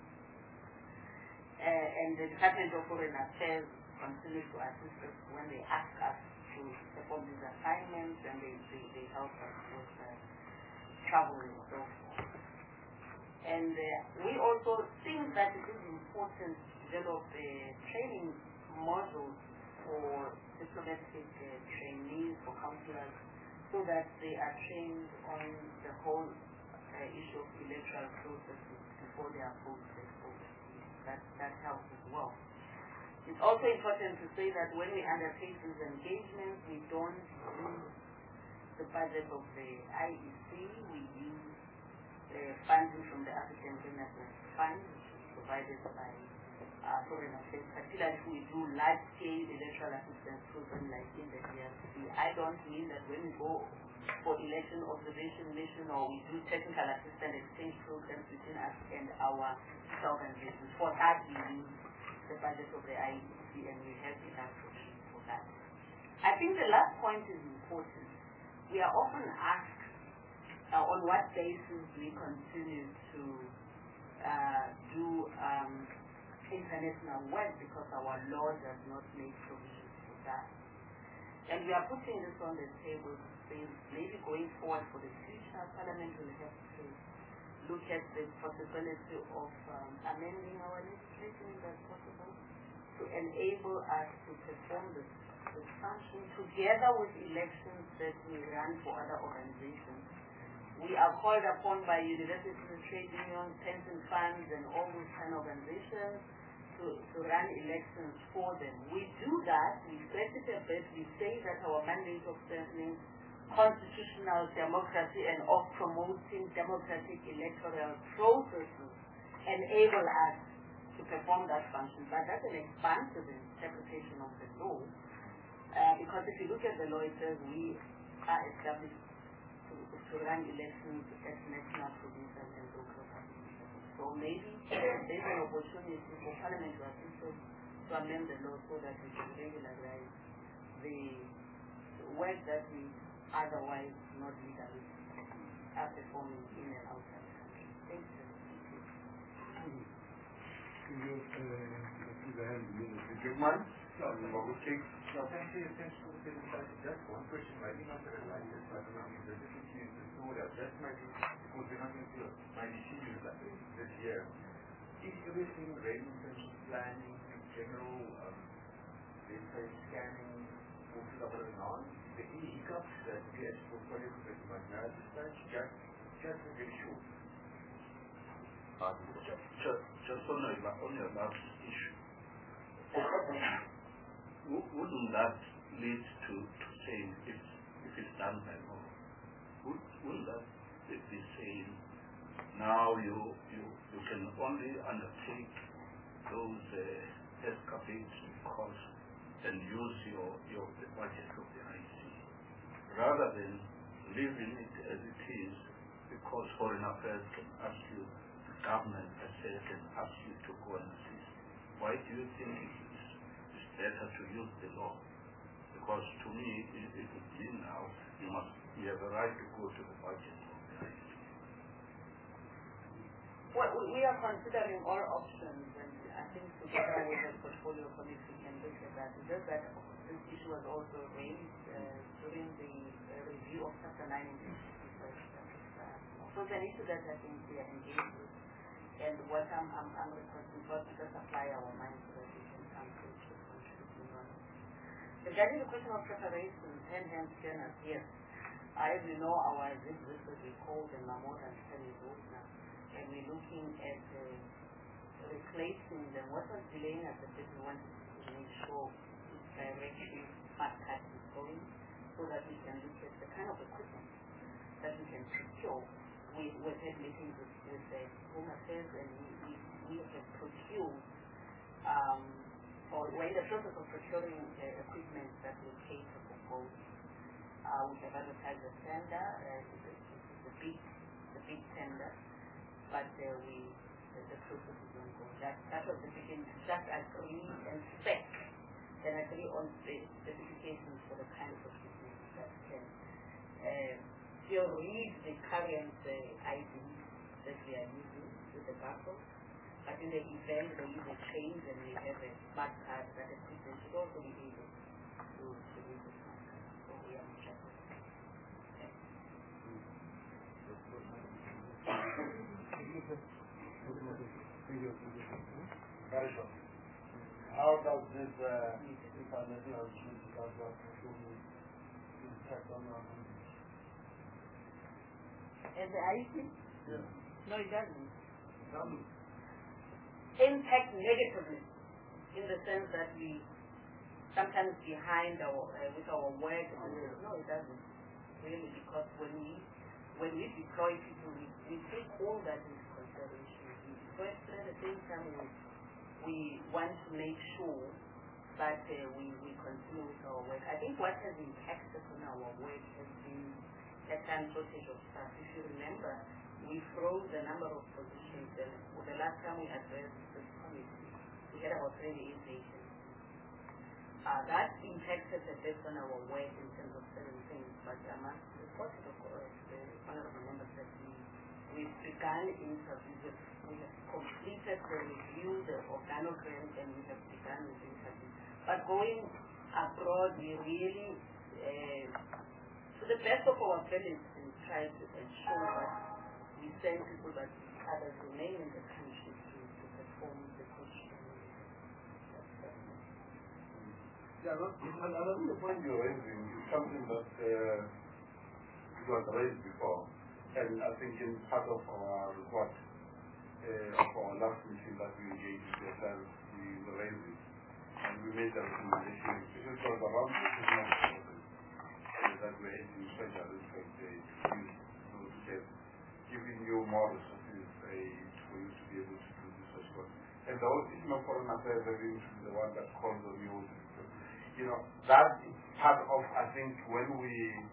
Uh, and the Department of Foreign Affairs continues to assist us when they ask us to perform these assignments, and they, they, they help us with uh, travel and so forth. And uh, we also think that it is important to develop a training module for diplomatic uh, trainees, for counselors, so that they are trained on the whole uh, issue of electoral processes before they are posted overseas. That, that helps as well. It's also important to say that when we undertake these engagements, we don't use the budget of the I E C, we use the funding from the African Development Fund, which is provided by uh, Foreign Affairs, particularly if we do large-scale electoral assistance programs like in the D R C. I don't mean that when we go for election observation mission or we do technical assistance exchange programs between us and our organizations. For that, we use the budget of the I E C, and we have enough provision for that. I think the last point is important. We are often asked uh, on what basis we continue to uh, do um, international work, because our law does not make provision for that. And we are putting this on the table to say maybe going forward for the future, Parliament will have to look at the possibility of um, amending our legislation if that's possible, to enable us to perform this, this function together with elections that we run for other organizations. We are called upon by universities, trade unions, pension funds, and all those kind of organizations to, to run elections for them. We do that, we set it a bit, we say that our mandate of strengthening constitutional democracy and of promoting democratic electoral processes enable us to perform that function. But that's an expansive interpretation of the law, uh, because if you look at the law, it says we are established to, to run elections at national, provincial, and local government. So maybe there's an opportunity for Parliament to assist us to amend the law so that we can regularize the work that we otherwise not legally are performing in and outside the country. Thank you. Thank you, Mister Jugman. No, thank you. Thanks for the presentation. Just one question, maybe not related, but around the difficulty in the story. Just maybe, because we're not going to maybe see you this year. Is everything ready in terms of planning, general, um, let's say, scanning, for two thousand nine? The any hiccups that we as portfolio committee might know at this stage? Just, just a very short. Uh, just, just, just on, the, on your last issue, wouldn't that lead to, to saying if, if it's done by law, would, wouldn't that be saying now you, you, you can only undertake those uh, escapades because and use your, your the budget of the I C, rather than leaving it as it is, because Foreign Affairs can ask you, the government has said can ask you to go and assist. Why do you think it's, it's better to use the law? Because to me, it, it would mean now you must you have a right to go to the budget of the I C. Well, we we are considering all options, and I think together with the portfolio committee we can look at that. It's just that this issue was also raised uh, during the uh, review of Chapter nine in the So it's an issue that I think we are engaged with. And what I'm, I'm, I'm requesting for is to supply our minds so that we can come to a conclusion on it. Regarding the question of preparation, hand-hand scanners, yes. As you know, our this this will be called the more than ten years old now. And we're looking at uh, replacing them. What was delaying us is that we wanted to make sure it's directly smart card is going so that we can look at the kind of equipment that we can procure. We, we've had meetings with, with the Home Affairs, and we, we, we have procured, um, or we're in the process of procuring uh, equipment that will cater for both. Uh, we have advertised a tender, uh, it's, a, it's a big, it's a big tender, but uh, we, the, the process is ongoing. That, that was the beginning to just agree and spec, and agree on the specifications for the kinds of equipment that can uh, still read the current uh, I Ds that we are using with the barcode, but in the event there is a change and we have a smart card, that equipment should also be able to, to read the smart card. So we are checking. Very short. How does this uh, international impact on our And the I T? Yeah. No, it doesn't. It doesn't. Impact negatively, in the sense that we sometimes behind our uh, with our work. Oh. No, it doesn't really, because when we when we deploy people, we, we take all that into consideration. We deploy, but at the same time, we, we want to make sure that uh, we we continue with our work. I think what has impacted on our work has been a time shortage of staff. If you remember, we froze the number of positions, and the last time we addressed this committee, we had about twenty-eight vacancies. Uh, that impacted a bit on our work in terms of certain things, but I must report to the, the honorable members that we, we've begun interviews. We have completed the review, the organogram, and we have begun with interviews. But going abroad, we really uh, to the best of our ability, we try to ensure that we send people that others remain in the country to, to perform the question. Yeah, not, I think the point you're raising is something that uh, was raised before, and I think in part of our report uh, of our last meeting that we engaged with yourselves, we raised it, and we made the recommendation. It was around the business that we're aiming to special respect the use so to get giving you more resources uh, for you to be able to do this as well. And the whole system of foreign affairs having to be the one that calls on you to, you know, that is part of, I think, when we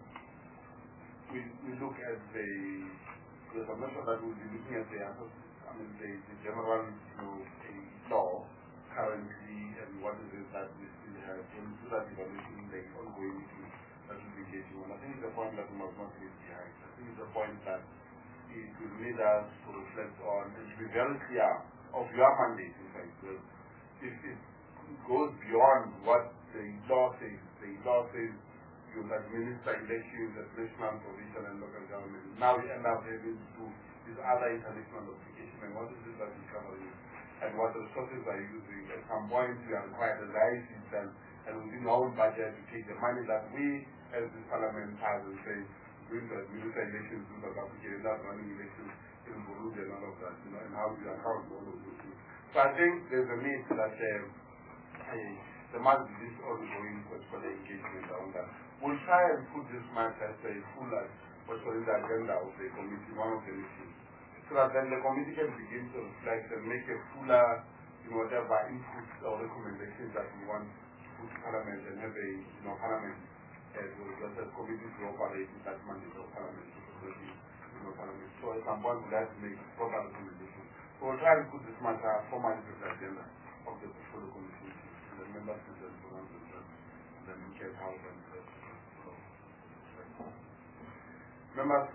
we, we look at the the submission that we'll be looking at the I mean the, the general you know, law currently and what is it that we still have and do that evaluation the ongoing that will be getting on. I think it's a point that we must not leave behind. I think it's a point that it will need us to reflect on and to be very clear of your mandate, in fact. Because if it goes beyond what the law says, the law says you administer elections at national, provincial, and local government. Now we end up having to do this other international application, and what is it that we're covering, and what resources are you using. At some point, we are required to license system, and within our own budget, to take the money that we, as the parliament, has and say, going to administer elections in South Africa, and not running elections in Burundi and all of that, you know, and how we account for all of those things. So I think there's a need that uh, uh, there must be this ongoing particular engagement around that. We'll try and put this matter as a full, what's in the agenda of the committee, one of the meetings, so that then the committee can begin to reflect and make a fuller, you know, whatever inputs or recommendations that we want to put to Parliament and have a, you know, Parliament as well as committee to operate with that mandate of Parliament, you know, Parliament. So at some point we'll have to make proper recommendations. So we'll try and put this matter formally to the agenda of the portfolio committee, and the members will then pronounce themselves, and then we can help them. Members,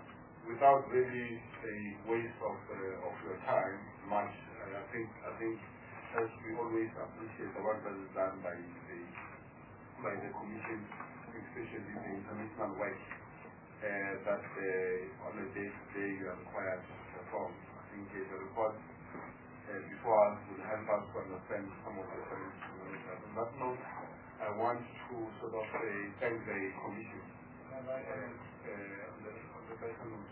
without really a waste of uh, of your time much, uh, I think I think as we always appreciate the work that is done by the by the Commission, especially the international work uh, that uh, on a day-to-day you are required to perform. I think uh, the report uh, before us will help us to understand some of the challenges. On that note, I want to sort of uh, thank the Commission. Uh, uh, on the, on the person who,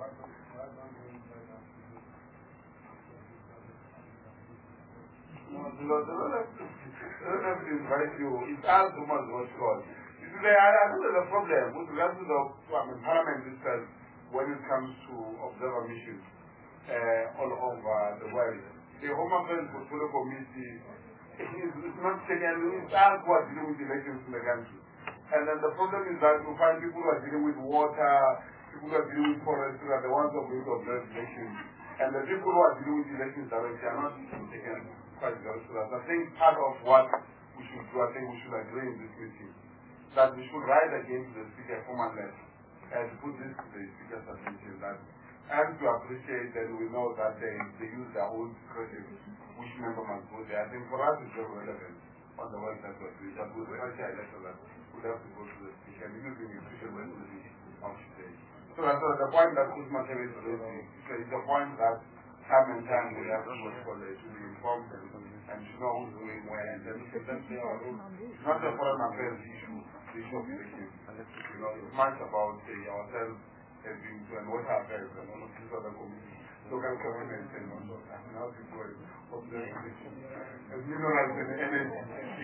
no, the Lord, the Lord has to invite you. It's our too much what's called. You see, I think there's a problem with regard to the I mean, Parliament itself when it comes to observer missions uh, all over the world. The Home Affairs Portfolio Committee is, is not taking, it's us who are dealing with elections in the country. And then the problem is that you find people who are dealing with water, people who are dealing with forestry are the ones who are going to observe elections. And the people who are dealing with elections directly are not taken quite very serious. I think part of what we should do, I think we should agree in this meeting, that we should write again to the Speaker a formal letter and put this to the Speaker's attention that, and to appreciate that we know that they, they use their own discretion which member must go there. I think for us it's very relevant on the work that we're doing, that with such a letter that we have to go to the Speaker and using the official resolution of today. So that's uh, the point that Usman is raising. It's the point that time and time we have to work for to be informed and, and to know who's doing where, and then to then play our role. It's not a foreign affairs issue, the issue of elections. You know, it's much about uh, ourselves and being to and water affairs and all of these other communities, local governments and all of that. And how people of the minerals and energy.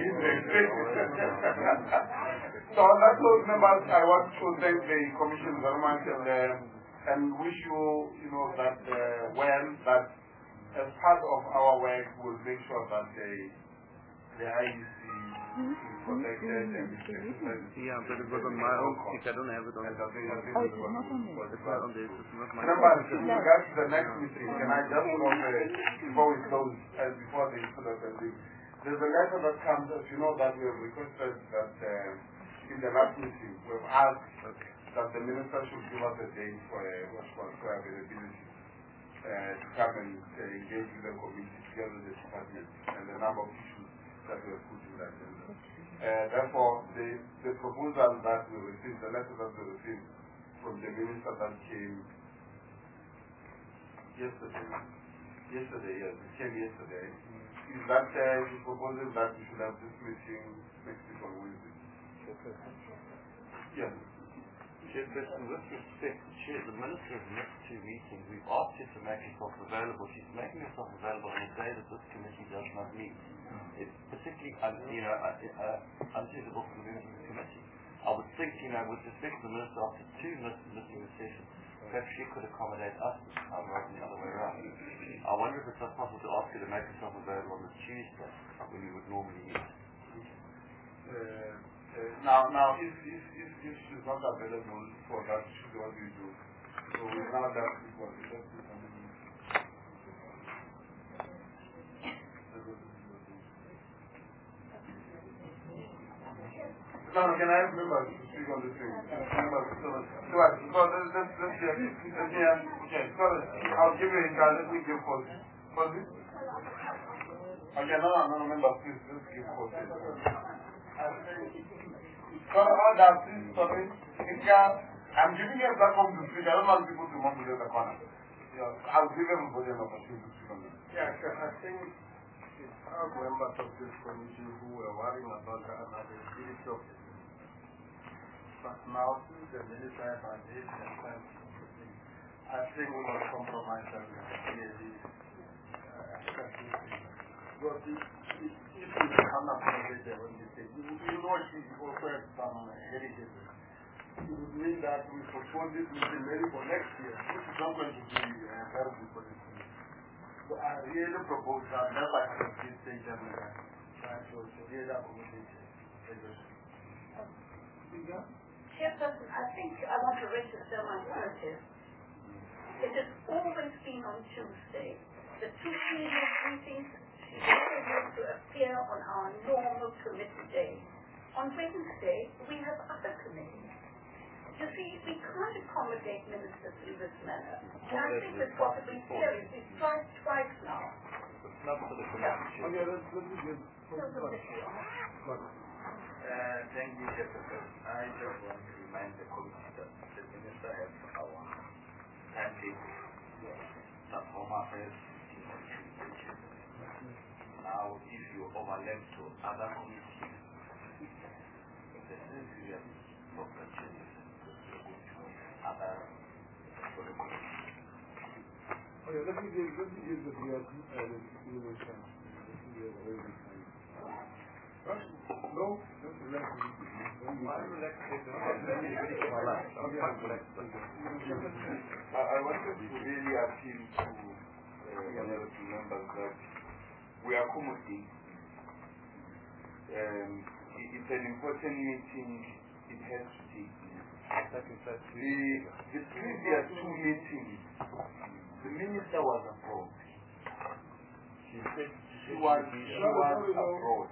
So on that note, members, I want to thank the Commission very much and, uh, and wish you, you know, that uh, well, that as part of our work, we'll make sure that the, the I E C is protected and is exercised. Yeah, but it was on my own stick. I don't have it on it. Oh, it's not on this. It's not on this. It's not my Members, with regards to the next meeting, can I just put on the, before we close, uh, before the sort of ending, there's a letter that comes, as you know, that we have requested that uh, in the last meeting, we've asked okay. that the minister should give us a date for a what's called for availability uh, to come and uh, engage with the committee together with the department and the number of issues that we have put in that agenda. Uh, therefore, the, the proposal that we received, the letter that we received from the minister that came yesterday, yesterday, yes, it came yesterday, is that uh, he proposes that we should have this meeting next week on Wednesday. Yes. Chairperson, with respect, Chair, the Minister has missed two meetings. We've asked her to make herself available. She's making herself available on a day that this committee does not meet. It's particularly un, you know, uh, uh, unsuitable for the members of the committee. I would think, you know, with respect to the Minister, after two missing sessions, perhaps she could accommodate us this time rather than the other way around. I wonder if it's not possible to ask her to make herself available on the Tuesday when we would normally meet. Uh, uh, now, now, if, if, if, if she's not available for that, what do you do? So we now that people just do something. No, no, can I have members to speak on this thing? Members, so, so, so let's, let's, let's hear, let's hear, okay, so I'll give you a card, let me give Fozi. Fozi? Okay, no, no, no, members, please, let's give Fozi. So, all that, please, sorry, I'm giving you a platform to speak, I don't want people to move to the other corner. Yeah, I'll give everybody an opportunity to speak on this. Yeah, I think it's our members of this committee who were worrying about the availability of the but now, since the minister has engaged and plans, I think we must compromise and clearly accept this thing. Because if, if, if we become accommodated on this thing, you know she also has some heritage. It would mean that we postpone this meeting maybe for next year, which is not going to be uh, very good for this meeting. So I really propose that never have this stage and try to really accommodate it. Chairperson, I think I want to register my protest. It has always been on Tuesday. The two previous meetings, she never used to appear on our normal committee day. On Wednesday, we have other committees. You see, we can't accommodate ministers in this manner. And I think that's what we've been hearing. We've tried twice now. Not for the committee. Okay, let's, let's begin. Uh, thank you, Chairperson. I just want to remind the committee that the minister has our timetable, the Home Affairs. Now, if you overlap to other committees, the serious opportunities to go to other for the committee. Okay, let me give, let me give the D R P and the human chance. No, just relax. I wanted to really appeal to uh, honorable members that we accommodate. Um, it, it's an important meeting. It has to take place. The, the previous two meetings, the minister was abroad. She said she was, she was abroad.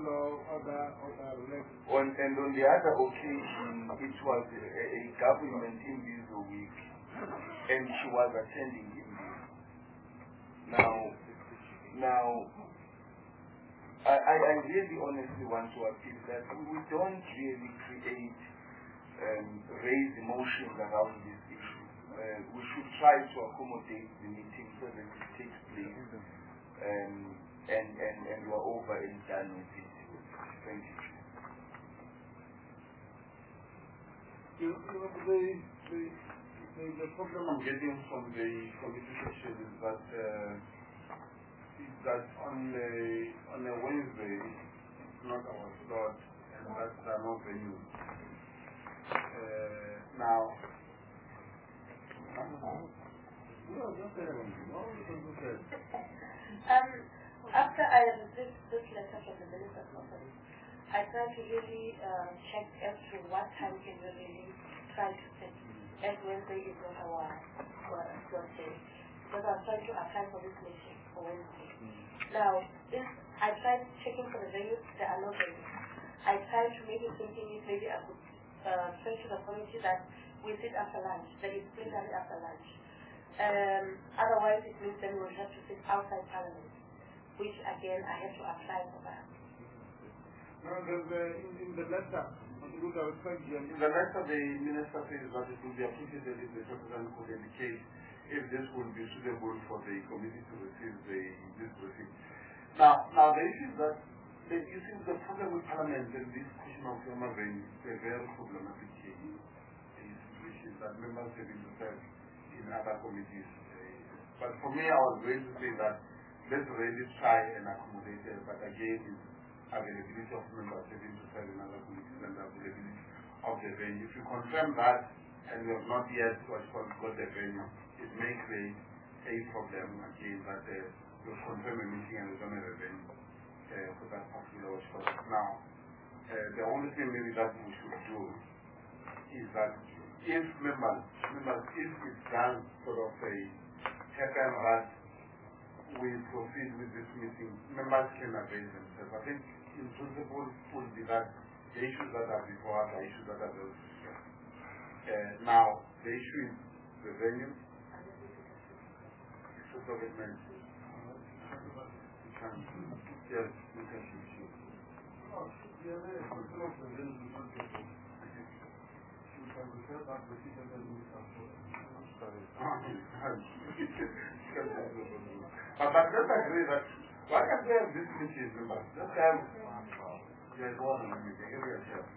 On, and on the other occasion, it was a, a government in this week, and she was attending in this. Now, now, I, I, I really honestly want to appeal that we don't really create, um, raise emotions around this issue. Uh, we should try to accommodate the meeting so that it takes place, um, and, and, and we're over and done with it. Thank you. You know, the, the, the, the problem I'm getting from the committee session is that uh, is that on a on a Wednesday it's not our slot, and that's our no venue. Uh, now, no, just say one. No, you can do that. Um, after I received this letter from the Minister's Office, I tried to really uh, check as to what time can we really try to set, as Wednesday is not our slot day. Because I was trying to apply for this meeting for Wednesday. Now, if I tried checking for the venues, there are no venues. I tried to maybe thinking if maybe I could uh, say to the committee that we sit after lunch, that is plenary after lunch. Um, otherwise, it means then we'll have to sit outside Parliament, which again I have to apply for that. No, there's uh, in, in the letter, in the letter the minister says that it will be appreciated if the President could indicate if this would be suitable for the committee to receive the this receipt. Now, now the issue is that the, you see the problem with Parliament and this question of human rights is a very problematic issue that members have been served in other committees. Uh, but for me, I was going to say that let's really try and accommodate it, but again, it's availability of members having to serve in other committees and availability of the venue. If you confirm that and we have not yet what's called got the venue, it may create a problem again that uh, we'll confirm a meeting and we don't have a venue uh, for that particular what's called. Now, uh, the only thing maybe that we should do is that if members, members if it's done sort of a happen that we proceed with this meeting, members can avail themselves. I think in principle would be that the issues that are before us are issues that are very uh, now the issue is the venue. It's a government. Yes, we can see. But I just agree that why can't we have this meeting, members? Just have yeah, go on a meeting, give me a chance.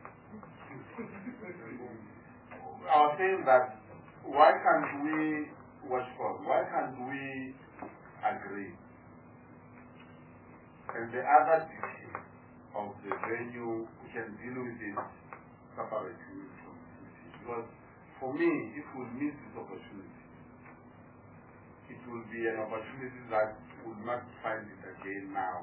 I was saying that why can't we watch for? Why can't we agree? And the other issue of the venue, we can deal with it separately from this meeting. Because for me, if we miss this opportunity, it will be an opportunity that we will not find it again now.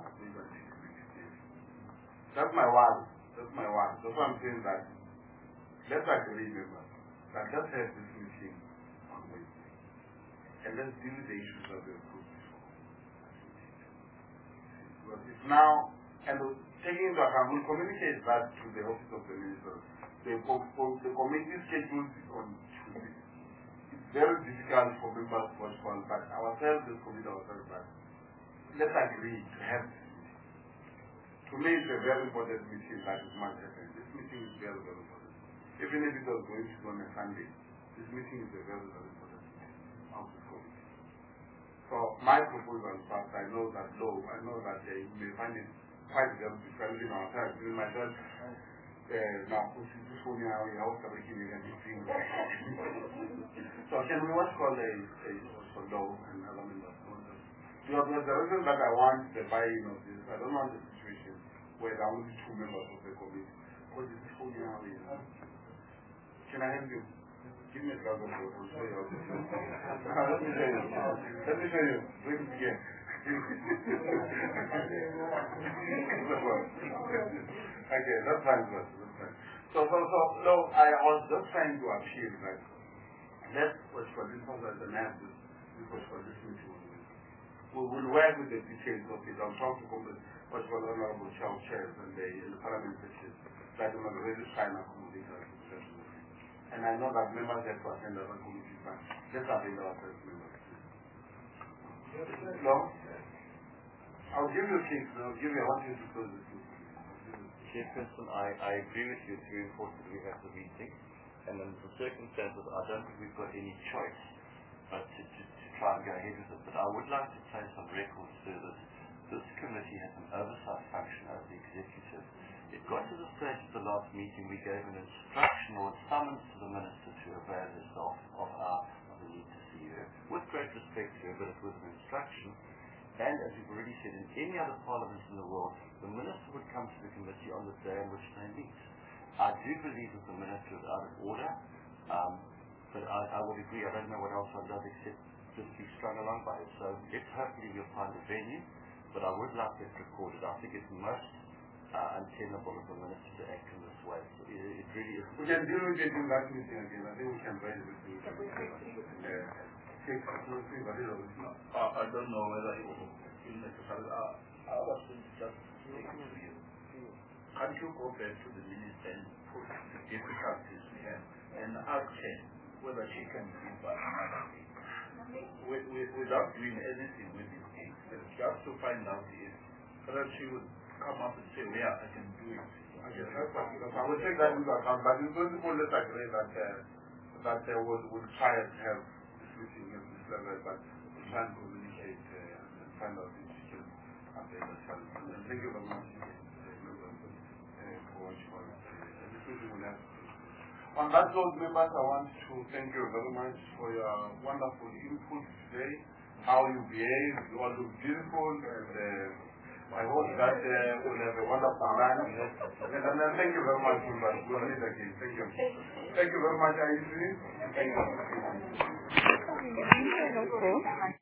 That's my word. That's my word. That's why I'm saying that let's agree, members, that let's have this meeting on Wednesday. And let's deal with the issues that we have put before. Because it's now, and taking into account, we'll communicate that to the office of the minister. The, the committee schedules on Tuesday. It's very difficult for members to watch one, but ourselves, this committee ourselves, but let's agree to have this meeting. To me, it's a very important meeting that is much happening. This meeting is very, very important. Even if it was going to go on a Sunday, this meeting is a very, very important meeting of this committee. So my proposal, first, I know that low, I know that uh, you may find it quite very difficult in ourselves, even myself. Uh, now, this one now, I was making a meeting. So can we what's called a, a also low and other members? You know, the reason that I want the buy-in of this, I don't want the situation where there are only two members of the committee. Because this whole now is. Can I help you? Give me a glass of water. I'll show you. Let me show you. Let me show you. Bring it again. Okay, that's fine, that's fine. So, so, so, no, I was just trying to appeal that let's watch for this one as an answer. This was for this meeting. We will work with the details of it. I'll talk to what's called Honorable Chow Chairs and the, the Parliament sections that will really try and accommodate our discussion. And I know that members have to attend other committees, but let's attend ourselves members. No? I'll give you six. I'll give you, I want you to close this meeting. Chairperson, I, I agree with you. It's very important that we have the meeting. And in the circumstances, I don't think we've got any choice but to, to, to try and go ahead with it. But I would like to place on record, sir, that this committee has an oversight function over the executive. It got to the stage at the last meeting we gave an instruction or a summons to the minister to avail herself of our of the need to see her. With great respect to her, but it was an instruction. And as we've already said, in any other parliament in the world, the minister would come to the committee on the day in which they meet. I do believe that the minister is out of order, um, but I, I would agree, I don't know what else one does except just be strung along by it. So let's hopefully we'll find a venue, but I would like that recorded. I think it's most uh, untenable of the minister to act in this way. So it, it really is. We can deal with it in that meeting again. I think we can raise it with the Uh, I don't know whether it will be necessary. Uh, I was going to just say to you, can't you go back to the minister and put the difficulties we have and ask her whether she can give us another thing? We, we, without doing anything with this thing, just to find out if whether she would come up and say, yeah, I can do it. I guess that's what, I will take that into account, but in principle, let's agree that uh, that uh, we'll, we'll try and have this meeting at this level, but we'll try and communicate uh, and find out if we can update ourselves. And thank you very much uh, for what you want. Uh, this meeting will have. On that note, members, I want to thank you very much for your wonderful input today. How you behave, you all look beautiful, and uh, I hope that uh, we'll have a wonderful night. And then thank you very much, members. We'll meet again. Thank you. Thank you very much, Aisri. Thank you.